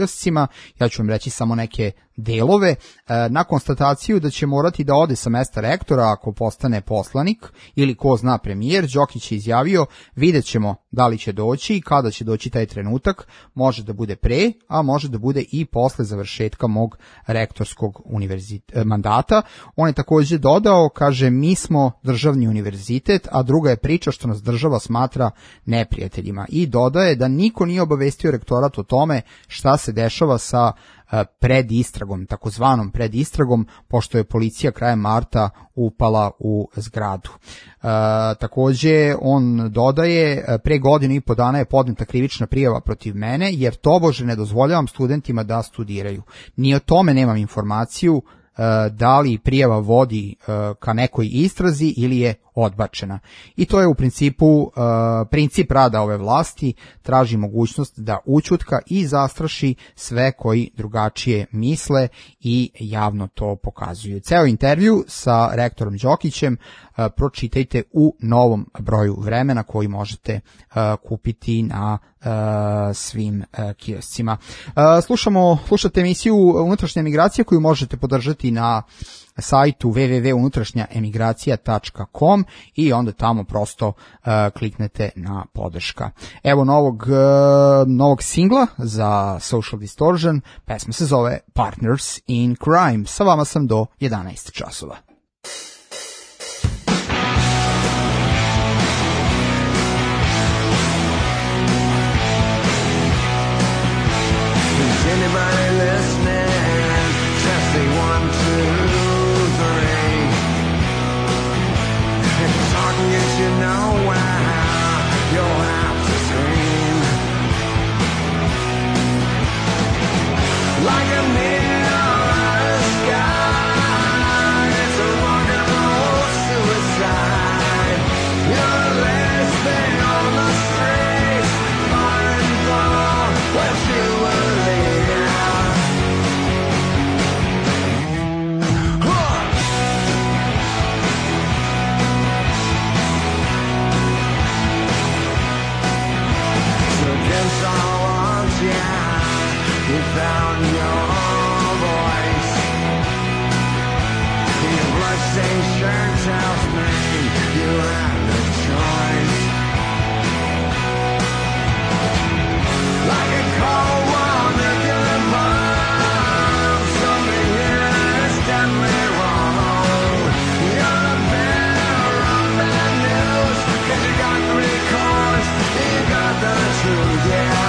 ja ću vam reći samo neke delove. Na konstataciju da će morati da ode sa mesta rektora ako postane poslanik ili ko zna premijer, Đokić je izjavio, vidjet ćemo da li će doći i kada će doći taj trenutak, može da bude pre, a može da bude i posle završetka mog rektorskog univerzit- mandata. On je također dodao, kaže, mi smo državni univerzitet, a druga je priča što nas država smatra neprijateljima. I dodaje da niko nije obavestio rektorat o tome šta se dešava sa pred istragom, takozvanom pred istragom, pošto je policija krajem marta upala u zgradu. E, takođe, on dodaje, pre godinu i po dana je podneta krivična prijava protiv mene, jer tobože ne dozvoljavam studentima da studiraju. Ni o tome nemam informaciju da li prijava vodi ka nekoj istrazi ili je odbačena. I to je u principu princip rada ove vlasti, traži mogućnost da ućutka i zastraši sve koji drugačije misle i javno to pokazuju. Ceo intervju sa rektorom Đokićem pročitajte u novom broju Vremena koji možete kupiti na svim kioscima. Slušamo, slušate emisiju Unutrašnja emigracija koju možete podržati na sajtu w w w tačka unutrašnja emigracija tačka com i onda tamo prosto uh, kliknete na podrška. Evo novog, uh, novog singla za Social Distortion, pesma se zove Partners in Crime. Sa vama sam do jedanaest časova. Is anybody listening? Testing one, two. Get you nowhere, you'll have to scream like a mirror sky. It's a rock and roll suicide. You're the last thing on the streets, fighting for what you believe. Against all odds, yeah, you found your voice. Your bloodstained shirt tells me you had no choice. Like a cold war nuclear bomb, something here is deadly wrong. You're the bearer of bad news, 'cause you got three chords, you got the truth, yeah.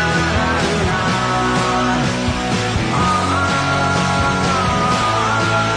Oh,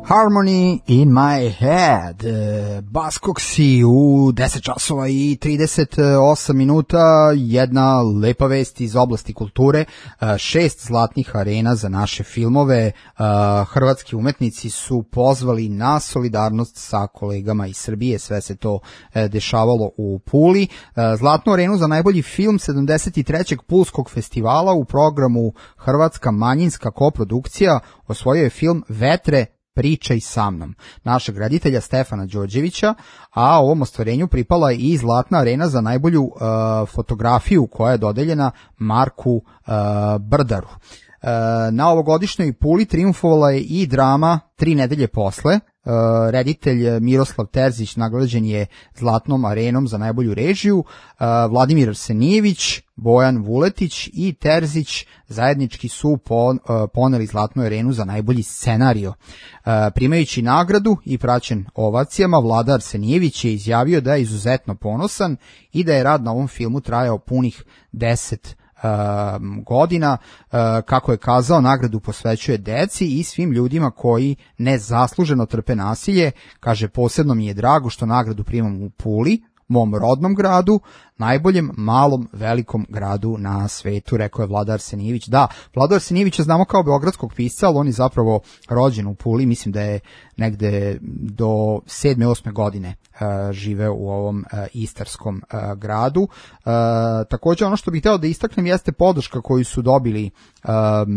Harmony in my head. Buzzcocksi u deset časova i trideset osam minuta, jedna lepa vest iz oblasti kulture, šest zlatnih arena za naše filmove. Hrvatski umetnici su pozvali na solidarnost sa kolegama iz Srbije, sve se to dešavalo u Puli. Zlatnu arenu za najbolji film sedamdeset trećeg Pulskog festivala u programu Hrvatska manjinska koprodukcija osvojio je film Vetre, Pričaj sa mnom, našeg reditelja Stefana Đorđevića, a ovom ostvarenju pripala je i zlatna arena za najbolju uh, fotografiju koja je dodeljena Marku uh, Brdaru. Uh, na ovogodišnjoj Puli triumfovala je i drama Tri nedelje posle. Uh, reditelj Miroslav Terzić nagrađen je zlatnom arenom za najbolju režiju, uh, Vladimir Arsenijević, Bojan Vuletić i Terzić zajednički su pon, uh, poneli zlatnu arenu za najbolji scenario. Uh, primajući nagradu i praćen ovacijama, Vlada Arsenijević je izjavio da je izuzetno ponosan i da je rad na ovom filmu trajao punih deset godina. Kako je kazao, nagradu posvećuje deci i svim ljudima koji nezasluženo trpe nasilje. Kaže, posebno mi je drago što nagradu primam u Puli, mom rodnom gradu, najboljem malom velikom gradu na svetu, rekao je Vlada Arsenijević. Da, Vlada Arsenijevića znamo kao beogradskog pisca, ali on je zapravo rođen u Puli, mislim da je negde do sedme, osme godine uh, žive u ovom uh, istarskom uh, gradu. Uh, također ono što bih hteo da istaknem jeste podrška koju su dobili uh,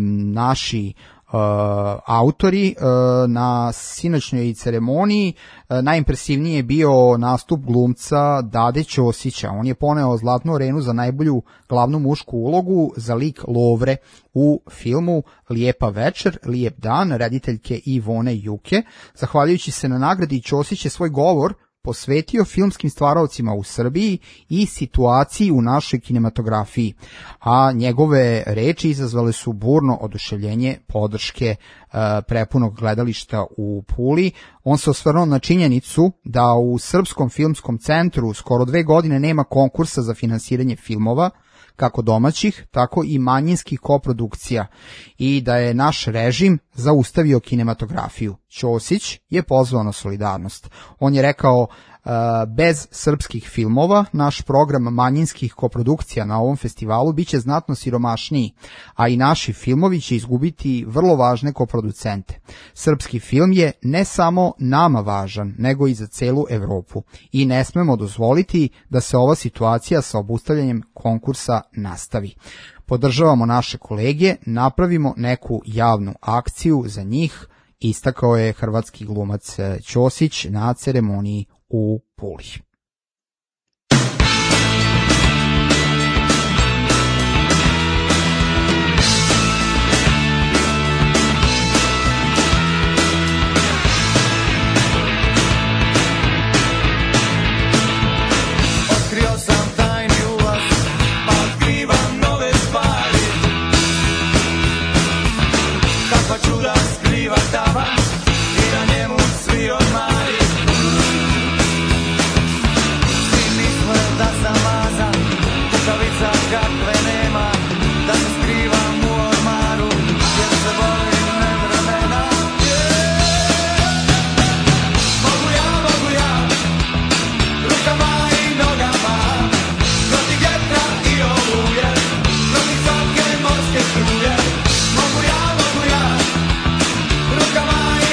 naši Uh, autori uh, na sinoćnjoj ceremoniji. Uh, najimpresivniji je bio nastup glumca Dade Ćosića. On je poneo zlatnu arenu za najbolju glavnu mušku ulogu za lik Lovre u filmu Lijepa večer, lijep dan, rediteljke Ivone Juke. Zahvaljujući se na nagradi, Ćosić je svoj govor posvetio filmskim stvaraocima u Srbiji i situaciji u našoj kinematografiji, a njegove reči izazvale su burno oduševljenje podrške uh, prepunog gledališta u Puli. On se osvrnuo na činjenicu da u Srpskom filmskom centru skoro dve godine nema konkursa za finansiranje filmova, kako domaćih, tako i manjinskih koprodukcija, i da je naš režim zaustavio kinematografiju. Ćosić je pozvao na solidarnost. On je rekao, bez srpskih filmova naš program manjinskih koprodukcija na ovom festivalu biće znatno siromašniji, a i naši filmovi će izgubiti vrlo važne koproducente. Srpski film je ne samo nama važan, nego i za celu Evropu i ne smemo dozvoliti da se ova situacija sa obustavljanjem konkursa nastavi. Podržavamo naše kolege, napravimo neku javnu akciju za njih, istakao je hrvatski glumac Ćosić na ceremoniji u Puli. Otkrio sam tajni ulaz, pa otkrivam nove stvari. Kakva čuda skriva tavan i na njemu svi odmari. Da sam mazan, kukavica kakve nema, da se skrivam u ormaru, jer se volim nevremena. Mogu ja, mogu ja, rukama i nogama, protiv vjetra i oluje, protiv svake morske struje. Mogu ja, mogu ja, rukama i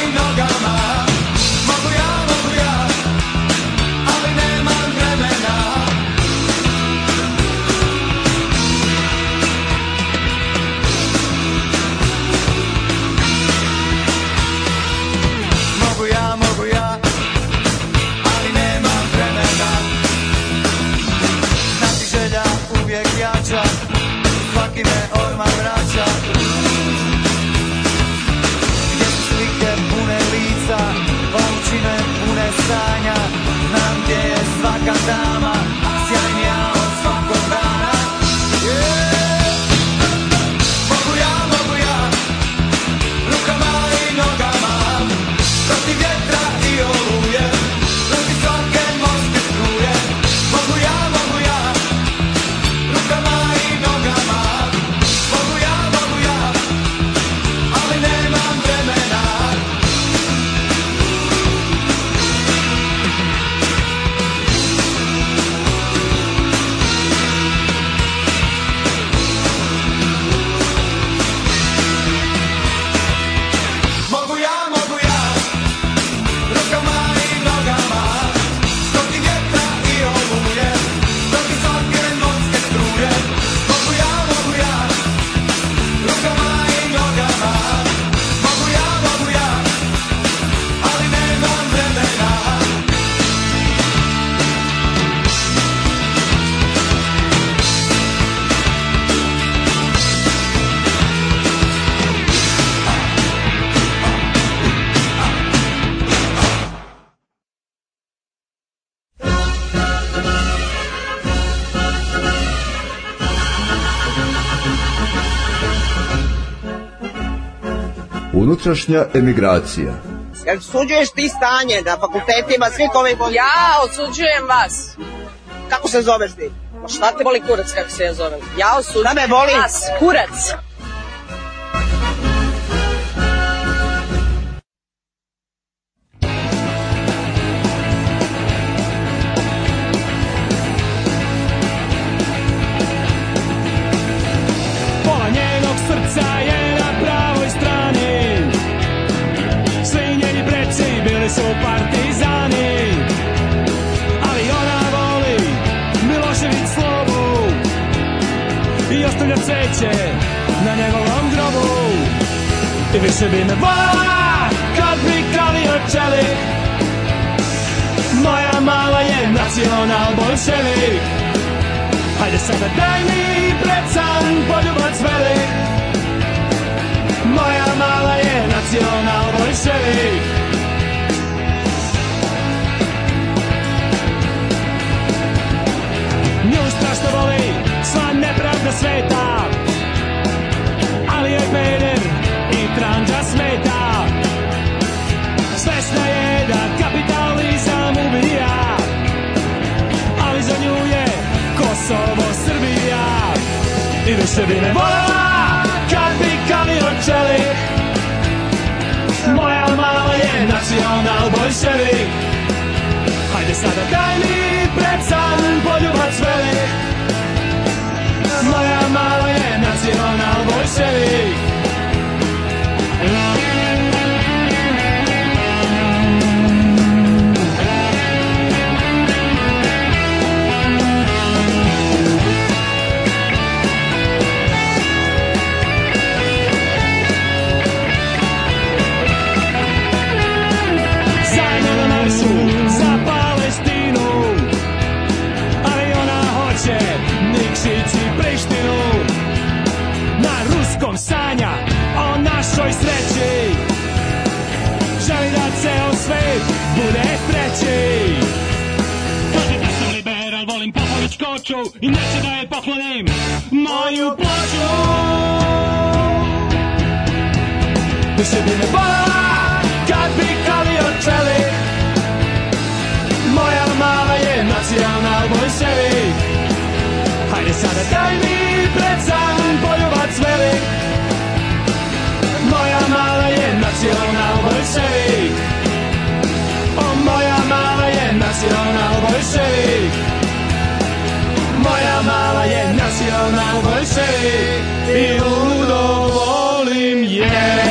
Unutrašnja emigracija. Jel osuđuješ ti stanje na fakultetima svih ovih godina? Ja osuđujem vas. Kako se zoveš ti? Ma šta te boli kurac kako se ja zovem? Ja osuđujem da me boli? vas, kurac. Pola njenog srca je na pravoj strani. Svi njeni preci bili su partizani. Ali ona voli Milošević slobu i ostavlja cveće na njegovom grobu. I više bi me volala kad bi kalio čelik. Moja mala je nacional bolševik. Hajde sada daj mi pred san poljubac velik. Moja mala je nacional bolševik. Nju strašno boli sva nepravda sveta, ali joj peder i tranđa smeta. Svesna je da kapitalizam ubija, ali za nju je Kosovo Srbija. I više bi me volala kad bi kalio čelik. Moja mala je nacional bolševik. Hajde sada daj mi pred san poljubac velik. Moja mala je nacional bolševik. Za Palestinu, ali ona hoće Nikšić i Prištinu. Na ruskom sanja o našoj sreći, želi da ceo svet bude treći. Kaže da sam liberal, volim Popović koču i neće da je poklonim moju ploču. Više bi me volala kad bi kalio čelik. Moja mala je nacional bolševik. Hajde sada daj mi pred san poljubac velik. Moja mala je nacional bolševik. O, moja mala je nacional bolševik. Moja mala je nacional bolševik. I ludo volim je.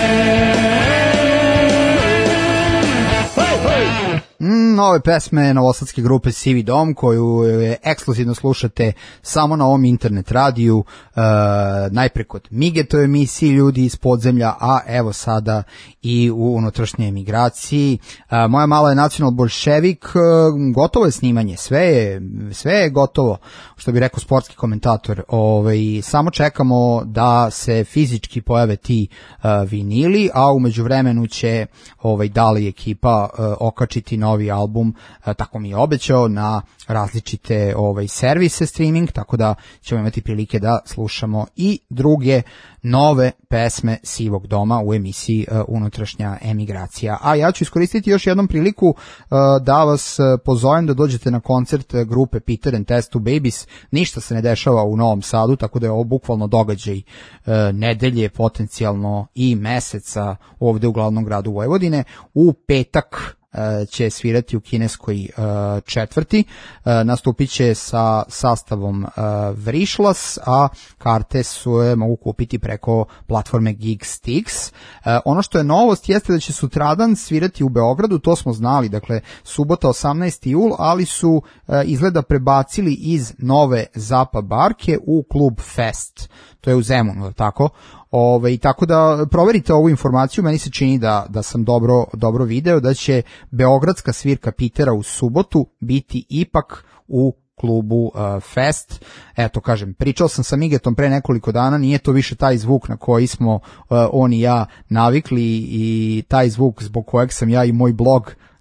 Mm, nove pesme novosadske grupe Sivi dom, koju e, ekskluzivno slušate samo na ovom internet radiju, e, najpre kod Migetove emisiji Ljudi iz podzemlja, a evo sada i u unutrašnjoj emigraciji. E, moja mala je nacional bolševik, e, gotovo je snimanje, sve je, sve je gotovo, što bi rekao sportski komentator. Ove, samo čekamo da se fizički pojave ti e, vinili, a u međuvremenu će ovaj, Dali ekipa e, okačiti novi album, e, tako mi je obećao, na različite ovaj, servise streaming, tako da ćemo imati prilike da slušamo i druge nove pesme Sivog doma u emisiji uh, Unutrašnja emigracija. A ja ću iskoristiti još jednom priliku uh, da vas uh, pozovem da dođete na koncert uh, grupe Peter and Test Two Babies. Ništa se ne dešava u Novom Sadu, tako da je ovo bukvalno događaj uh, nedelje, potencijalno i meseca ovde u glavnom gradu Vojvodine. U petak će svirati u kineskoj uh, četvrti, uh, nastupit će sa sastavom uh, Vrišlas, a karte su je mogu kupiti preko platforme Geekstix. Uh, ono što je novost jeste da će sutradan svirati u Beogradu, to smo znali, dakle subota osamnaesti jul, ali su uh, izgleda prebacili iz Nove Zapa Barke u klub Fest, to je u Zemunu, tako? Ove, tako da proverite ovu informaciju, meni se čini da, da sam dobro, dobro video da će beogradska svirka Pitera u subotu biti ipak u klubu uh, Fest. Eto, kažem, pričao sam sa Migetom pre nekoliko dana, nije to više taj zvuk na koji smo uh, on i ja navikli i taj zvuk zbog kojeg sam ja i moj blog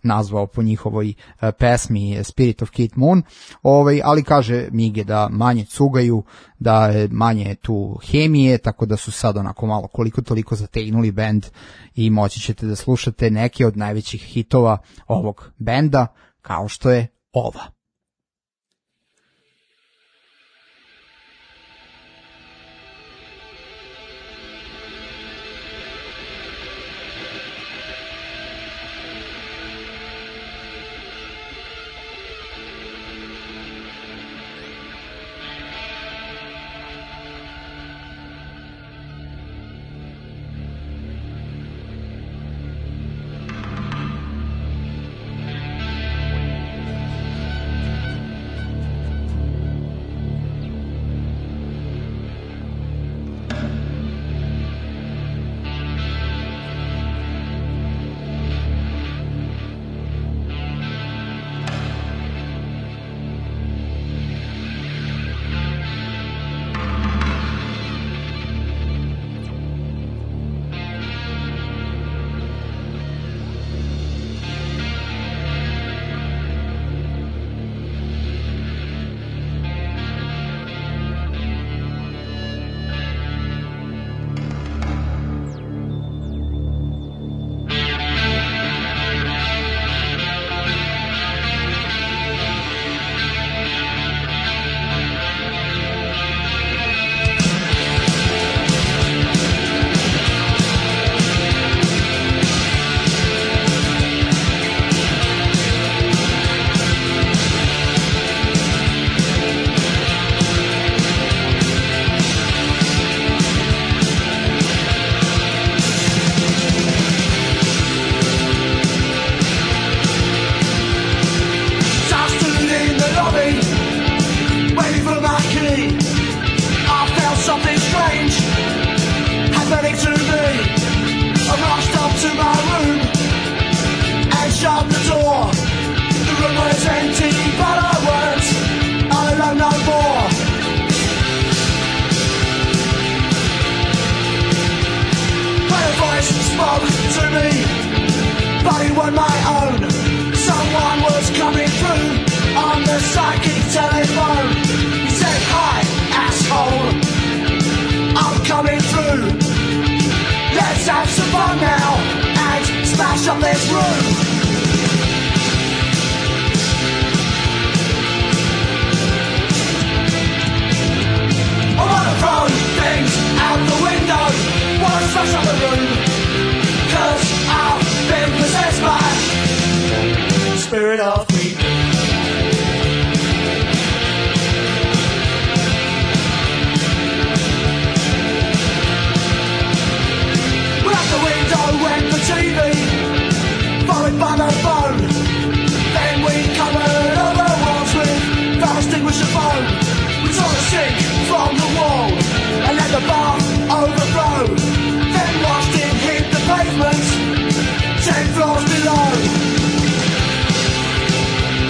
nazvao po njihovoj e, pesmi Spirit of Kate Moon, ovaj, ali kaže Mige da manje cugaju, da je manje tu hemije, tako da su sad onako malo koliko toliko zategnuli bend i moći ćete da slušate neke od najvećih hitova ovog benda, kao što je ova. Ten floors below.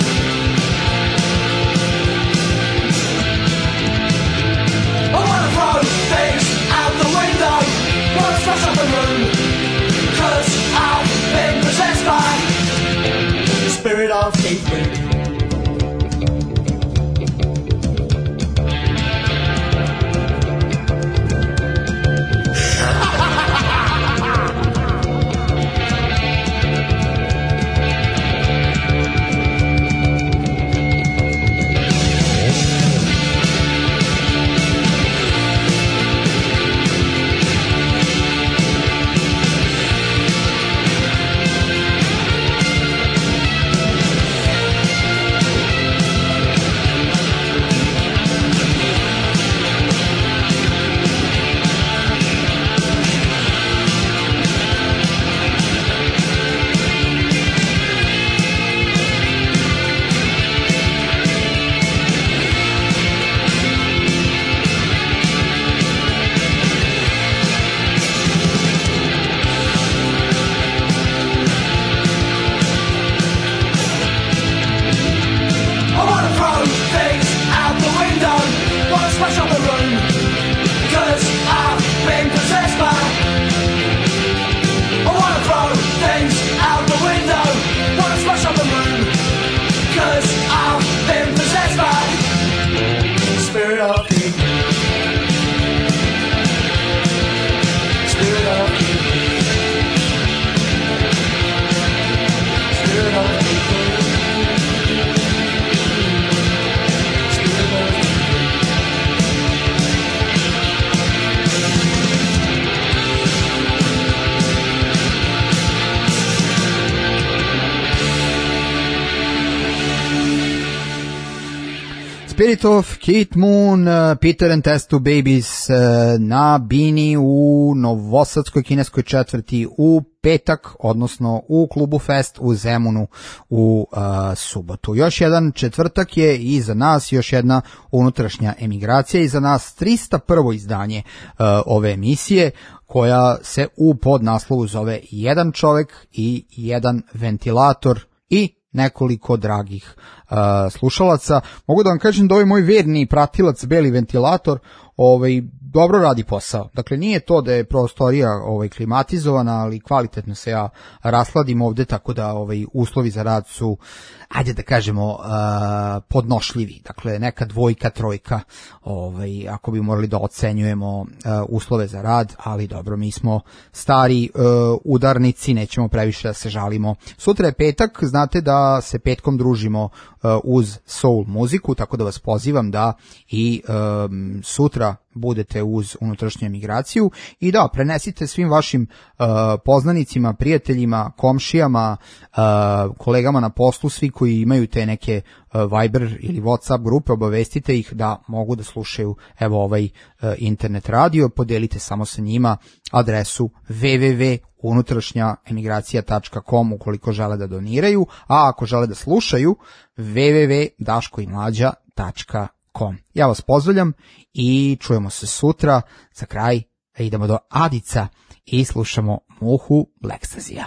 Spirit of Kate Moon, uh, Peter and Test Two Babies uh, na Bini u Novosadskoj kineskoj četvrti u petak, odnosno u klubu Fest u Zemunu u uh, subotu. Još jedan četvrtak je iza nas, još jedna unutrašnja emigracija, iza nas trista prvo izdanje uh, ove emisije, koja se u podnaslovu zove Jedan čovek i jedan ventilator i nekoliko dragih uh, slušalaca. Mogu da vam kažem da ovaj moj verni pratilac Beli ventilator ovaj, dobro radi posao. Dakle, nije to da je prostorija ovaj, klimatizovana, ali kvalitetno se ja rasladim ovde, tako da ovaj, uslovi za rad su, ajde da kažemo, uh, podnošljivi. Dakle, neka dvojka, trojka, ovaj, ako bi morali da ocenjujemo uh, uslove za rad, ali dobro, mi smo stari uh, udarnici, nećemo previše da se žalimo. Sutra je petak, znate da se petkom družimo uh, uz soul muziku, tako da vas pozivam da i um, sutra budete uz unutrašnju emigraciju i da prenesite svim vašim uh, poznanicima, prijateljima, komšijama, uh, kolegama na poslu, svi koji imaju te neke uh, Viber ili WhatsApp grupe, obavestite ih da mogu da slušaju evo ovaj uh, internet radio, podelite samo sa njima adresu w w w tačka unutrašnja emigracija tačka com ukoliko žele da doniraju, a ako žele da slušaju w w w tačka daško i mlađa tačka com. Ja vas pozdravljam i čujemo se sutra. Za kraj idemo do Adica i slušamo Muhu Lekstazija.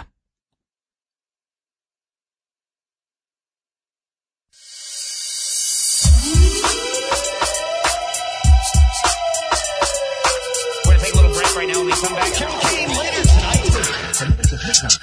We're gonna take a little break right now when we come back. Carol King later tonight with a minute of hip hop.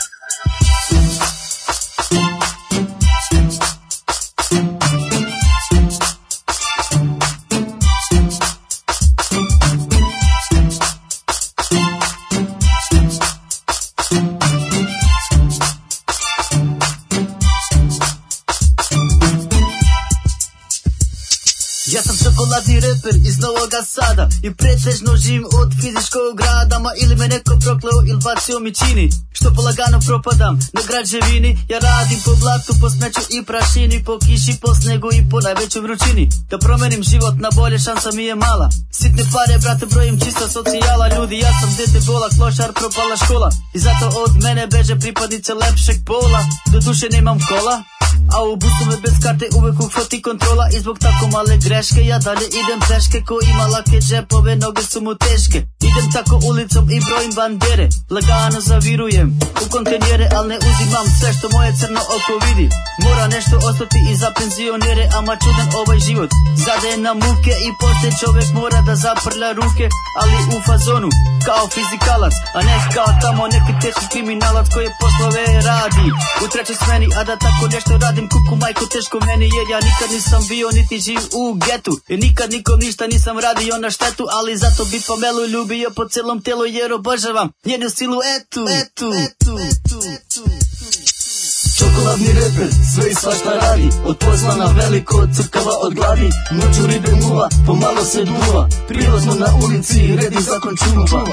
Ja sam čokoladni reper iz Novoga Sada i pretežno živim od fizičkog rada, ma ili me neko prokleo ili bacio mi čini, što polagano propadam na građevini. Ja radim po blatu, po smeću i prašini, po kiši, po snegu i po najvećoj vrućini. Da promenim život na bolje, šansa mi je mala. Sitne pare, brate, brojim čisto socijala. Ljudi, ja sam dete bola, klošar, propala škola i zato od mene beže pripadnice lepšeg pola. Do duše nemam kola, a u busu me bez karte uvek uhvati kontrola i zbog tako male greške ja dalje idem peške. Ko ima lake džepove, noge su mu teške. Idem tako ulicom i brojim bandere, lagano zavirujem u kontenjere, al ne uzimam sve što moje crno oko vidi. Mora nešto ostati i za penzionere, ama čudan ovaj život zade na muke i poslije čovek mora da zaprlja ruke, ali u fazonu kao fizikalac, a ne kao tamo neki teški kriminalac koji poslove radi u trećoj smeni. A da tako nešto radim, kuku majko, teško meni, jer ja nikad nisam bio niti živ u getu i nikad nikom ništa nisam radio na štetu, ali zato bi Pamelu ljubio po celom telu jer obožavam njenu siluetu. Etu, etu, etu, etu. Čokoladni reper, sve i svašta radi, od posla na veliko, crkava od gladi. Noću ribe muva, pomalo se duva, prilazno na ulici, red i zakon čuva.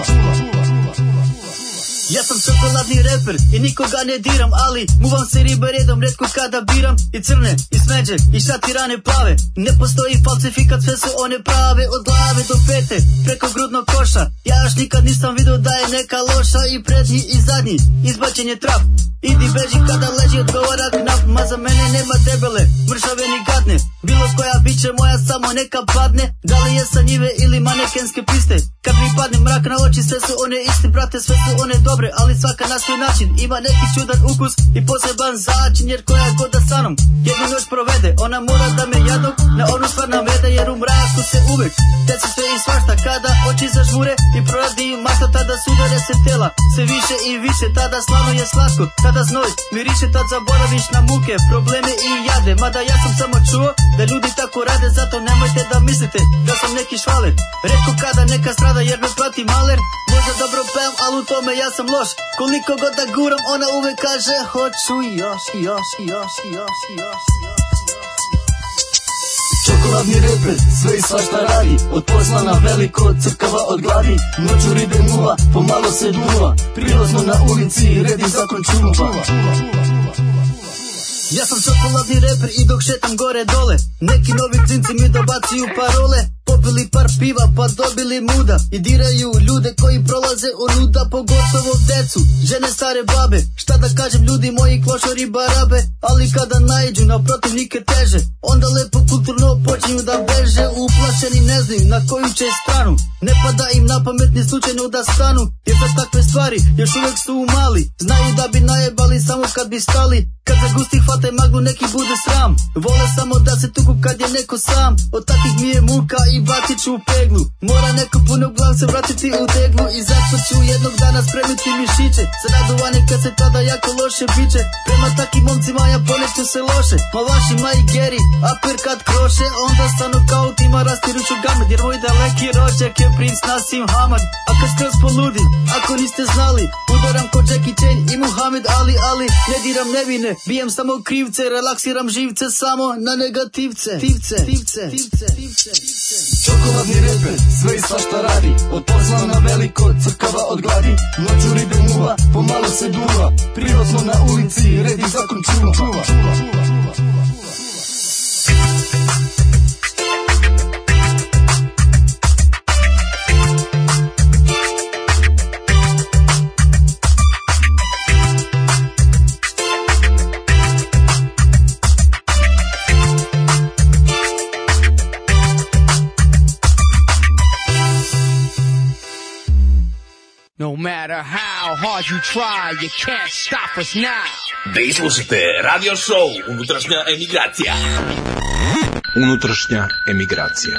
Ja sam čokoladni reper i nikoga ne diram, ali muvam se ribe redom redko kada biram. I crne, i smeđe, i šatirane plave, ne postoji falsifikat, sve su one prave. Od glave do pete, preko grudnog koša, ja još nikad nisam vidio da je neka loša. I prednji i zadnji, izbačen je trap, idi beži kada leži odgovara knap. Ma za mene nema debele, mršave ni gadne, bilo koja biće moja samo neka padne. Da li je sa njive ili manekenske piste, kad mi padne mrak na oči sve su one iste, brate, sve su one dobre, ali svaka na svoj način ima neki čudan ukus i poseban začin. Jer koja god da sa mnom jednu noć provede, ona mora da me jadog na onu stvar navede. Jer u mraku se uvek deci sve i svašta, kada oči zažmure i proradi mašta, tada sudare se tela sve više i više. Tada slavno je slatko, tada znoj miriše, tad zaboraviš na muke, probleme i jade. Mada ja sam samo čuo da ljudi tako rade, zato nemojte da mislite da sam neki švaler. Retko kada neka strada jer me plati maler, možda dobro pevam, ali u tome ja sam loš. Koliko god da guram, ona uvek kaže hoću još, još, još, još, još. Čokoladni reper, sve i svašta radi, od posla na veliko, crkava od gladi. Noću ribe muva, pomalo se duva, prilazno na ulici, red i zakon čuva. Ja sam čokoladni reper i dok šetam gore dole, neki novi klinci mi dobacuju parole. Popili par piva pa dobili muda i diraju ljude koji prolaze onuda, pogotovo decu, žene, stare babe. Šta da kažem, ljudi moji klošari barabe, ali kada naiđu na protivnike teže, onda lepo kulturno počinju da beže. Uplašeni ne znaju na koju će stranu, ne pada im na pamet ni slučajno da stanu, jer za takve stvari još uvek su mali. Znaju da bi najebali samo kad bi stali, kad za gusti hvate maglu neki bude sram. Vole samo da se tuku kad je neko sam, od takvih mi je muka i bacit ću u peglu. Mora neko puno glav se vratiti u teglu i zato ću jednog dana spremiti mišiće za radovanje kad se tada jako loše biće. Prema takim momcima ja poneću se loše, ma vašima i Geri, upper kad kroše, onda sa nokautima rastiruću gamet, jer moj daleki rođak je princ Nasim Hamad. A kad skroz poludim, ako niste znali, udaram ko Jackie Chan i Muhammed Ali, ali ne diram nevine, bijem samo krivce, relaksiram živce samo na negativce. Tivce, tivce, tivce, tivce, tivce. Čokoladni reper, sve i svašta radi, od posla na veliko, crkava od gladi. Noću ribe muva, pomalo se duva, prirodno na ulici, red i zakon čuva, čuva, čuva, čuva, čuva, čuva. No matter how hard you try, you can't stop us now. Vi slušate radio show Unutrašnja emigracija. Unutrašnja emigracija.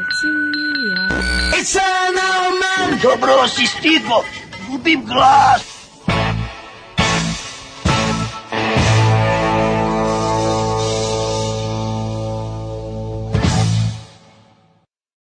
It's an old man. Dobro si stigo, gubim glas.